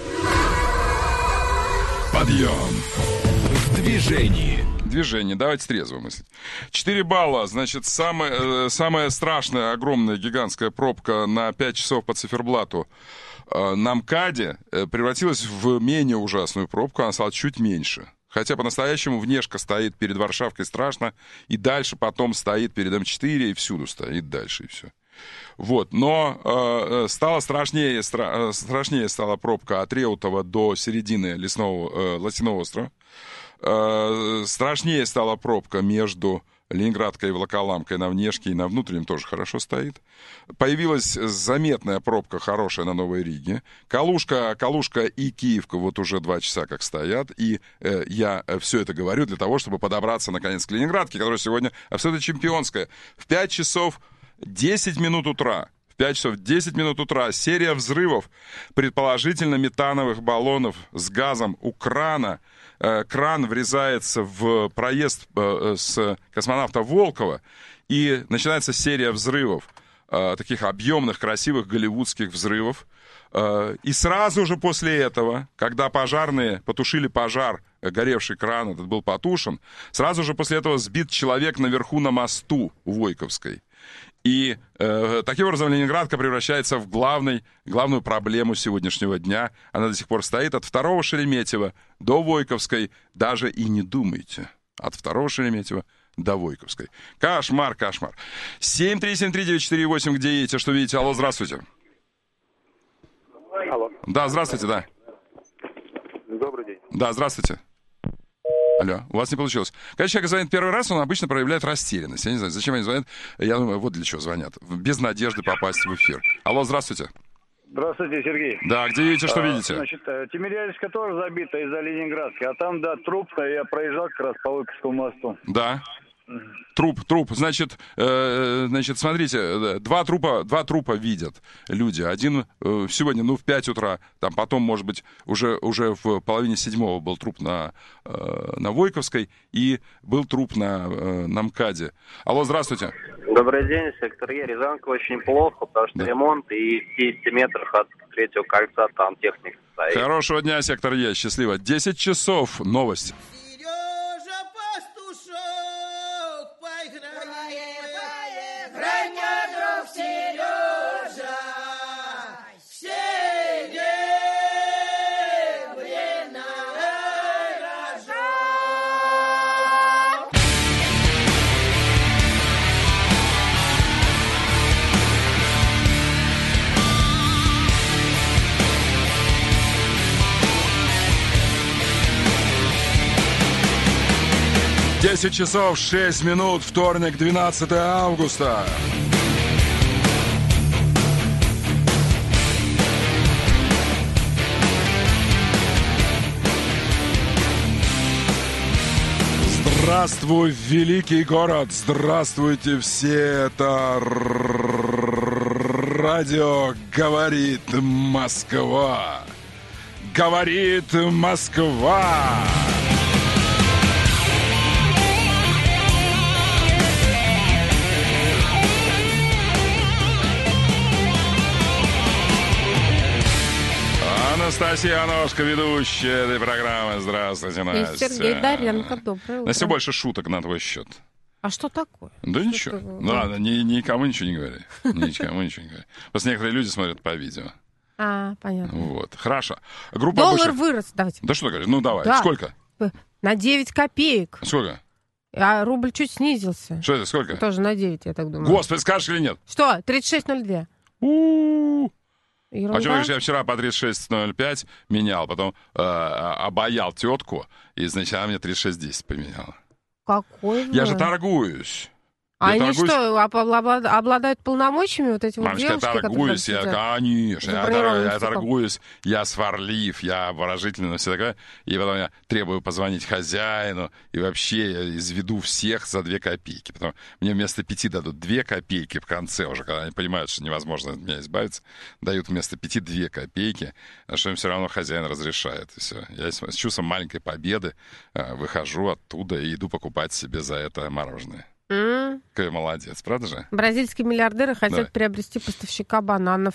Подъем в движении. Движение. Давайте трезво мыслить. четыре балла. Значит, самая, самая страшная, огромная, гигантская пробка на пять часов по циферблату на МКАДе превратилась в менее ужасную пробку. Она стала чуть меньше. Хотя по-настоящему внешка стоит перед Варшавкой страшно, и дальше потом стоит перед эм четыре, и всюду стоит дальше, и все. Вот, но э, стало страшнее, стра, страшнее стала пробка от Реутова до середины лесного, э, Лосиного острова. Э, страшнее стала пробка между Ленинградкой и Волоколамкой на внешке, и на внутреннем тоже хорошо стоит. Появилась заметная пробка хорошая на Новой Риге. Калужка, Калужка и Киевка вот уже два часа как стоят. И э, я все это говорю для того, чтобы подобраться, наконец, к Ленинградке, которая сегодня абсолютно чемпионская. В пять часов десять минут утра. В пять часов десять минут утра серия взрывов, предположительно метановых баллонов с газом у крана. Кран врезается в проезд с космонавта Волкова, и начинается серия взрывов, таких объемных, красивых голливудских взрывов. И сразу же после этого, когда пожарные потушили пожар, горевший кран этот был потушен, сразу же после этого сбит человек наверху на мосту у Войковской. И э, таким образом Ленинградка превращается в главный, главную проблему сегодняшнего дня. Она до сих пор стоит от второго Шереметьева до Войковской. Даже и не думайте. От второго Шереметьева до Войковской. Кошмар, кошмар. семь три семь три девять четыре восемь, где едете, что видите? Алло, здравствуйте. Алло. Да, здравствуйте, да. Добрый день. Да, здравствуйте. Алло, у вас не получилось. Когда человек звонит первый раз, он обычно проявляет растерянность. Я не знаю, зачем они звонят. Я думаю, вот для чего звонят. Без надежды попасть в эфир. Алло, здравствуйте. Здравствуйте, Сергей. Да, где видите, что а, видите? Значит, Тимирязевская тоже забита из-за Ленинградской, а там, да, трупно, я проезжал как раз по Выковскому мосту. Да. Труп, труп. Значит, э, значит, смотрите, два трупа, два трупа видят люди. Один э, сегодня, ну, в пять утра, там потом, может быть, уже, уже в половине седьмого был труп на, э, на Войковской, и был труп на, э, на МКАДе. Алло, здравствуйте. Добрый день, сектор Е. Рязанка очень плохо, потому что да. ремонт, и в десяти метрах от третьего кольца там техника стоит. Хорошего дня, сектор Е. Счастливо. десять часов. Новости. десять часов шесть минут, вторник, двенадцатое августа. Здравствуй, великий город! Здравствуйте все! Это радио «Говорит Москва». «Говорит Москва». Анастасия Аношка, ведущая этой программы. Здравствуйте, Настя. И Сергей Доренко, доброе утро. Настя, больше шуток на твой счет. А что такое? Да что ничего. Такое? Ну ладно, ни, никому ничего не говори. Никому ничего не говори. Просто некоторые люди смотрят по видео. А, понятно. Вот, хорошо. Группа Доллар обычных... вырос, давайте. Да что говоришь? Ну давай, да. Сколько? На девять копеек. Сколько? А рубль чуть снизился. Что это, сколько? Тоже на девять, я так думаю. Господи, скажешь или нет? Что, тридцать шесть ноль два. У-у-у. Ерунда. А что, говоришь, я вчера по тридцать шесть ноль пять менял, потом э, обаял тетку, и, значит, она мне тридцать шесть десять поменяла. Какой вы? Я же торгуюсь. А я они торгуюсь... что, обладают полномочиями, вот эти вот Мамочка, девушки, я торгуюсь, которые я, конечно, я, тор, я торгуюсь, я сварлив, я выражительный, все такое, и потом я требую позвонить хозяину, и вообще я изведу всех за две копейки. Потом мне вместо пяти дадут две копейки в конце уже, когда они понимают, что невозможно от меня избавиться, дают вместо пяти две копейки, а что им все равно хозяин разрешает, и все. Я с чувством маленькой победы выхожу оттуда и иду покупать себе за это мороженое. Mm. Какой молодец, правда же? Бразильские миллиардеры хотят да. приобрести поставщика бананов.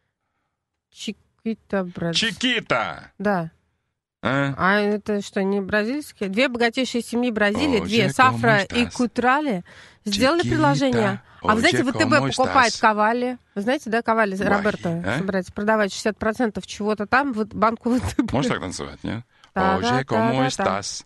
Чикита, брат. Чикита! Да. А? а это что, не бразильские? Две богатейшие семьи Бразилии, О, две, Сафра и Кутрали, сделали Чикита. предложение. А вы знаете, ВТБ покупает Ковали. Вы знаете, да, Ковали, Роберто а? собирается продавать шестьдесят процентов чего-то там, в банку ВТБ. Можно так танцевать, нет? Оже, кому estás?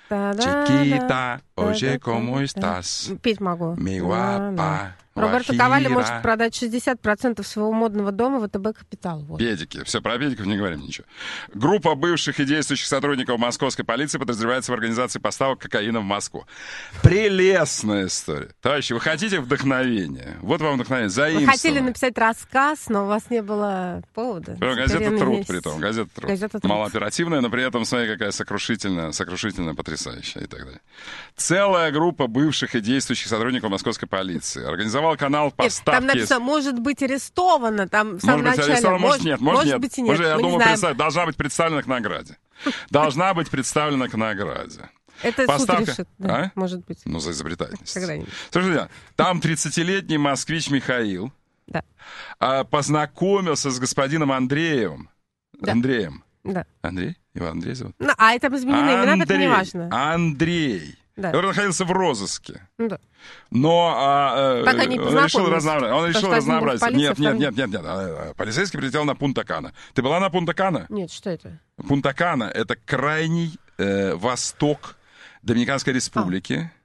Чикита, оже, кому estás? Петь могу. Mi guapa. Роберто Ковали может продать шестьдесят процентов своего модного дома ВТБ Капитал. Вот. Педики. Все, про педиков не говорим ничего. Группа бывших и действующих сотрудников московской полиции подозревается в организации поставок кокаина в Москву. Прелестная история. Товарищи, вы хотите вдохновения? Вот вам вдохновение. Заимствование. Вы хотели написать рассказ, но у вас не было повода. Газета «Труд» при том. Газета «Труд». Газета «Труд». Малооперативная, но при этом, смотри, какая сокрушительная, сокрушительная, потрясающая и так далее. Целая группа бывших и действующих сотрудников московской полиции организовала канал поставки... Нет, там написано, может быть арестовано, там в самом может начале. Быть, может, может нет, может, может нет. быть и нет. Может, я Мы думаю, представ... должна быть представлена к награде. Должна быть представлена к награде. Это Поставка... суд решит, да, а? может быть. Ну, за изобретательность. Когда-нибудь. Слушайте, там тридцатилетний москвич Михаил да. познакомился с господином Андреевым. Да. Андреем. Да. Андрей? Его Андрей зовут? Ну, а это изменены имена, это не важно. Андрей. Да. Он находился в розыске. Да. Но а, так они он решил разнообразить. Он решил разнообразить. Полиция, нет, нет, нет, нет, нет, нет. Полицейский прилетел на Пунта-Кана. Ты была на Пунта-Кана? Нет, что это? Пунта-Кана — это крайний э, восток Доминиканской Республики.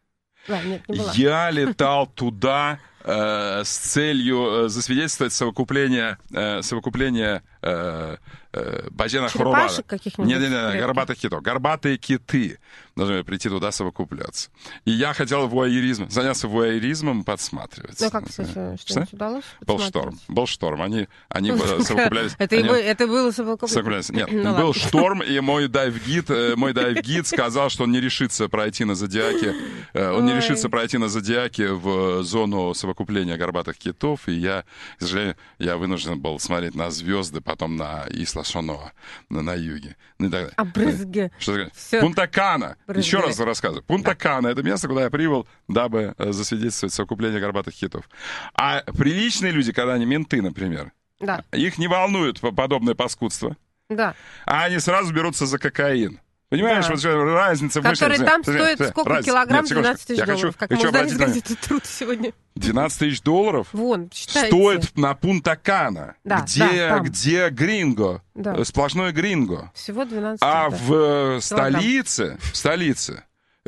Да, нет, не была. Я летал туда э, с целью э, засвидетельствовать совокупление, э, совокупление э, э, Бажена Хорубара. каких-нибудь? Нет-нет-нет, горбатых китов. Горбатые киты должны прийти туда совокупляться. И я хотел вуайеризмом, заняться вуайеризмом, подсматривать. Ну, как, кстати, что-нибудь удалось? Был шторм. Был шторм. Они, они совокуплялись. Это, они... это было совокупление? Нет, ну, был шторм, и мой дайв-гид, мой дайв-гид сказал, что он не решится пройти на Зодиаке. Он Ой. не решится пройти на Зодиаке в зону совокупления горбатых китов. И я, к сожалению, я вынужден был смотреть на звезды, потом на Исла Шоноа, на, на юге. Ну, и так далее. А брызги? Что Пунта-Кана. Брызги. Еще раз рассказываю. Пунта-Кана — это место, куда я прибыл, дабы засвидетельствовать совокупление горбатых китов. А приличные люди, когда они менты, например, да. их не волнует подобное паскудство. Да. А они сразу берутся за кокаин. Понимаешь, да. вот разница в мышлении. Который там смотри, стоит смотри, сколько разница. килограмм? Нет, двенадцать тысяч долларов. Хочу, как хочу мы узнали, газеты «Труд» сегодня. двенадцать тысяч долларов? Вон, считайте. Стоит на Пунта-Кана, да, где, да, где гринго, да. сплошной гринго. Всего двенадцать. А да. в столице, в столице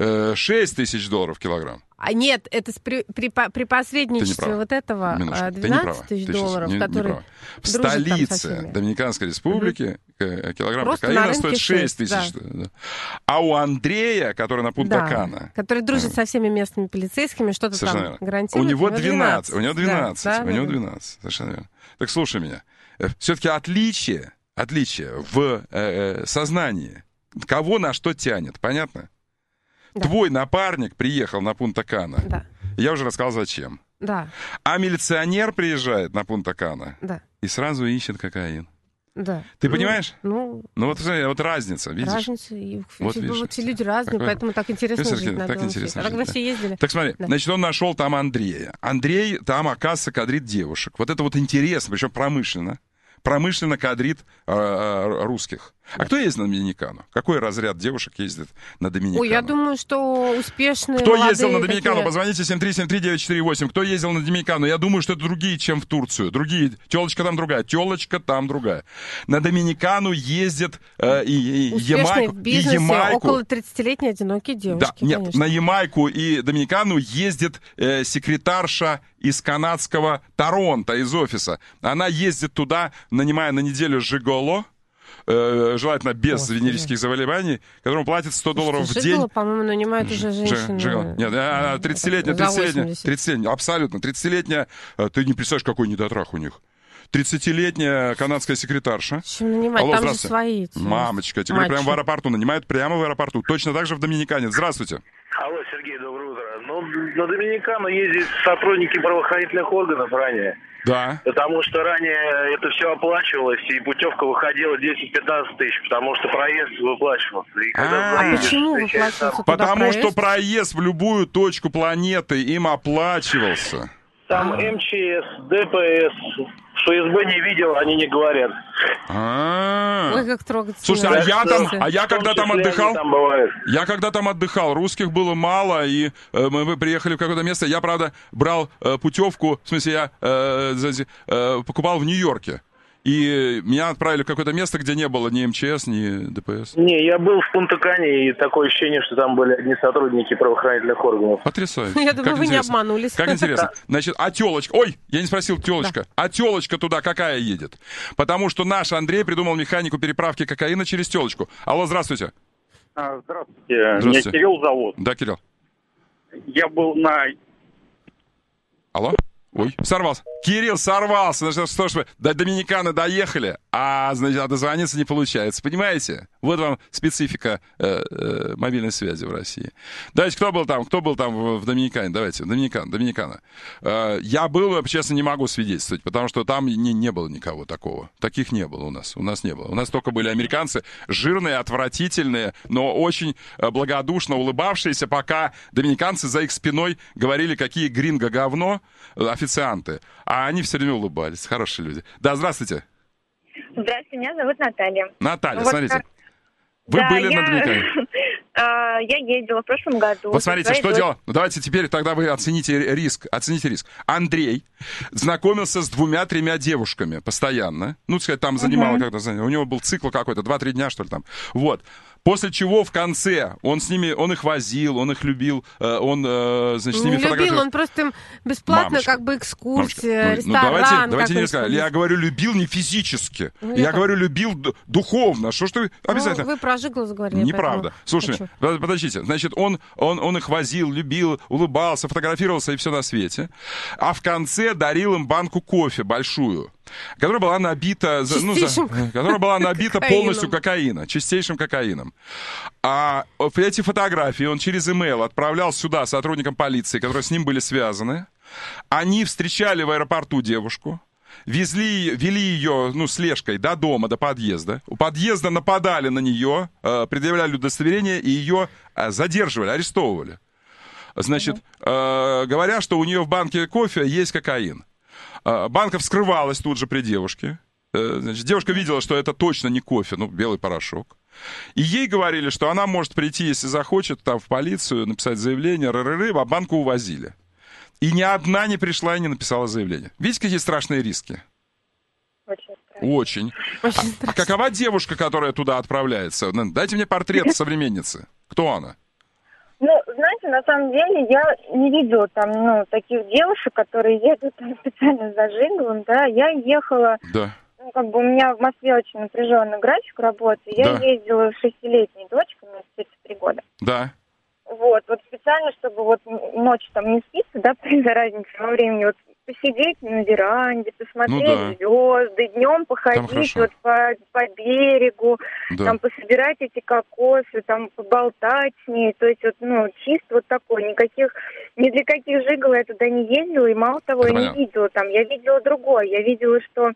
шесть тысяч долларов килограмм. А нет, это при, при, при посредничестве вот этого Минуточку. двенадцать тысяч долларов, не, которые в столице Доминиканской республики угу. килограмм Просто кокаина стоит шесть тысяч. Да. А у Андрея, который на Пунта-Кана... Да, который дружит со всеми местными полицейскими, что-то там гарантирует. У него двенадцать. У него двенадцать. Да, у него двенадцать. Совершенно верно. Так слушай меня. Все-таки отличие, отличие в э, сознании, кого на что тянет, понятно? Да. Твой напарник приехал на Пунта-Кана. Да. Я уже рассказал, зачем. Да. А милиционер приезжает на Пунта-Кана. Да. И сразу ищет кокаин. Да. Ты ну, понимаешь? Ну, ну вот, вот разница, видишь? Разница. И, вот, видишь, вот все люди разные, Какой? Поэтому так интересно Все жить. Так интересно жить. А когда все ездили? Так смотри, да. значит, он нашел там Андрея. Андрей там, оказывается, кадрит девушек. Вот это вот интересно, причем промышленно. Промышленно кадрит э, э, русских. А да. кто ездит на Доминикану? Какой разряд девушек ездит на Доминикану? Ой, я думаю, что успешные Кто ездил на Доминикану? Такие... Позвоните семь три семь три девять четыре восемь. Кто ездил на Доминикану? Я думаю, что это другие, чем в Турцию. Другие. Телочка там другая. Телочка там другая. На Доминикану ездит э, и, и Ямайку. В бизнесе, и Ямайку. Около тридцатилетние одинокие девушки. Да, нет, конечно. на Ямайку и Доминикану ездит э, секретарша из канадского Торонто, из офиса. Она ездит туда, нанимая на неделю жиголо, э, желательно без Господи. венерических заболеваний, которому платят сто долларов Слушайте, в день. Жиголо, по-моему, нанимает уже женщина. Жиголо. Нет, тридцатилетняя, тридцатилетняя, тридцатилетняя, абсолютно, тридцатилетняя, ты не представляешь, какой недотрах у них. тридцатилетняя канадская секретарша. Чем нанимать? Алло, там же свои. Мамочка, я тебе говорю, прямо в аэропорту, нанимают прямо в аэропорту. Точно так же в Доминикане. Здравствуйте. Алло, Сергей, доброе утро. Ну, на Доминикану ездят сотрудники правоохранительных органов ранее. Да. Потому что ранее это все оплачивалось, и путевка выходила десять-пятнадцать тысяч, потому что проезд выплачивался. И когда а, а почему выплачивался? Потому проезд? что проезд в любую точку планеты им оплачивался. Там а. МЧС, ДПС, что СБ не видел, они не говорят. А-а-а. Ой, как трогательно. Слушай, а я там, а я когда там отдыхал, там я когда там отдыхал, русских было мало, и э, мы приехали в какое-то место, я, правда, брал э, путевку, в смысле, я э, э, покупал в Нью-Йорке. И меня отправили в какое-то место, где не было ни МЧС, ни ДПС. Не, я был в Пунта-Кане, и такое ощущение, что там были одни сотрудники правоохранительных органов. Потрясающе. Я думаю, как вы интересно. не обманулись. Как интересно. Значит, а телочка... Ой, я не спросил, телочка. Да. А телочка туда какая едет? Потому что наш Андрей придумал механику переправки кокаина через телочку. Алло, здравствуйте. А, здравствуйте. Здравствуйте. Меня Кирилл зовут. Да, Кирилл. Я был на... Алло? Ой, сорвался. Кирилл сорвался. Значит, что ж вы, до Доминиканы доехали, а, значит, а дозвониться не получается. Понимаете? Вот вам специфика э, э, мобильной связи в России. Давайте, кто был там? Кто был там в, в Доминикане? Давайте, Доминикана, Доминикана. Э, я был, честно, не могу свидетельствовать, потому что там не, не было никого такого. Таких не было у нас. У нас не было. У нас только были американцы, жирные, отвратительные, но очень благодушно улыбавшиеся, пока доминиканцы за их спиной говорили, какие гринго говно, официанты. А они все время улыбались. Хорошие люди. Да, здравствуйте. Здравствуйте, меня зовут Наталья. Наталья, вот смотрите. как... Вы да, были я... на Доминикане? Я ездила в прошлом году. Вот смотрите, что дочь... дело. Ну, давайте теперь тогда вы оцените риск. Оцените риск. Андрей знакомился с двумя-тремя девушками постоянно. Ну, сказать, там занимало uh-huh. как-то... У него был цикл какой-то, два-три дня, что ли, там. Вот. После чего в конце он с ними, он их возил, он их любил, он, значит, с ними не любил, он просто им бесплатно Мамочка, как бы экскурсия, мамочка, ресторан. Ну, давайте, давайте не какой-то. сказать. Я говорю, любил не физически. Ну, я как? говорю, любил д- духовно. Что ж ты обязательно... Ну, вы про Жиглу заговорили. Неправда. Слушай, хочу. подождите. Значит, он, он, он их возил, любил, улыбался, фотографировался и все на свете. А в конце дарил им банку кофе большую, которая была набита, ну, за, которая была набита полностью кокаина, чистейшим кокаином. А эти фотографии он через имейл отправлял сюда сотрудникам полиции, которые с ним были связаны. Они встречали в аэропорту девушку, везли, вели ее, ну, слежкой до дома, до подъезда. У подъезда нападали на нее, предъявляли удостоверение и ее задерживали, арестовывали. Значит, mm-hmm. говоря, что у нее в банке кофе есть кокаин. Банка вскрывалась тут же при девушке. Значит, девушка видела, что это точно не кофе, ну, белый порошок. И ей говорили, что она может прийти, если захочет, там, в полицию, написать заявление, ры-ры-ры, а банку увозили. И ни одна не пришла и не написала заявление. Видите, какие страшные риски? Очень. Очень. Очень а, а какова девушка, которая туда отправляется? Дайте мне портрет современницы. Кто она? Ну, знаете, на самом деле я не видела там, ну, таких девушек, которые едут там специально за Жиглом, да. Я ехала, да. ну, как бы у меня в Москве очень напряженный график работы. Я да. ездила с шестилетней дочкой, мне тридцать три года. Да. Вот, вот специально, чтобы вот ночью там не спится, да, из-за разницы во времени, вот посидеть на веранде, посмотреть ну, да. звезды, днем походить вот по, по берегу, да. там пособирать эти кокосы, там поболтать с ней, то есть вот, ну, чисто вот такой, никаких, ни для каких Жигл я туда не ездила, и мало того, Это я понятно. не видела там, я видела другое, я видела, что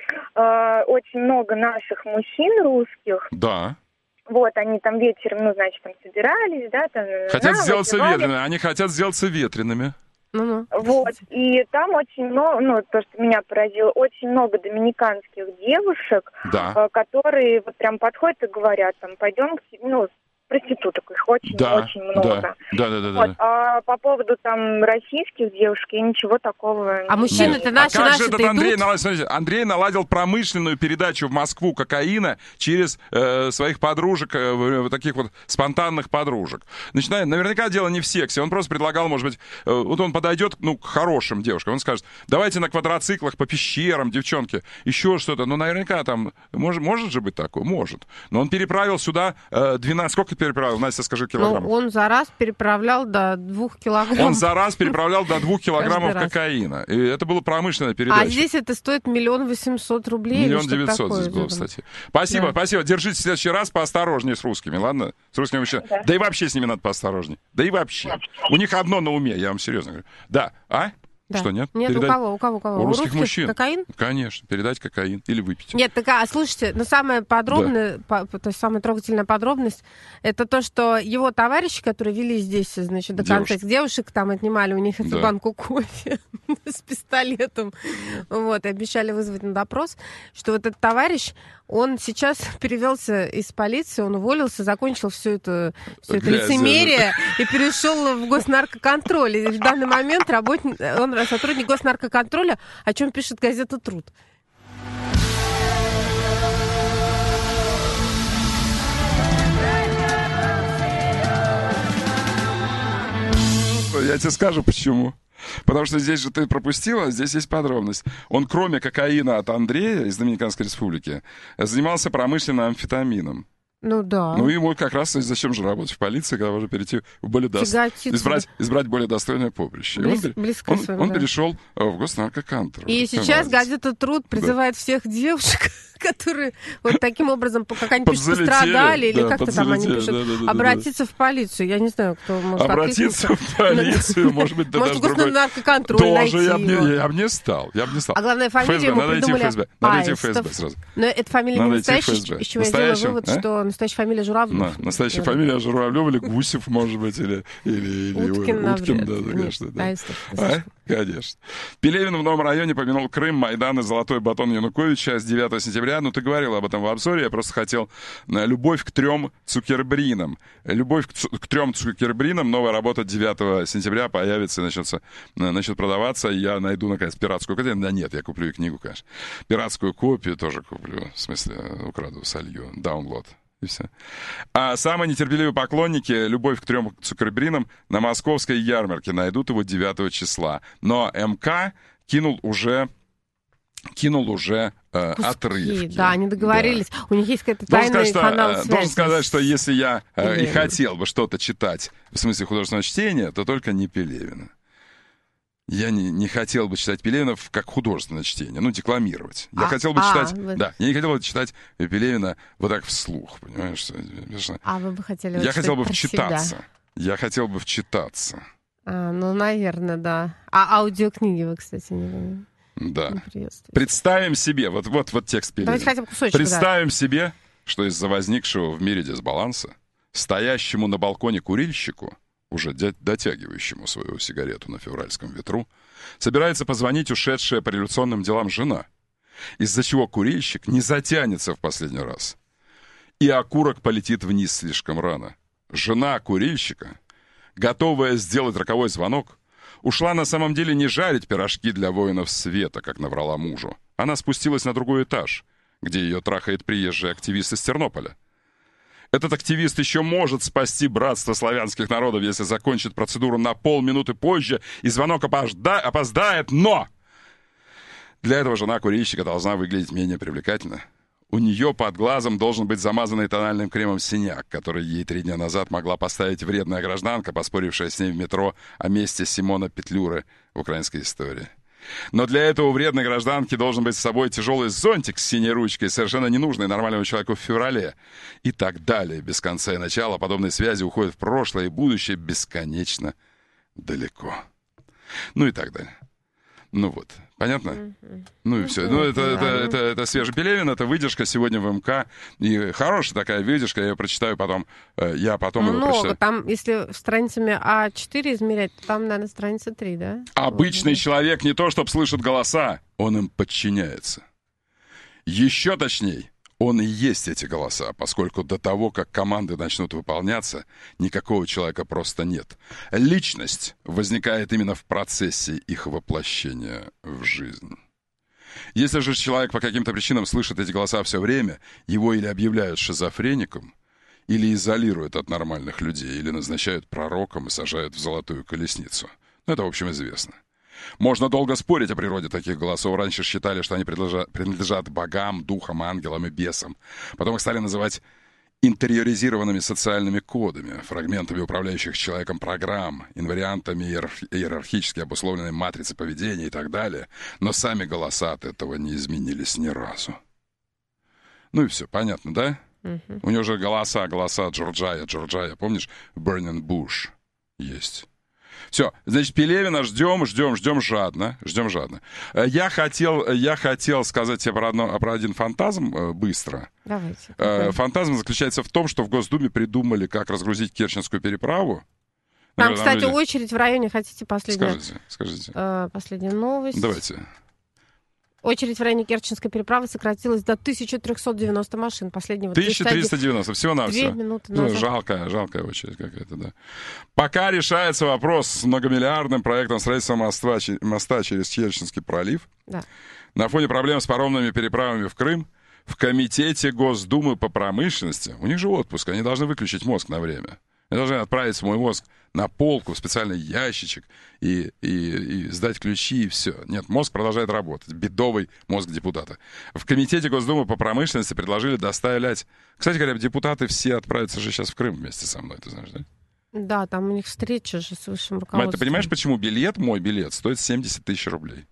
э, очень много наших мужчин русских, да. вот, они там вечером, ну, значит, там собирались, да, там... Хотят да, сделаться выпивали. ветреными, они хотят сделаться ветреными. Ну-ну. Вот, и там очень много, ну, то, что меня поразило, очень много доминиканских девушек, да. э, которые вот прям подходят и говорят, там, пойдем к себе, ну, проституток, их очень-очень да, очень много. Да, да, да, да, вот. да. А по поводу там российских девушек, я ничего такого... А мужчины-то наши, а как наши же этот Андрей наладил, смотрите, Андрей наладил промышленную передачу в Москву кокаина через э, своих подружек, э, таких вот спонтанных подружек. Начиная, наверняка дело не в сексе, он просто предлагал, может быть, э, вот он подойдет, ну, к хорошим девушкам, он скажет, давайте на квадроциклах по пещерам, девчонки, еще что-то, ну, наверняка там, может, может же быть такое? Может. Но он переправил сюда э, двенадцать, сколько переправил? Настя, скажи, килограммов. Ну, он за раз переправлял до двух килограммов. Он за раз переправлял до двух килограммов кокаина. И это была промышленная передача. А здесь это стоит миллион восемьсот рублей. Миллион девятьсот здесь было, кстати. Спасибо, да. спасибо. Держите в следующий раз поосторожнее с русскими, ладно? С русскими вообще. Да. да и вообще с ними надо поосторожнее. Да и вообще. У них одно на уме, я вам серьезно говорю. Да, а? Да. Что, нет? Нет, Передать... у кого, у кого, у кого? У, у русских русских мужчин. Кокаин? Конечно, передать кокаин или выпить. Нет, так, а слушайте, ну самая подробная, да. по, то есть самая трогательная подробность, это то, что его товарищи, которые вели здесь, значит, до конца этих девушек, там отнимали у них эту да. банку кофе с пистолетом, вот, и обещали вызвать на допрос, что вот этот товарищ, он сейчас перевелся из полиции, он уволился, закончил все это, все это лицемерие и перешел в госнаркоконтроль. И в данный момент работник, он сотрудник госнаркоконтроля, о чем пишет газета «Труд». Я тебе скажу, почему. Потому что здесь же ты пропустила, здесь есть подробность. Он, кроме кокаина от Андрея из Доминиканской Республики, занимался промышленным амфетамином. Ну да. Ну ему как раз зачем же работать в полиции, когда можно перейти в более достойное, избрать, избрать более достойное поприще. Близ, он близко он, своему, он да. перешел в госнаркоконтроль. И сейчас газета «Труд» призывает да. всех девушек, которые вот таким образом, как они пишут, пострадали, или да, как-то там они пишут, да, да, да, обратиться да, да. в полицию. Я не знаю, кто может обратиться в полицию, может быть, да может, даже другой. Наркоконтроль тоже я бы не стал, я бы не стал. А главное, фамилию ему придумали Аистов. Надо идти в ФСБ сразу. Но эта фамилия не настоящая, из чего я делаю вывод, что настоящая фамилия Журавлев. Настоящая фамилия Журавлев или Гусев, может быть, или Уткин, да, конечно. Конечно. Пелевин в новом районе помянул Крым, Майдан и золотой батон Януковича с девятого сентября. Ну, ты говорил об этом в обзоре, я просто хотел. Любовь к трем Цукербринам. Любовь к, цу- к трем Цукербринам. Новая работа девятого сентября появится и начнется, начнет продаваться. Я найду, наконец, пиратскую копию. Да нет, я куплю и книгу, конечно. Пиратскую копию тоже куплю. В смысле, украду, солью. Download. И все. А самые нетерпеливые поклонники «Любовь к трем цукербринам» на московской ярмарке найдут его девятого числа. Но МК кинул уже... кинул уже э, отрывки. Да, они договорились. Да. У них есть какая-то тайная канал связи. Должен сказать, что если я э, и хотел бы что-то читать, в смысле художественного чтения, то только не Пелевина. Я не, не хотел бы читать Пелевина как художественное чтение, ну, декламировать. Я а, хотел бы а, читать... Вы... Да, я не хотел бы читать Пелевина вот так вслух, понимаешь? А вы бы хотели... Я хотел бы вчитаться. Себя. Я хотел бы вчитаться. А, ну, наверное, да. А аудиокниги вы, кстати, не... Да. Представим себе, вот, вот, вот текст Пелевина. Давайте хотя бы кусочек, Представим да. себе, что из-за возникшего в мире дисбаланса стоящему на балконе курильщику, уже дотягивающему свою сигарету на февральском ветру, собирается позвонить ушедшая по революционным делам жена, из-за чего курильщик не затянется в последний раз, и окурок полетит вниз слишком рано. Жена курильщика, готовая сделать роковой звонок, ушла на самом деле не жарить пирожки для воинов света, как наврала мужу. Она спустилась на другой этаж, где ее трахает приезжий активист из Тернополя. Этот активист еще может спасти братство славянских народов, если закончит процедуру на полминуты позже, и звонок опозда... опоздает, но... Для этого жена курильщика должна выглядеть менее привлекательно. У нее под глазом должен быть замазанный тональным кремом синяк, который ей три дня назад могла поставить вредная гражданка, поспорившая с ней в метро о месте Симона Петлюры в украинской истории. Но для этого у вредной гражданки должен быть с собой тяжелый зонтик с синей ручкой, совершенно ненужный нормальному человеку в феврале. И так далее, без конца и начала. Подобные связи уходят в прошлое и будущее бесконечно далеко. Ну и так далее. Ну вот, понятно? Mm-hmm. Ну и все. Ну это, mm-hmm. это, это, это, это свежий Пелевин, это выдержка сегодня в МК. И хорошая такая выдержка, я ее прочитаю потом. Я потом Много. Его прочитаю. Там, если страницами а четыре измерять, то там, наверное, страница три, да? Обычный mm-hmm. человек не то, чтобы слышит голоса, он им подчиняется. Еще точней, он и есть эти голоса, поскольку до того, как команды начнут выполняться, никакого человека просто нет. Личность возникает именно в процессе их воплощения в жизнь. Если же человек по каким-то причинам слышит эти голоса все время, его или объявляют шизофреником, или изолируют от нормальных людей, или назначают пророком и сажают в золотую колесницу. Ну, это, в общем, известно. Можно долго спорить о природе таких голосов. Раньше считали, что они принадлежат, принадлежат богам, духам, ангелам и бесам. Потом их стали называть интериоризированными социальными кодами, фрагментами управляющих человеком программ, инвариантами иерархи- иерархически обусловленной матрицы поведения и так далее. Но сами голоса от этого не изменились ни разу. Ну и все, понятно, да? Uh-huh. У него же голоса, голоса Джорджая, Джорджая, помнишь? Burning Bush есть. Все, значит, Пелевина ждем, ждем, ждем жадно, ждем жадно. Я хотел, я хотел сказать тебе про, одно, про один фантазм быстро. Давайте. Э, фантазм заключается в том, что в Госдуме придумали, как разгрузить Керченскую переправу. Там, Наверное, кстати, люди... очередь в районе, хотите последнюю? Скажите, скажите. Э, последняя новость. Давайте. Очередь в районе Керченской переправы сократилась до тысяча триста девяносто машин. Последнего тысяча триста девяносто, всего-навсего. Две минуты назад. Ну, жалкая, жалкая очередь какая-то, да. Пока решается вопрос с многомиллиардным проектом строительства моста, моста через Керченский пролив, да. На фоне проблем с паромными переправами в Крым, в Комитете Госдумы по промышленности, у них же отпуск, они должны выключить мозг на время. Они должны отправить свой мозг на полку, в специальный ящичек и, и, и сдать ключи, и все. Нет, мозг продолжает работать. Бедовый мозг депутата. В Комитете Госдумы по промышленности предложили доставлять... Кстати говоря, депутаты все отправятся же сейчас в Крым вместе со мной, ты знаешь, да? Да, там у них встреча же с высшим руководством. Мать, ты понимаешь, почему билет, мой билет, стоит семьдесят тысяч рублей?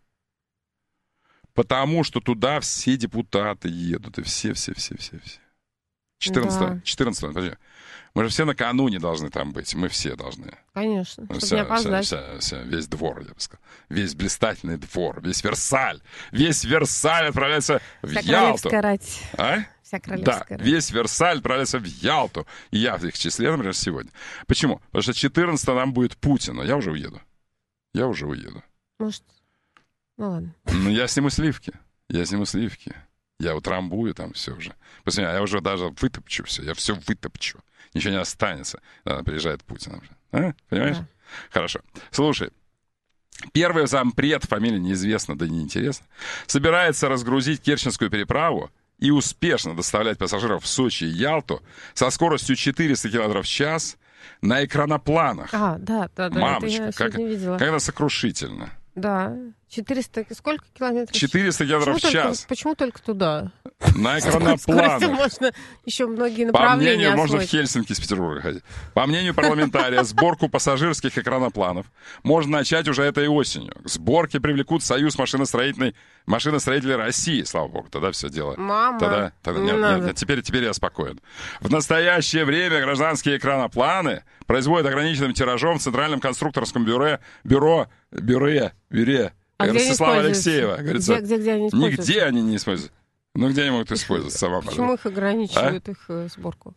Потому что туда все депутаты едут, и все-все-все-все-все. четырнадцатого, четырнадцатого, подожди. Мы же все накануне должны там быть. Мы все должны. Конечно, чтобы вся, не опоздать. Вся, вся, вся, весь двор, я бы сказал. Весь блистательный двор, весь Версаль. Весь Версаль отправляется в вся Ялту. Королевская рать. А? Вся королевская да, рать. Весь Версаль отправляется в Ялту. И я в их числе, например, сегодня. Почему? Потому что четырнадцатого нам будет Путин. А я уже уеду. Я уже уеду. Может, ну ладно. Ну, я сниму сливки. Я сниму сливки. Я утрамбую там все уже. Посмотри, я уже даже вытопчу все. Я все вытопчу. Ничего не останется. Да, приезжает Путин. А? Понимаешь? Да. Хорошо. Слушай. Первый зампред, фамилия неизвестна, да и неинтересно, собирается разгрузить Керченскую переправу и успешно доставлять пассажиров в Сочи и Ялту со скоростью четыреста километров в час на экранопланах. А, да, да, да. Мамочка, это я как, видела. как это сокрушительно. Да, четыреста, сколько километров? четыреста километров почему в час. Только, почему только туда? На экранопланах. Можно еще многие По направления мнению, освоить. можно в Хельсинки из Петербурга ходить. По мнению парламентария, сборку пассажирских экранопланов можно начать уже этой осенью. К сборке привлекут Союз машиностроительной, машиностроителей России, слава богу. Тогда все дело. Мама, Тогда, тогда, не нет, надо. нет, нет, теперь, теперь я спокоен. В настоящее время гражданские экранопланы производят ограниченным тиражом в Центральном конструкторском бюро, бюро, бюро, бюро, А где они Ростислава используются? Алексеева. Говорится, Где, где, где они используются? нигде они не используются. Ну, где они могут использоваться? Сама Почему их ограничивают, а? их э, сборку?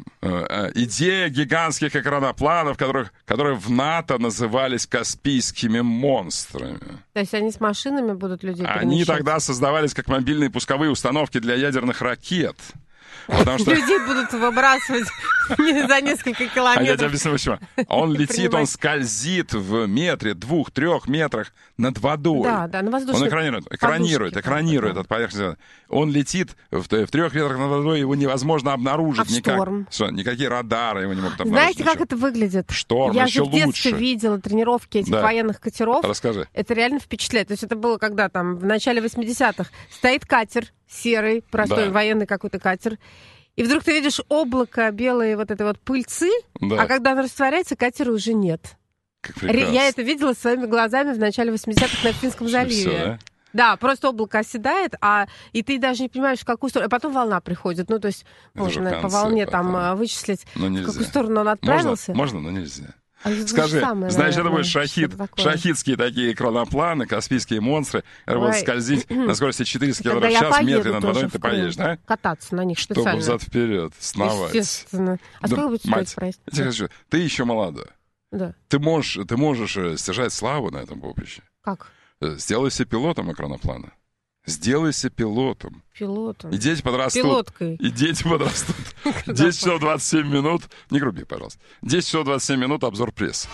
Идея гигантских экранопланов, которых, которые в НАТО назывались каспийскими монстрами. То есть они с машинами будут людей Они перемещать? тогда создавались как мобильные пусковые установки для ядерных ракет. Потому что... Людей будут выбрасывать за несколько А я тебе километров. объясню, почему. Он летит, он скользит в метре, двух, трех метрах над водой. Да, да, на воздушной Он экранирует, экранирует, подушке, экранирует да. от поверхности. Он летит в, в трех метрах над водой, его невозможно обнаружить. А в никак. шторм? Что, никакие радары его не могут обнаружить. Знаете, как ничего. это выглядит? Шторм, Я еще же в детстве лучше. видела тренировки этих Да. военных катеров. Расскажи. Это реально впечатляет. То есть это было когда там, в начале восьмидесятых. Стоит катер серый, простой Да. военный какой-то катер. И вдруг ты видишь облако белой вот этой вот пыльцы, Да. а когда он растворяется, катера уже нет. Как Ре- прекрасно. Я это видела своими глазами в начале восьмидесятых на Финском заливе. Всё, да? Да, просто облако оседает, а и ты даже не понимаешь, в какую сторону. А потом волна приходит. Ну, то есть Это уже можно в по конце волне потом. там а, вычислить, Но в нельзя. какую сторону он отправился. Можно, можно, но нельзя. А это Скажи, же самое, значит, это наверное, будет шахид, что-то такое. шахидские такие экранопланы, каспийские монстры, которые будут Ой. скользить на скорости четыреста Тогда километров в я час в метре поеду над тоже водой, в ты Крым. поедешь, да? Кататься на них Чтобы специально. взад-вперед сновать. Естественно. А Да, сколько будет стоить мать, проезд? я тебе хочу, ты еще молодой. Да. Ты можешь, ты можешь э, стяжать славу на этом поприще. Как? Э, Сделайся пилотом экраноплана. Сделайся пилотом. Пилотом. И дети подрастут. Пилоткой. И дети подрастут. десять часов двадцать семь минут. Не груби, пожалуйста. десять часов двадцать семь минут. Обзор прессы.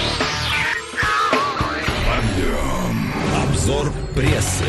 Обзор прессы.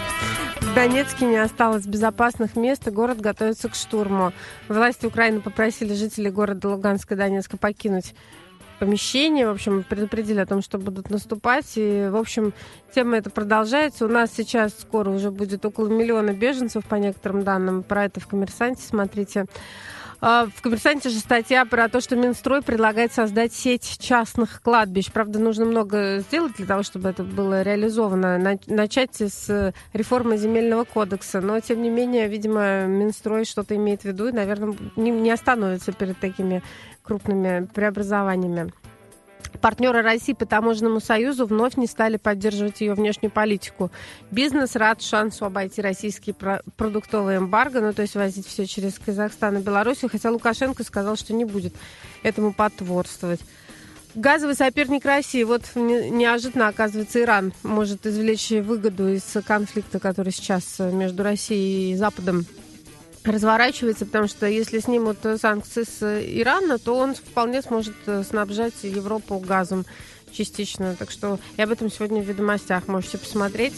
В Донецке не осталось безопасных мест, и город готовится к штурму. Власти Украины попросили жителей города Луганска и Донецка покинуть помещение. В общем, предупредили о том, что будут наступать. И, в общем, тема эта продолжается. У нас сейчас скоро уже будет около миллиона беженцев, по некоторым данным. Про это в «Коммерсанте» смотрите. А, В «Коммерсанте» же статья про то, что Минстрой предлагает создать сеть частных кладбищ. Правда, нужно много сделать для того, чтобы это было реализовано. На- Начать с реформы земельного кодекса. Но, тем не менее, видимо, Минстрой что-то имеет в виду и, наверное, не, не остановится перед такими крупными преобразованиями. Партнеры России по таможенному союзу вновь не стали поддерживать ее внешнюю политику. Бизнес рад шансу обойти российские про- продуктовые эмбарго, ну то есть возить все через Казахстан и Белоруссию, хотя Лукашенко сказал, что не будет этому потворствовать. Газовый соперник России. Вот не- неожиданно, оказывается, Иран может извлечь выгоду из конфликта, который сейчас между Россией и Западом разворачивается, потому что если снимут санкции с Ирана, то он вполне сможет снабжать Европу газом частично. Так что и об этом сегодня в «Ведомостях» можете посмотреть.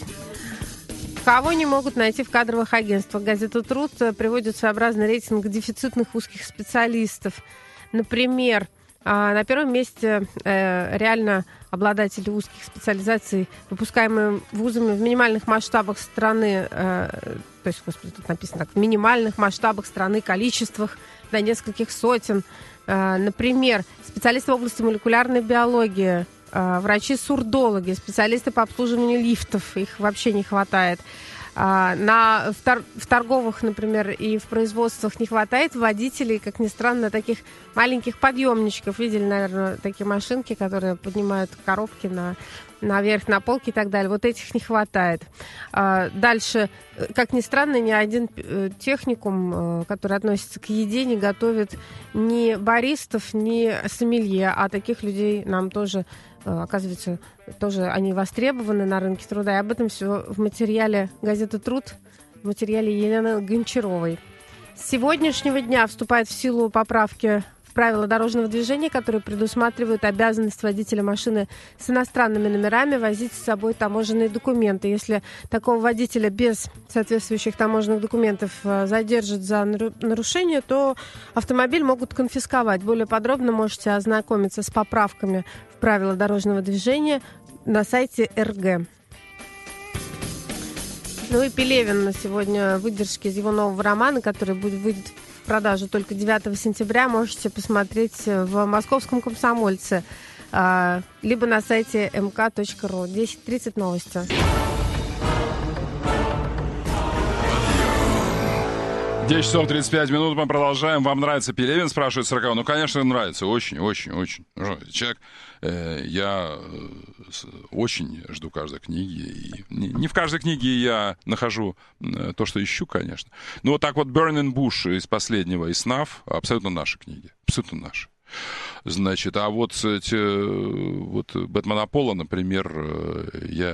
Кого не могут найти в кадровых агентствах? Газета «Труд» приводит своеобразный рейтинг дефицитных узких специалистов. Например, на первом месте реально обладатели узких специализаций, выпускаемые вузами в минимальных масштабах страны, то есть, господи, тут написано так, в минимальных масштабах страны, количествах до нескольких сотен. Например, специалисты в области молекулярной биологии, врачи-сурдологи, специалисты по обслуживанию лифтов, их вообще не хватает. На, в, тор, в торговых, например, и в производствах не хватает водителей, как ни странно, таких маленьких подъемничков. Видели, наверное, такие машинки, которые поднимают коробки на, наверх, на полки и так далее. Вот этих не хватает. Дальше, как ни странно, ни один техникум, который относится к еде, не готовит ни баристов, ни сомелье, а таких людей нам тоже, оказывается, тоже они востребованы на рынке труда. И об этом все в материале газеты «Труд», в материале Елены Гончаровой. С сегодняшнего дня вступает в силу поправки в правила дорожного движения, которые предусматривают обязанность водителя машины с иностранными номерами возить с собой таможенные документы. Если такого водителя без соответствующих таможенных документов задержат за нарушение, то автомобиль могут конфисковать. Более подробно можете ознакомиться с поправками в правила дорожного движения на сайте эр гэ. Ну и Пелевин на сегодня выдержки из его нового романа, который будет выйдет в продажу только девятого сентября, можете посмотреть в «Московском комсомольце», либо на сайте эм ка точка ру. десять тридцать новости. десять часов тридцать пять минут, мы продолжаем. Вам нравится Пелевин, спрашивает сороковой. Ну, конечно, нравится. Очень, очень, очень. Человек, э, я э, очень жду каждой книги. И не, не в каждой книге я нахожу э, то, что ищу, конечно. Но вот так вот Burning Bush из последнего, из СНАФ, абсолютно наши книги. Абсолютно наши. Значит, а вот, эти, вот Бэтмена Пола, например, э, я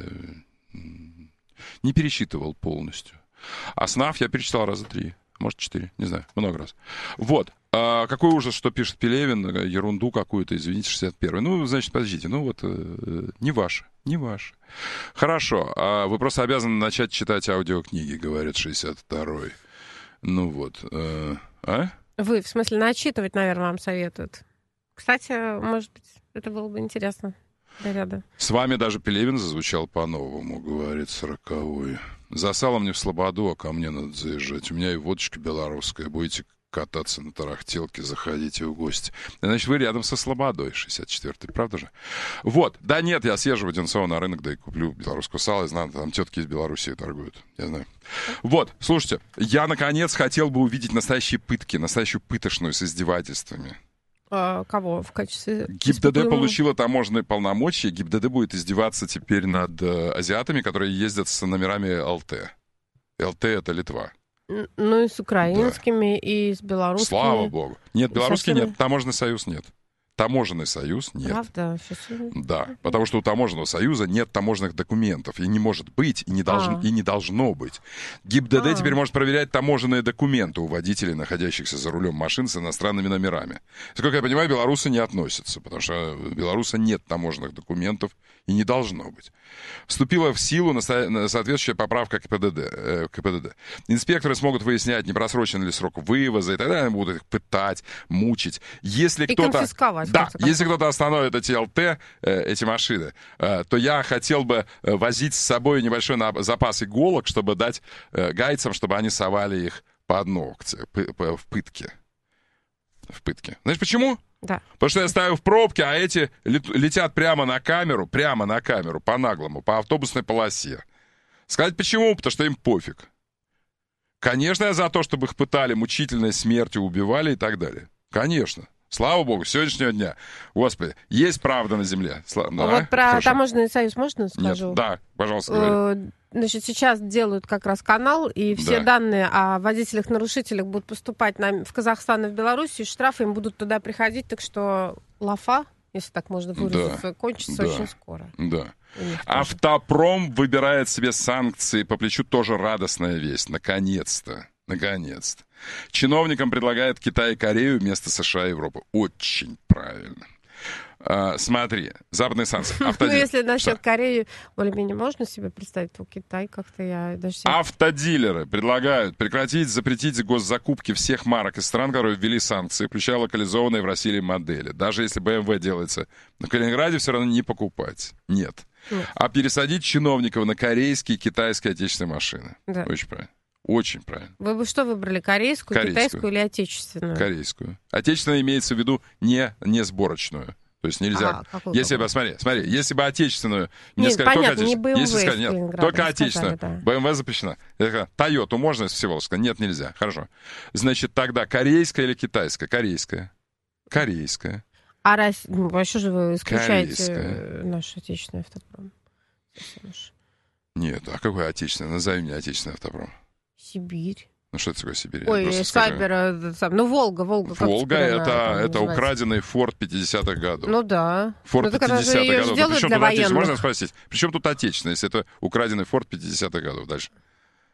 э, не пересчитывал полностью. А СНАФ я перечитал раза три, может, четыре, не знаю, много раз. Вот. А какой ужас, что пишет Пелевин, ерунду какую-то, извините, шестьдесят первый. Ну, значит, подождите, ну вот, э, не ваше, не ваше. Хорошо, а вы просто обязаны начать читать аудиокниги, говорит шестьдесят второй. Ну вот, э, а? Вы, в смысле, начитывать, наверное, вам советуют. Кстати, может быть, это было бы интересно для ряда. С вами даже Пелевин зазвучал по-новому, говорит сороковой. За салом не в слободу, а ко мне надо заезжать. У меня и водочка белорусская. Будете кататься на тарахтелке, заходите в гости. Значит, вы рядом со слободой, шестьдесят четвёртый, правда же? Вот. Да нет, я съезжу в Одинцово на рынок, да и куплю белорусского сала. Я знаю, там тетки из Белоруссии торгуют. Я знаю. Вот, слушайте, я, наконец, хотел бы увидеть настоящие пытки, настоящую пытошную с издевательствами. А, кого в качестве... ГИБДД получила таможенные полномочия. ГИБДД будет издеваться теперь над э, азиатами, которые ездят с номерами эл тэ. эл тэ — это Литва. Ну и с украинскими, да. И с белорусскими. Слава богу. Нет, белорусский всеми... нет, таможенный союз нет. Таможенный союз нет. Правда? Сейчас... Да, потому что у таможенного союза нет таможенных документов. И не может быть, и не, должен, и не должно быть. ГИБДД А-а. теперь может проверять таможенные документы у водителей, находящихся за рулем машин с иностранными номерами. Сколько я понимаю, белорусы не относятся, потому что у белоруса нет таможенных документов и не должно быть. Вступила в силу соответствующая поправка к КПДД. КПДД. Инспекторы смогут выяснять, не просрочен ли срок вывоза, и тогда они будут их пытать, мучить. Если и кто-то... конфисковать. Да, если кто-то остановит эти эл тэ, э, эти машины, э, то я хотел бы э, возить с собой небольшой на, запас иголок, чтобы дать э, гайцам, чтобы они совали их под ногти п- п- в пытке. В пытке. Знаешь почему? Да. Потому что я ставлю в пробке, а эти летят прямо на камеру, прямо на камеру, по-наглому, по автобусной полосе. Сказать почему? Потому что им пофиг. Конечно, я за то, чтобы их пытали, мучительной смертью убивали и так далее. Конечно. Слава богу, с сегодняшнего дня. Господи, есть правда на земле. Слава... А вот про Хорошо. Таможенный союз можно скажу? Нет. Да, пожалуйста, говори. Значит, сейчас делают как раз канал, и все да. данные о водителях-нарушителях будут поступать на... в Казахстан и в Беларусь, и штрафы им будут туда приходить, так что лафа, если так можно выразиться, да. кончится да. очень скоро. Да. Автопром выбирает себе санкции по плечу, тоже радостная весть. Наконец-то. Наконец-то. Чиновникам предлагают Китай и Корею вместо США и Европы. Очень правильно. А, смотри, западные санкции. Ну, если насчет Кореи, более-менее можно себе представить, то Китай как-то я даже... Автодилеры предлагают прекратить, запретить госзакупки всех марок из стран, которые ввели санкции, включая локализованные в России модели. Даже если бэ эм вэ делается на Калининграде, все равно не покупать. Нет. Нет. А пересадить чиновников на корейские, китайские, отечественные машины. Да. Очень правильно. Очень правильно. Вы бы что выбрали, корейскую, корейскую, китайскую или отечественную? Корейскую. Отечественная имеется в виду не, не сборочную. То есть нельзя... А, если бы, смотри, смотри, если бы отечественную... Нет, сказать, понятно, только не бэ эм вэ если сказать, нет, только отечественную. Сказали, да. бэ эм вэ запрещена. Я сказал, Тойоту можно из Всеволожска? Нет, нельзя. Хорошо. Значит, тогда корейская или китайская? Корейская. Корейская. А раз... ну, вообще же вы исключаете корейская. Наш отечественный автопром? Нет, а какой отечественный? Назови мне отечественный автопром. Сибирь. Ну, что это такое Сибирь? Ой, Сайбер, ну, Волга, Волга. Волга — это, это украденный Форд пятидесятых годов. Ну, да. Форд ну, пятидесятых годов. Ну, причем тут отечественный? Можно спросить? Причем тут отечественный, если это украденный Форд пятидесятых годов? Дальше.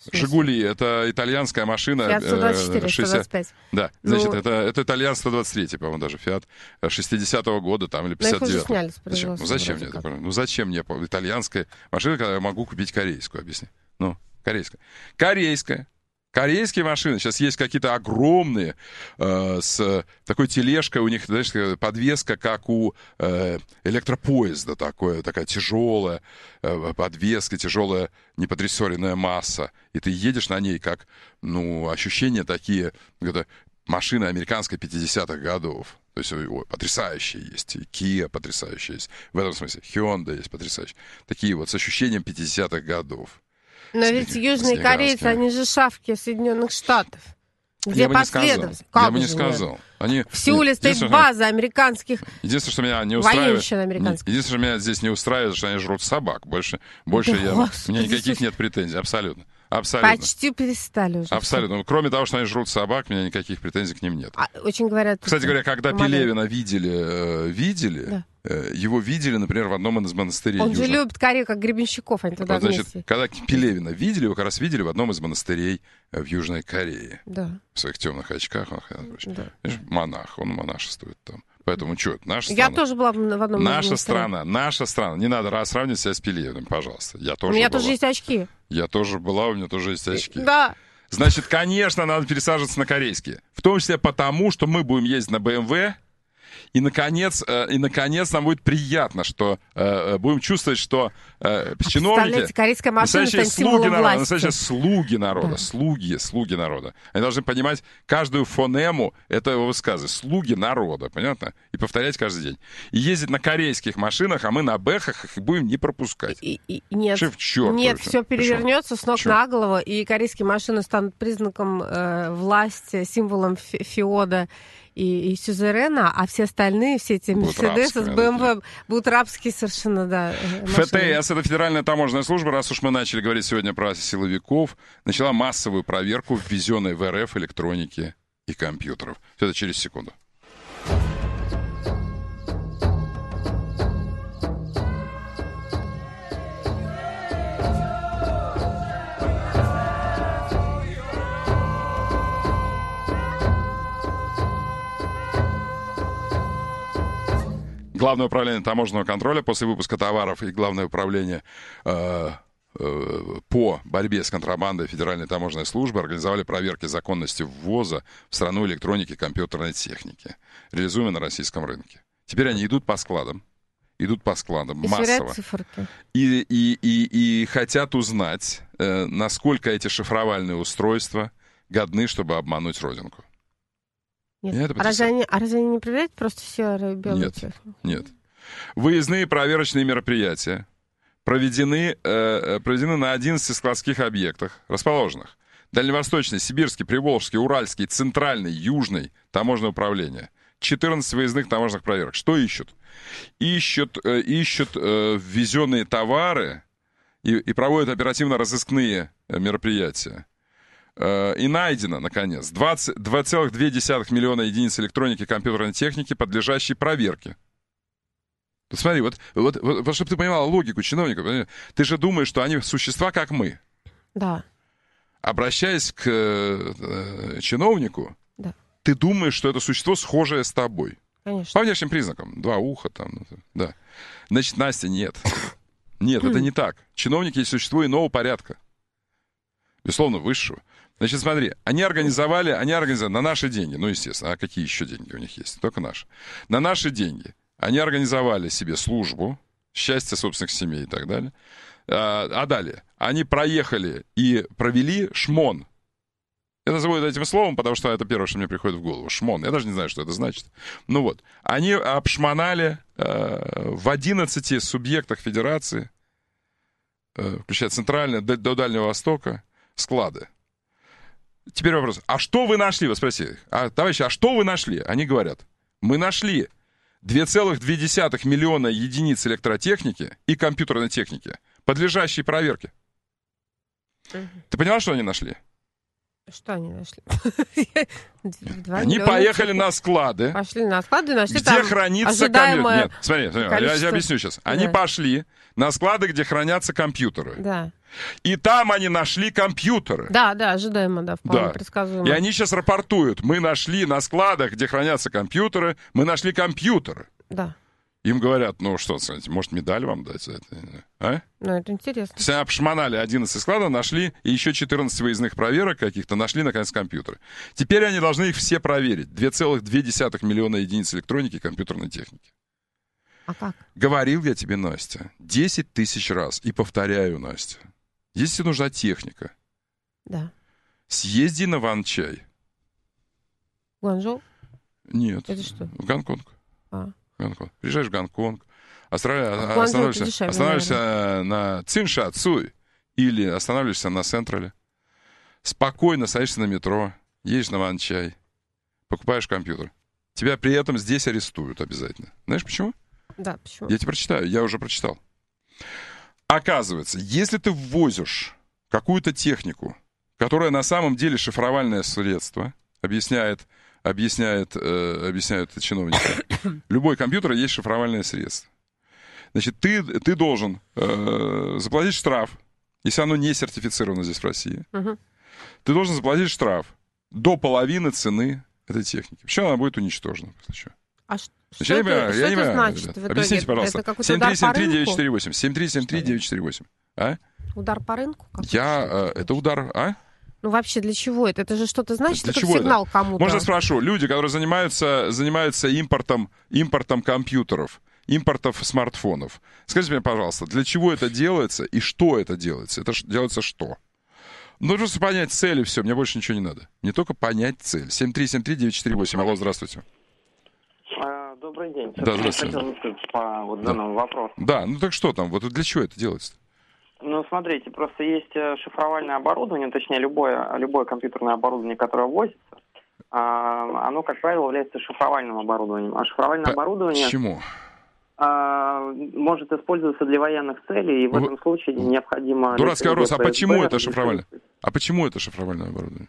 «Жигули» — это итальянская машина. «Фиат сто двадцать четыре», шестьдесят... сто двадцать пять. Да, значит, ну... это, это «Итальян» сто двадцать три, по-моему, даже «Фиат» шестидесятого года там, или пятьдесят девятого. Но их уже сняли с зачем? Ну, зачем мне это? Ну, зачем мне итальянская машина, когда я могу купить корейскую, объясни? Ну, корейская. Корейская. Корейские машины сейчас есть какие-то огромные, э, с такой тележкой, у них, знаешь, подвеска, как у э, электропоезда, такое, такая тяжелая э, подвеска, тяжелая неподрессоренная масса. И ты едешь на ней, как, ну, ощущения такие, это машины американской пятидесятых годов. То есть ой, потрясающие есть, и Kia потрясающие есть. В этом смысле Hyundai есть потрясающие. Такие вот с ощущением пятидесятых годов. Но ведь южные корейцы, они же шавки Соединенных Штатов. Где последовательность? Я бы не сказал. Они... В Сеуле стоит база американских... Единственное, что меня не устраивает... Единственное, что меня здесь не устраивает, что они жрут собак. Больше, больше да, я... Господи, у меня никаких нет претензий, абсолютно. Абсолютно. Почти перестали уже. Абсолютно. Все. Кроме того, что они жрут собак, у меня никаких претензий к ним нет. А, очень говорят... Кстати говоря, когда помогает. Пелевина видели, видели да. его видели, например, в одном из монастырей. Он Южных. же любит Корею, как Гребенщиков, они туда вот, значит, вместе. когда Пелевина видели, его как раз видели в одном из монастырей в Южной Корее. Да. В своих темных очках. Он, да. монах, он монашествует там. Поэтому что, наша страна... Я тоже была в одном Наша страна, наша страна. Не надо сравнивать себя с Пелевиным, пожалуйста. Я тоже у меня была. тоже есть очки. Я тоже была, у меня тоже есть очки. Да. Значит, конечно, надо пересаживаться на корейские. В том числе потому, что мы будем ездить на бэ эм вэ. И, наконец, э, и, наконец, нам будет приятно, что э, будем чувствовать, что э, чиновники... корейская машина станет слуги народа, власти. настоящие слуги народа, да. слуги, слуги народа. Они должны понимать каждую фонему этого высказа. Слуги народа, понятно? И повторять каждый день. И ездить на корейских машинах, а мы на бэхах их будем не пропускать. И, и, нет, Шеф, черт, нет короче. все перевернется с ног Почему? на голову, и корейские машины станут признаком э, власти, символом фе- феода и, и сюзерена, а все остальные, все эти Мерседесы с бэ эм вэ будут рабские совершенно, да. эф тэ эс, это Федеральная таможенная служба, раз уж мы начали говорить сегодня про силовиков, начала массовую проверку ввезенной в эр эф электроники и компьютеров. Все это через секунду. Главное управление таможенного контроля после выпуска товаров и Главное управление э, э, по борьбе с контрабандой Федеральной таможенной службы организовали проверки законности ввоза в страну электроники и компьютерной техники, реализуемой на российском рынке. Теперь они идут по складам, идут по складам и массово. И, и, и, и хотят узнать, э, насколько эти шифровальные устройства годны, чтобы обмануть родинку. Нет. А, разве они, а разве они не проверяют просто серые белые? Нет, нет. Выездные проверочные мероприятия проведены, э, проведены на одиннадцати складских объектах, расположенных Дальневосточный, Сибирский, Приволжский, Уральский, Центральный, Южный таможенное управление. четырнадцать выездных таможенных проверок. Что ищут? Ищут, э, ищут э, ввезенные товары и, и проводят оперативно-розыскные мероприятия. И найдено, наконец, двадцать, два целых две десятых миллиона единиц электроники и компьютерной техники, подлежащей проверке. Вот смотри, вот, вот, вот, вот чтобы ты понимала логику чиновников, ты же думаешь, что они существа, как мы. Да. Обращаясь к э, чиновнику, да. ты думаешь, что это существо схожее с тобой. Конечно. По внешним признакам. Два уха там, да. Значит, Настя, нет. Нет, это не так. Чиновники есть существо иного порядка. Безусловно, высшего. Значит, смотри, они организовали, они организовали на наши деньги, ну, естественно, а какие еще деньги у них есть? Только наши. На наши деньги они организовали себе службу, счастье собственных семей и так далее. А, а далее, они проехали и провели шмон. Я назову это этим словом, потому что это первое, что мне приходит в голову. Шмон. Я даже не знаю, что это значит. Ну вот, они обшмонали э, в одиннадцати субъектах федерации, э, включая центральное, до, до Дальнего Востока, склады. Теперь вопрос. А что вы нашли? Вы спросили. А, товарищи, а что вы нашли? Они говорят. Мы нашли два целых две десятых миллиона единиц электротехники и компьютерной техники, подлежащей проверке. Uh-huh. Ты поняла, что они нашли? Что они нашли? Они поехали на склады. Пошли на склады, нашли где там хранится компьютер. Нет, смотри, смотри количество... я объясню сейчас. Они да. пошли на склады, где хранятся компьютеры. Да. И там они нашли компьютеры. Да, да, ожидаемо, да, вполне да. предсказуемо. И они сейчас рапортуют. Мы нашли на складах, где хранятся компьютеры, мы нашли компьютеры. Да. Им говорят, ну что, может, медаль вам дать за это? А? Ну, это интересно. Все обшмонали одиннадцать складов, нашли, и еще четырнадцать выездных проверок каких-то, нашли, наконец, компьютеры. Теперь они должны их все проверить. две целых две десятых миллиона единиц электроники и компьютерной техники. А как? Говорил я тебе, Настя, десять тысяч раз. И повторяю, Настя, если нужна техника, да. съезди на Ван-Чай. Гуанчжоу? Нет. Это что? В Гонконг. А. Гонконг. Приезжаешь в Гонконг, останавливаешься, останавливаешься, дешевле, останавливаешься на Цинша Цуй или останавливаешься на Централе. Спокойно садишься на метро, едешь на Ван-Чай, покупаешь компьютер. Тебя при этом здесь арестуют обязательно. Знаешь почему? Да, почему? Я тебе прочитаю, я уже прочитал. Оказывается, если ты ввозишь какую-то технику, которая на самом деле шифровальное средство, объясняет Объясняет, э, объясняют чиновники. Любой компьютер есть шифровальное средство. Значит, ты, ты должен э, заплатить штраф, если оно не сертифицировано здесь в России. Uh-huh. Ты должен заплатить штраф до половины цены этой техники. Причем она будет уничтожена. А ш- Значит, что, я это, не, что я это не значит? В итоге? Объясните, пожалуйста. семь три семь три девять четыре восемь. семь три семь три девять четыре восемь. А? Удар по рынку? Я... Э, это удар... А? Ну, вообще, для чего это? Это же что-то значит, для это чего сигнал это? кому-то. Можно спрошу, люди, которые занимаются, занимаются импортом, импортом компьютеров, импортом смартфонов, скажите мне, пожалуйста, для чего это делается и что это делается? Это делается что? Ну, просто понять цель и все, мне больше ничего не надо. Не только понять цель. семь три семь три девять четыре восемь. Алло, здравствуйте. Добрый день. Да, здравствуйте. Я хотел сказать по вот данному да. вопросу. Да, ну так что там? Вот для чего это делается? Ну, смотрите, просто есть шифровальное оборудование, точнее, любое, любое компьютерное оборудование, которое ввозится, оно, как правило, является шифровальным оборудованием. А шифровальное по- оборудование... Почему? Может использоваться для военных целей, и в в... этом случае необходимо... Дурацкий вопрос, а почему это шифровальное? А почему это шифровальное оборудование?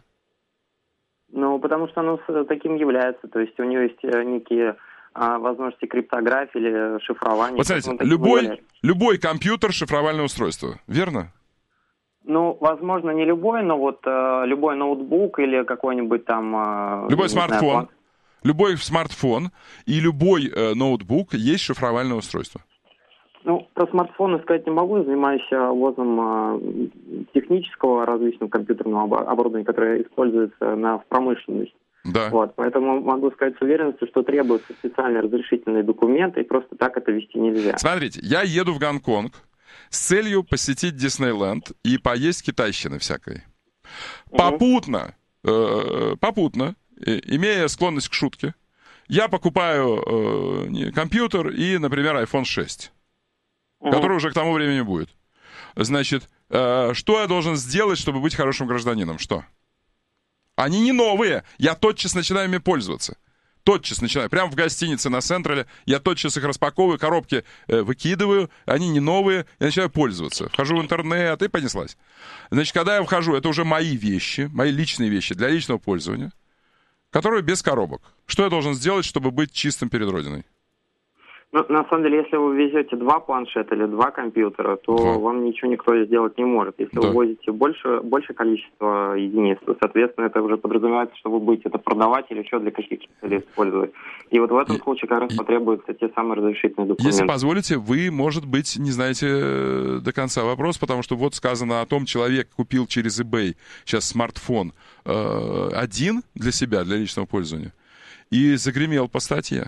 Ну, потому что оно таким является, то есть у него есть некие... возможности криптографии или шифрования. Вот смотрите, любой, любой компьютер — шифровальное устройство, верно? Ну, возможно, не любой, но вот э, любой ноутбук или какой-нибудь там... Э, любой смартфон, знаю, любой смартфон и любой э, ноутбук есть шифровальное устройство. Ну, про смартфоны сказать не могу, занимаюсь ввозом э, технического различного компьютерного оборудования, которое используется на, в промышленности. Да. Вот, поэтому могу сказать с уверенностью, что требуются специальные разрешительные документы, и просто так это вести нельзя. Смотрите, я еду в Гонконг с целью посетить Диснейленд и поесть китайщины всякой. Угу. Попутно, э, попутно, э, имея склонность к шутке, я покупаю э, компьютер и, например, айфон шесть, угу. который уже к тому времени будет. Значит, э, что я должен сделать, чтобы быть хорошим гражданином? Что? Они не новые. Я тотчас начинаю ими пользоваться. Тотчас начинаю. Прямо в гостинице на Централе. Я тотчас их распаковываю, коробки э, выкидываю. Они не новые. Я начинаю пользоваться. Вхожу в интернет и понеслась. Значит, когда я вхожу, это уже мои вещи, мои личные вещи для личного пользования, которые без коробок. Что я должен сделать, чтобы быть чистым перед Родиной? Ну, на самом деле, если вы везете два планшета или два компьютера, то два. Вам ничего никто сделать не может. Если да. вы возите больше, большее количество единиц, то, соответственно, это уже подразумевается, что вы будете это продавать или еще для каких-то целей использовать. И вот в этом и, случае как раз и, потребуются те самые разрешительные документы. Если позволите, вы, может быть, не знаете до конца вопрос, потому что вот сказано о том, человек купил через eBay сейчас смартфон э, один для себя, для личного пользования, и загремел по статье.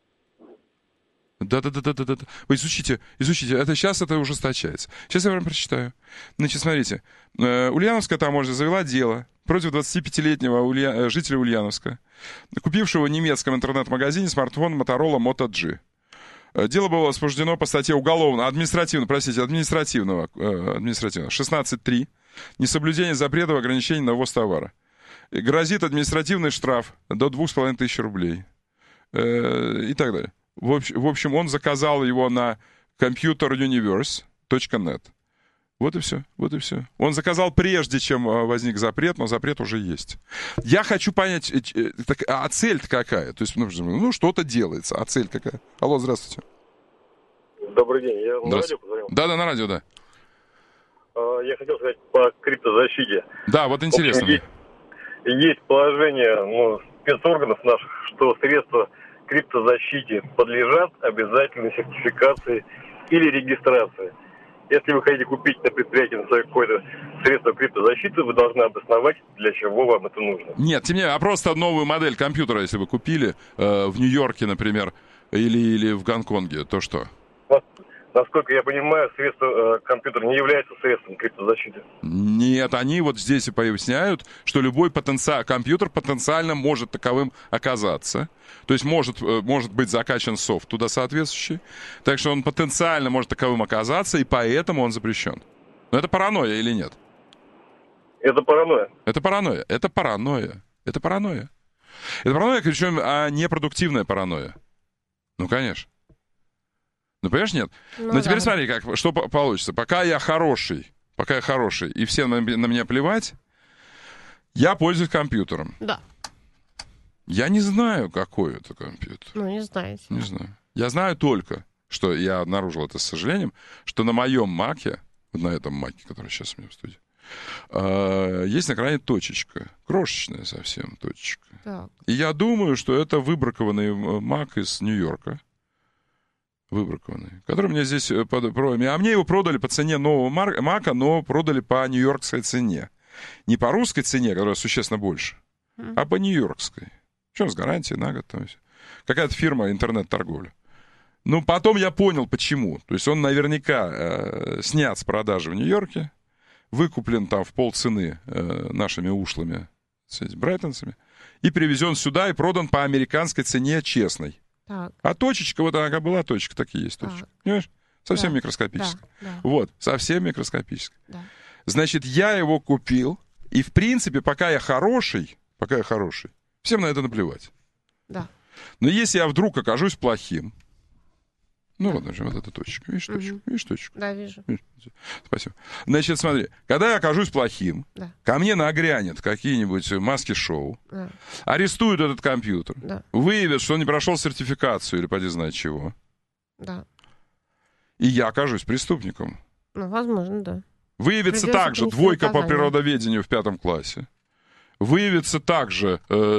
Да-да-да-да-да-да. Вы изучите, изучите. Это сейчас это ужесточается. Сейчас я вам прочитаю. Значит, смотрите. Ульяновская таможня завела дело против двадцатипятилетнего улья... жителя Ульяновска, купившего в немецком интернет-магазине смартфон Motorola Moto G. Дело было возбуждено по статье уголовного, административного, простите, административного, административного, шестнадцать три. Несоблюдение запретов ограничений на ввоз товара. Грозит административный штраф до двух с половиной тысяч рублей. И так далее. В общем, он заказал его на компьютер юниверс точка нет. Вот и все, вот и все. Он заказал прежде, чем возник запрет, но запрет уже есть. Я хочу понять, так, а цель-то какая? То есть, ну, что-то делается, а цель какая? Алло, здравствуйте. Добрый день, я на радио позвонил? Да, да, на радио, да. Я хотел сказать по криптозащите. Да, вот интересно. В общем, есть, есть положение ну, спецорганов наших, что средства криптозащите подлежат обязательной сертификации или регистрации. Если вы хотите купить на предприятии на свое какое-то средство криптозащиты, вы должны обосновать, для чего вам это нужно. Нет, тем не менее, а просто новую модель компьютера, если вы купили э, в Нью-Йорке, например, или, или в Гонконге, то что? Насколько я понимаю, средство э, компьютера не является средством криптозащиты. Нет, они вот здесь и поясняют, что любой потенци... компьютер потенциально может таковым оказаться. То есть может, может быть закачан софт туда соответствующий. Так что он потенциально может таковым оказаться, и поэтому он запрещен. Но это паранойя или нет? Это паранойя. Это паранойя. Это паранойя. Это паранойя. Это паранойя, причем а непродуктивная паранойя. Ну, конечно. Ну, понимаешь, нет? Ну, Но да. Теперь смотри, как, что получится. Пока я хороший, пока я хороший, и все на, на меня плевать, я пользуюсь компьютером. Да. Я не знаю, какой это компьютер. Ну, не знаете. Не знаю. Я знаю только, что я обнаружил это с сожалением, что на моем маке, на этом маке, который сейчас у меня в студии, э, есть на экране точечка. Крошечная совсем точечка. Так. И я думаю, что это выбракованный мак из Нью-Йорка. Выбракованный, который мне здесь под... А мне его продали по цене нового мака, но продали по нью-йоркской цене. Не по русской цене, которая существенно больше, mm. а по нью-йоркской. Причем с гарантией на год. Там какая-то фирма интернет-торговля. Ну, потом я понял, почему. То есть он наверняка э, снят с продажи в Нью-Йорке, выкуплен там в полцены э, нашими ушлыми брайтонцами, и привезен сюда и продан по американской цене честной. Так. А точечка, вот она была точка, так и есть точка. Так. Понимаешь? Совсем да. микроскопическая. Да. Да. Вот, совсем микроскопическая. Да. Значит, я его купил, и в принципе, пока я хороший, пока я хороший, всем на это наплевать. Да. Но если я вдруг окажусь плохим, ну вот, значит, вот эта точка, видишь точку, угу. видишь точку? Да, вижу. Видишь? Спасибо. Значит, смотри, когда я окажусь плохим, да. ко мне нагрянет какие-нибудь маски-шоу, да. арестуют этот компьютер, да. выявят, что он не прошел сертификацию или поди знать чего. Да. И я окажусь преступником. Ну, возможно, да. Выявится также двойка по природоведению в пятом классе. Выявится также,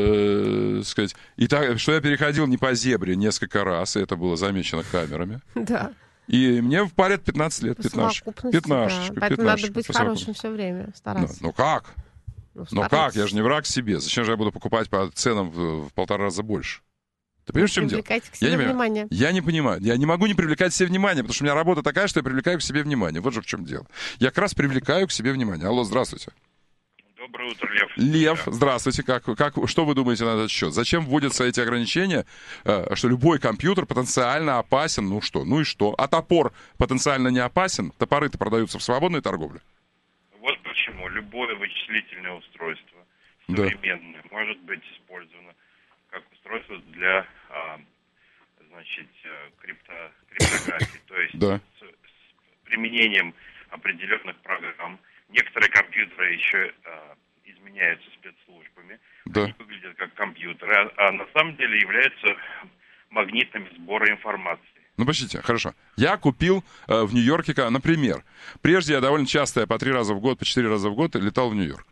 э, сказать, и так, что я переходил не по зебре несколько раз, и это было замечено камерами. Да. И мне впарят пятнадцать лет, пятнашечку. Пятнашечку, да. Поэтому надо быть хорошим все время, стараться. Ну, ну как? Ну, ну как? Я же не враг себе. Зачем же я буду покупать по ценам в, в полтора раза больше? Ты понимаешь, в чем дело? Привлекайте к себе я внимание. Не, я не понимаю. Я не могу не привлекать к себе внимание, потому что у меня работа такая, что я привлекаю к себе внимание. Вот же в чем дело. Я как раз привлекаю к себе внимание. Алло, здравствуйте. Доброе утро, Лев. Лев, здравствуйте. Как, как, что вы думаете на этот счет? Зачем вводятся эти ограничения, э, что любой компьютер потенциально опасен? Ну что? Ну и что? А топор потенциально не опасен? Топоры-то продаются в свободной торговле. Вот почему. Любое вычислительное устройство современное да. может быть использовано как устройство для а, значит, крипто, криптографии. То есть да. с, с применением определенных программ. Некоторые компьютеры еще э, изменяются спецслужбами, да. они выглядят как компьютеры, а, а на самом деле являются магнитами сбора информации. Ну, подождите, хорошо. Я купил э, в Нью-Йорке, например, прежде я довольно часто, я по три раза в год, по четыре раза в год летал в Нью-Йорк.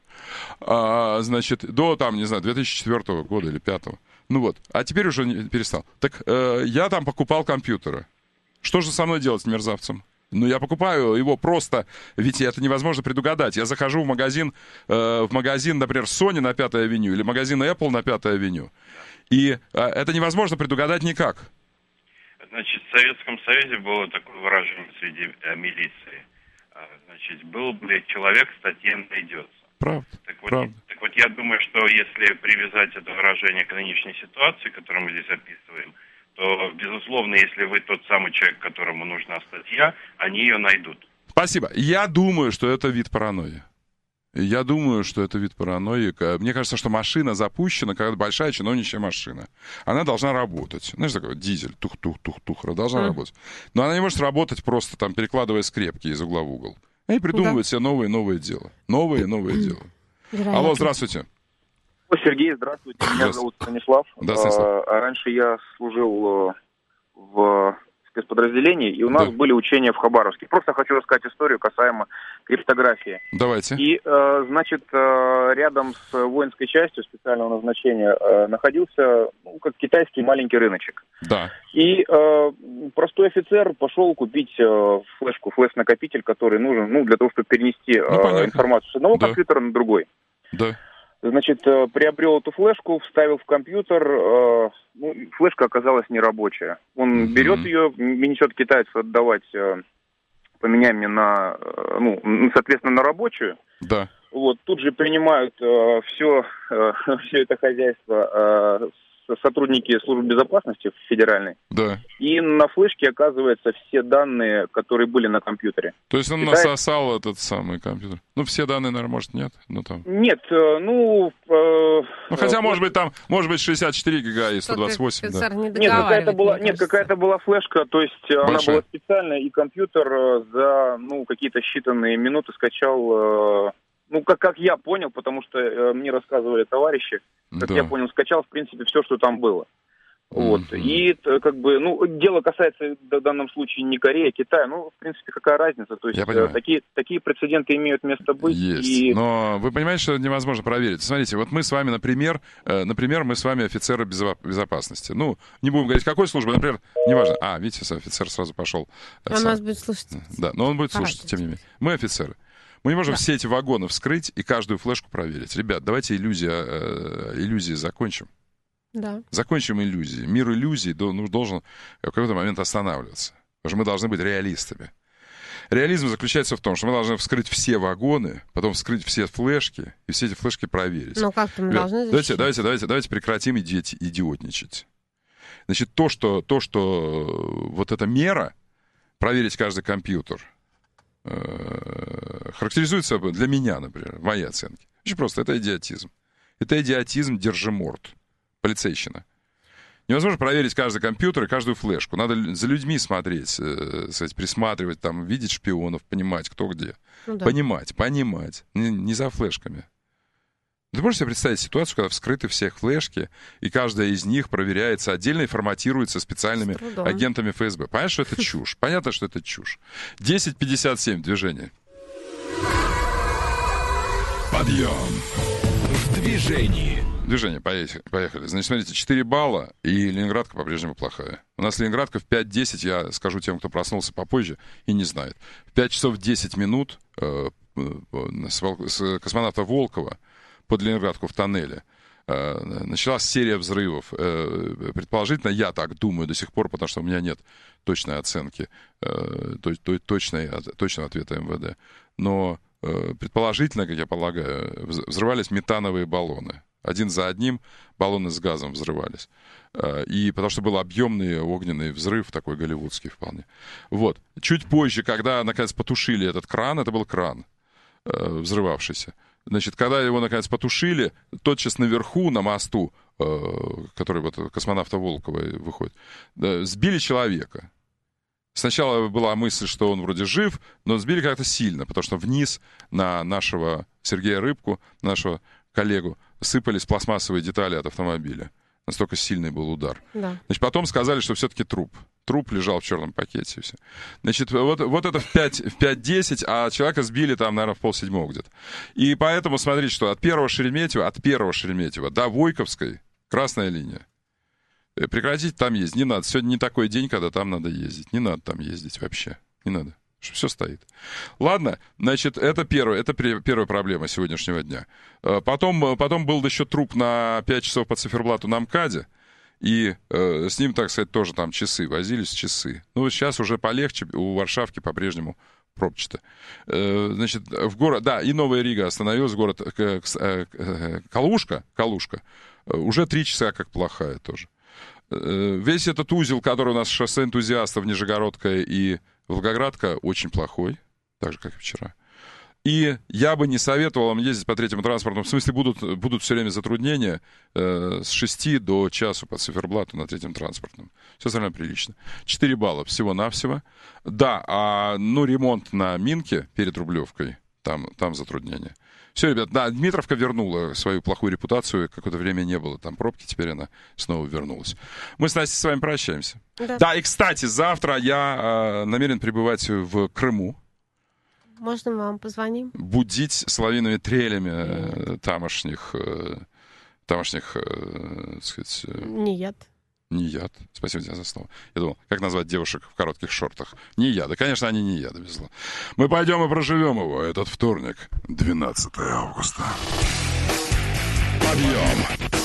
А, значит, до, там, не знаю, две тысячи четвёртого года или две тысячи пятого. Ну вот, а теперь уже не, перестал. Так э, я там покупал компьютеры. Что же со мной делать с мерзавцем? Ну, я покупаю его просто, ведь это невозможно предугадать. Я захожу в магазин, э, в магазин, например, Sony на пятой авеню или магазин Apple на пятой авеню, и э, это невозможно предугадать никак. Значит, в Советском Союзе было такое выражение среди э, милиции. А, значит, был, блядь, человек, статья найдется. Правда, так вот, правда. Так вот, я думаю, что если привязать это выражение к нынешней ситуации, которую мы здесь описываем, то, безусловно, если вы тот самый человек, которому нужна статья, они ее найдут. Спасибо. Я думаю, что это вид паранойи. Я думаю, что это вид паранойи. Мне кажется, что машина запущена, когда большая чиновничья машина. Она должна работать. Знаешь, такой дизель, тух-тух-тух-тух, должна mm. работать. Но она не может работать просто там, перекладывая скрепки из угла в угол. Они придумывают да. себе новые новые дела. Новые новые дела. Вероятно. Алло, здравствуйте. Сергей, здравствуйте. Меня зовут Станислав. Да, Станислав. А, раньше я служил в спецподразделении, и у нас да. были учения в Хабаровске. Просто хочу рассказать историю касаемо криптографии. Давайте. И, значит, рядом с воинской частью специального назначения находился, ну, как китайский маленький рыночек. Да. И э, простой офицер пошел купить э, флешку, флеш-накопитель, который нужен, ну, для того, чтобы перенести э, ну, информацию с одного да. компьютера на другой. Да. Значит, э, приобрел эту флешку, вставил в компьютер, э, ну, флешка оказалась нерабочая. Он mm-hmm. берет ее, несет китайцу отдавать, э, поменяй мне на, э, ну, соответственно, на рабочую. Да. Вот, тут же принимают э, все, э, все это хозяйство э, сотрудники службы безопасности федеральной. Да. И на флешке оказываются все данные, которые были на компьютере. То есть он Китай... насосал этот самый компьютер? Ну, все данные, наверное, может, нет? Ну, там... Нет, ну... Э... Ну, хотя, э... может быть, там, может быть, шестьдесят четыре гига и сто двадцать восемь, да. Не нет, какая-то была, нет, какая-то была флешка, то есть Большая. Она была специальная, и компьютер за, ну, какие-то считанные минуты скачал... Э... Ну, как, как я понял, потому что э, мне рассказывали товарищи, как да. я понял, скачал, в принципе, все, что там было. Вот. Mm-hmm. И, как бы, ну, дело касается в данном случае не Кореи, а Китая. Ну, в принципе, какая разница? То есть, э, такие, такие прецеденты имеют место быть. Есть. И... Но вы понимаете, что это невозможно проверить. Смотрите, вот мы с вами, например, э, например, мы с вами офицеры безопасности. Ну, не будем говорить, какой службы, например, неважно. А, видите, офицер сразу пошел. Он сам. Нас будет слушать. Да, но он будет слушать, Парадить. Тем не менее. Мы офицеры. Мы не можем да. все эти вагоны вскрыть и каждую флешку проверить. Ребят, давайте иллюзии, э, иллюзии закончим. Да. Закончим иллюзии. Мир иллюзий должен в какой-то момент останавливаться. Потому что мы должны быть реалистами. Реализм заключается в том, что мы должны вскрыть все вагоны, потом вскрыть все флешки и все эти флешки проверить. Ну как-то мы Ребят, должны давайте, давайте, давайте, давайте прекратим иди- идиотничать. Значит, то что, то, что вот эта мера, проверить каждый компьютер, характеризуется для меня, например, в моей оценке. Очень просто, это идиотизм. Это идиотизм держиморд, полицейщина. Невозможно проверить каждый компьютер и каждую флешку. Надо за людьми смотреть, э, сказать, присматривать, там, видеть шпионов, понимать, кто где. Ну, да. Понимать, понимать. Не, не за флешками. Ты можешь себе представить ситуацию, когда вскрыты все флешки, и каждая из них проверяется отдельно и форматируется специальными агентами эф эс бэ. Понятно, что это чушь. Понятно, что это чушь. десять пятьдесят семь, движение. Подъем. В движении. Движение, поехали. Значит, смотрите, четыре балла, и Ленинградка по-прежнему плохая. У нас Ленинградка в пять десять, я скажу тем, кто проснулся попозже и не знает. В пять часов десять минут э, с, с космонавта Волкова под Ленинградку в тоннеле э, началась серия взрывов. Э, предположительно, я так думаю до сих пор, потому что у меня нет точной оценки, э, то, то, точной, точного ответа эм вэ дэ. Но э, предположительно, как я полагаю, взрывались метановые баллоны. Один за одним баллоны с газом взрывались. Э, и потому что был объемный огненный взрыв, такой голливудский вполне. Вот. Чуть позже, когда, наконец, потушили этот кран, это был кран э, взрывавшийся. Значит, когда его, наконец, потушили, тотчас наверху, на мосту, э, который вот космонавта Волкова выходит, э, сбили человека. Сначала была мысль, что он вроде жив, но сбили как-то сильно, потому что вниз на нашего Сергея Рыбку, нашего коллегу, сыпались пластмассовые детали от автомобиля. Настолько сильный был удар. Да. Значит, потом сказали, что все-таки труп. Труп лежал в черном пакете. И все. Значит, вот, вот это в пять десять, а человека сбили там, наверное, в полседьмого где-то. И поэтому смотрите, что от первого Шереметьева, от первого Шереметьева до Войковской красная линия. Прекратите там ездить. Не надо. Сегодня не такой день, когда там надо ездить. Не надо там ездить вообще. Не надо. Все стоит. Ладно, значит, это первое, это первая проблема сегодняшнего дня. Потом, потом был еще труп на пять часов по циферблату на МКАДе. И э, с ним, так сказать, тоже там часы, возились часы. Ну, сейчас уже полегче, у Варшавки по-прежнему пробчато. Э, значит, в город, да, и Новая Рига остановилась, город э, э, Калушка, Калушка, э, уже три часа как плохая тоже. Э, весь этот узел, который у нас шоссе энтузиастов, Нижегородка и Волгоградка, очень плохой, так же, как и вчера. И я бы не советовал вам ездить по третьему транспортному. В смысле, будут, будут все время затруднения э, с шести до часу по циферблату на третьем транспортном. Все остальное прилично. четыре балла всего-навсего. Да, а ну ремонт на Минке перед Рублевкой, там, там затруднения. Все, ребят, да, Дмитровка вернула свою плохую репутацию. Какое-то время не было там пробки, теперь она снова вернулась. Мы с Настей с вами прощаемся. Да, да и, кстати, завтра я э, намерен прибывать в Крыму. Можно мы вам позвоним? Будить соловьиными трелями э, тамошних, э, тамошних, э, так сказать... Э, не яд. Не яд. Спасибо тебе за слово. Я думал, как назвать девушек в коротких шортах? Не яды. Конечно, они не яды, без зла. Мы пойдем и проживем его этот вторник, двенадцатого августа. Подъем!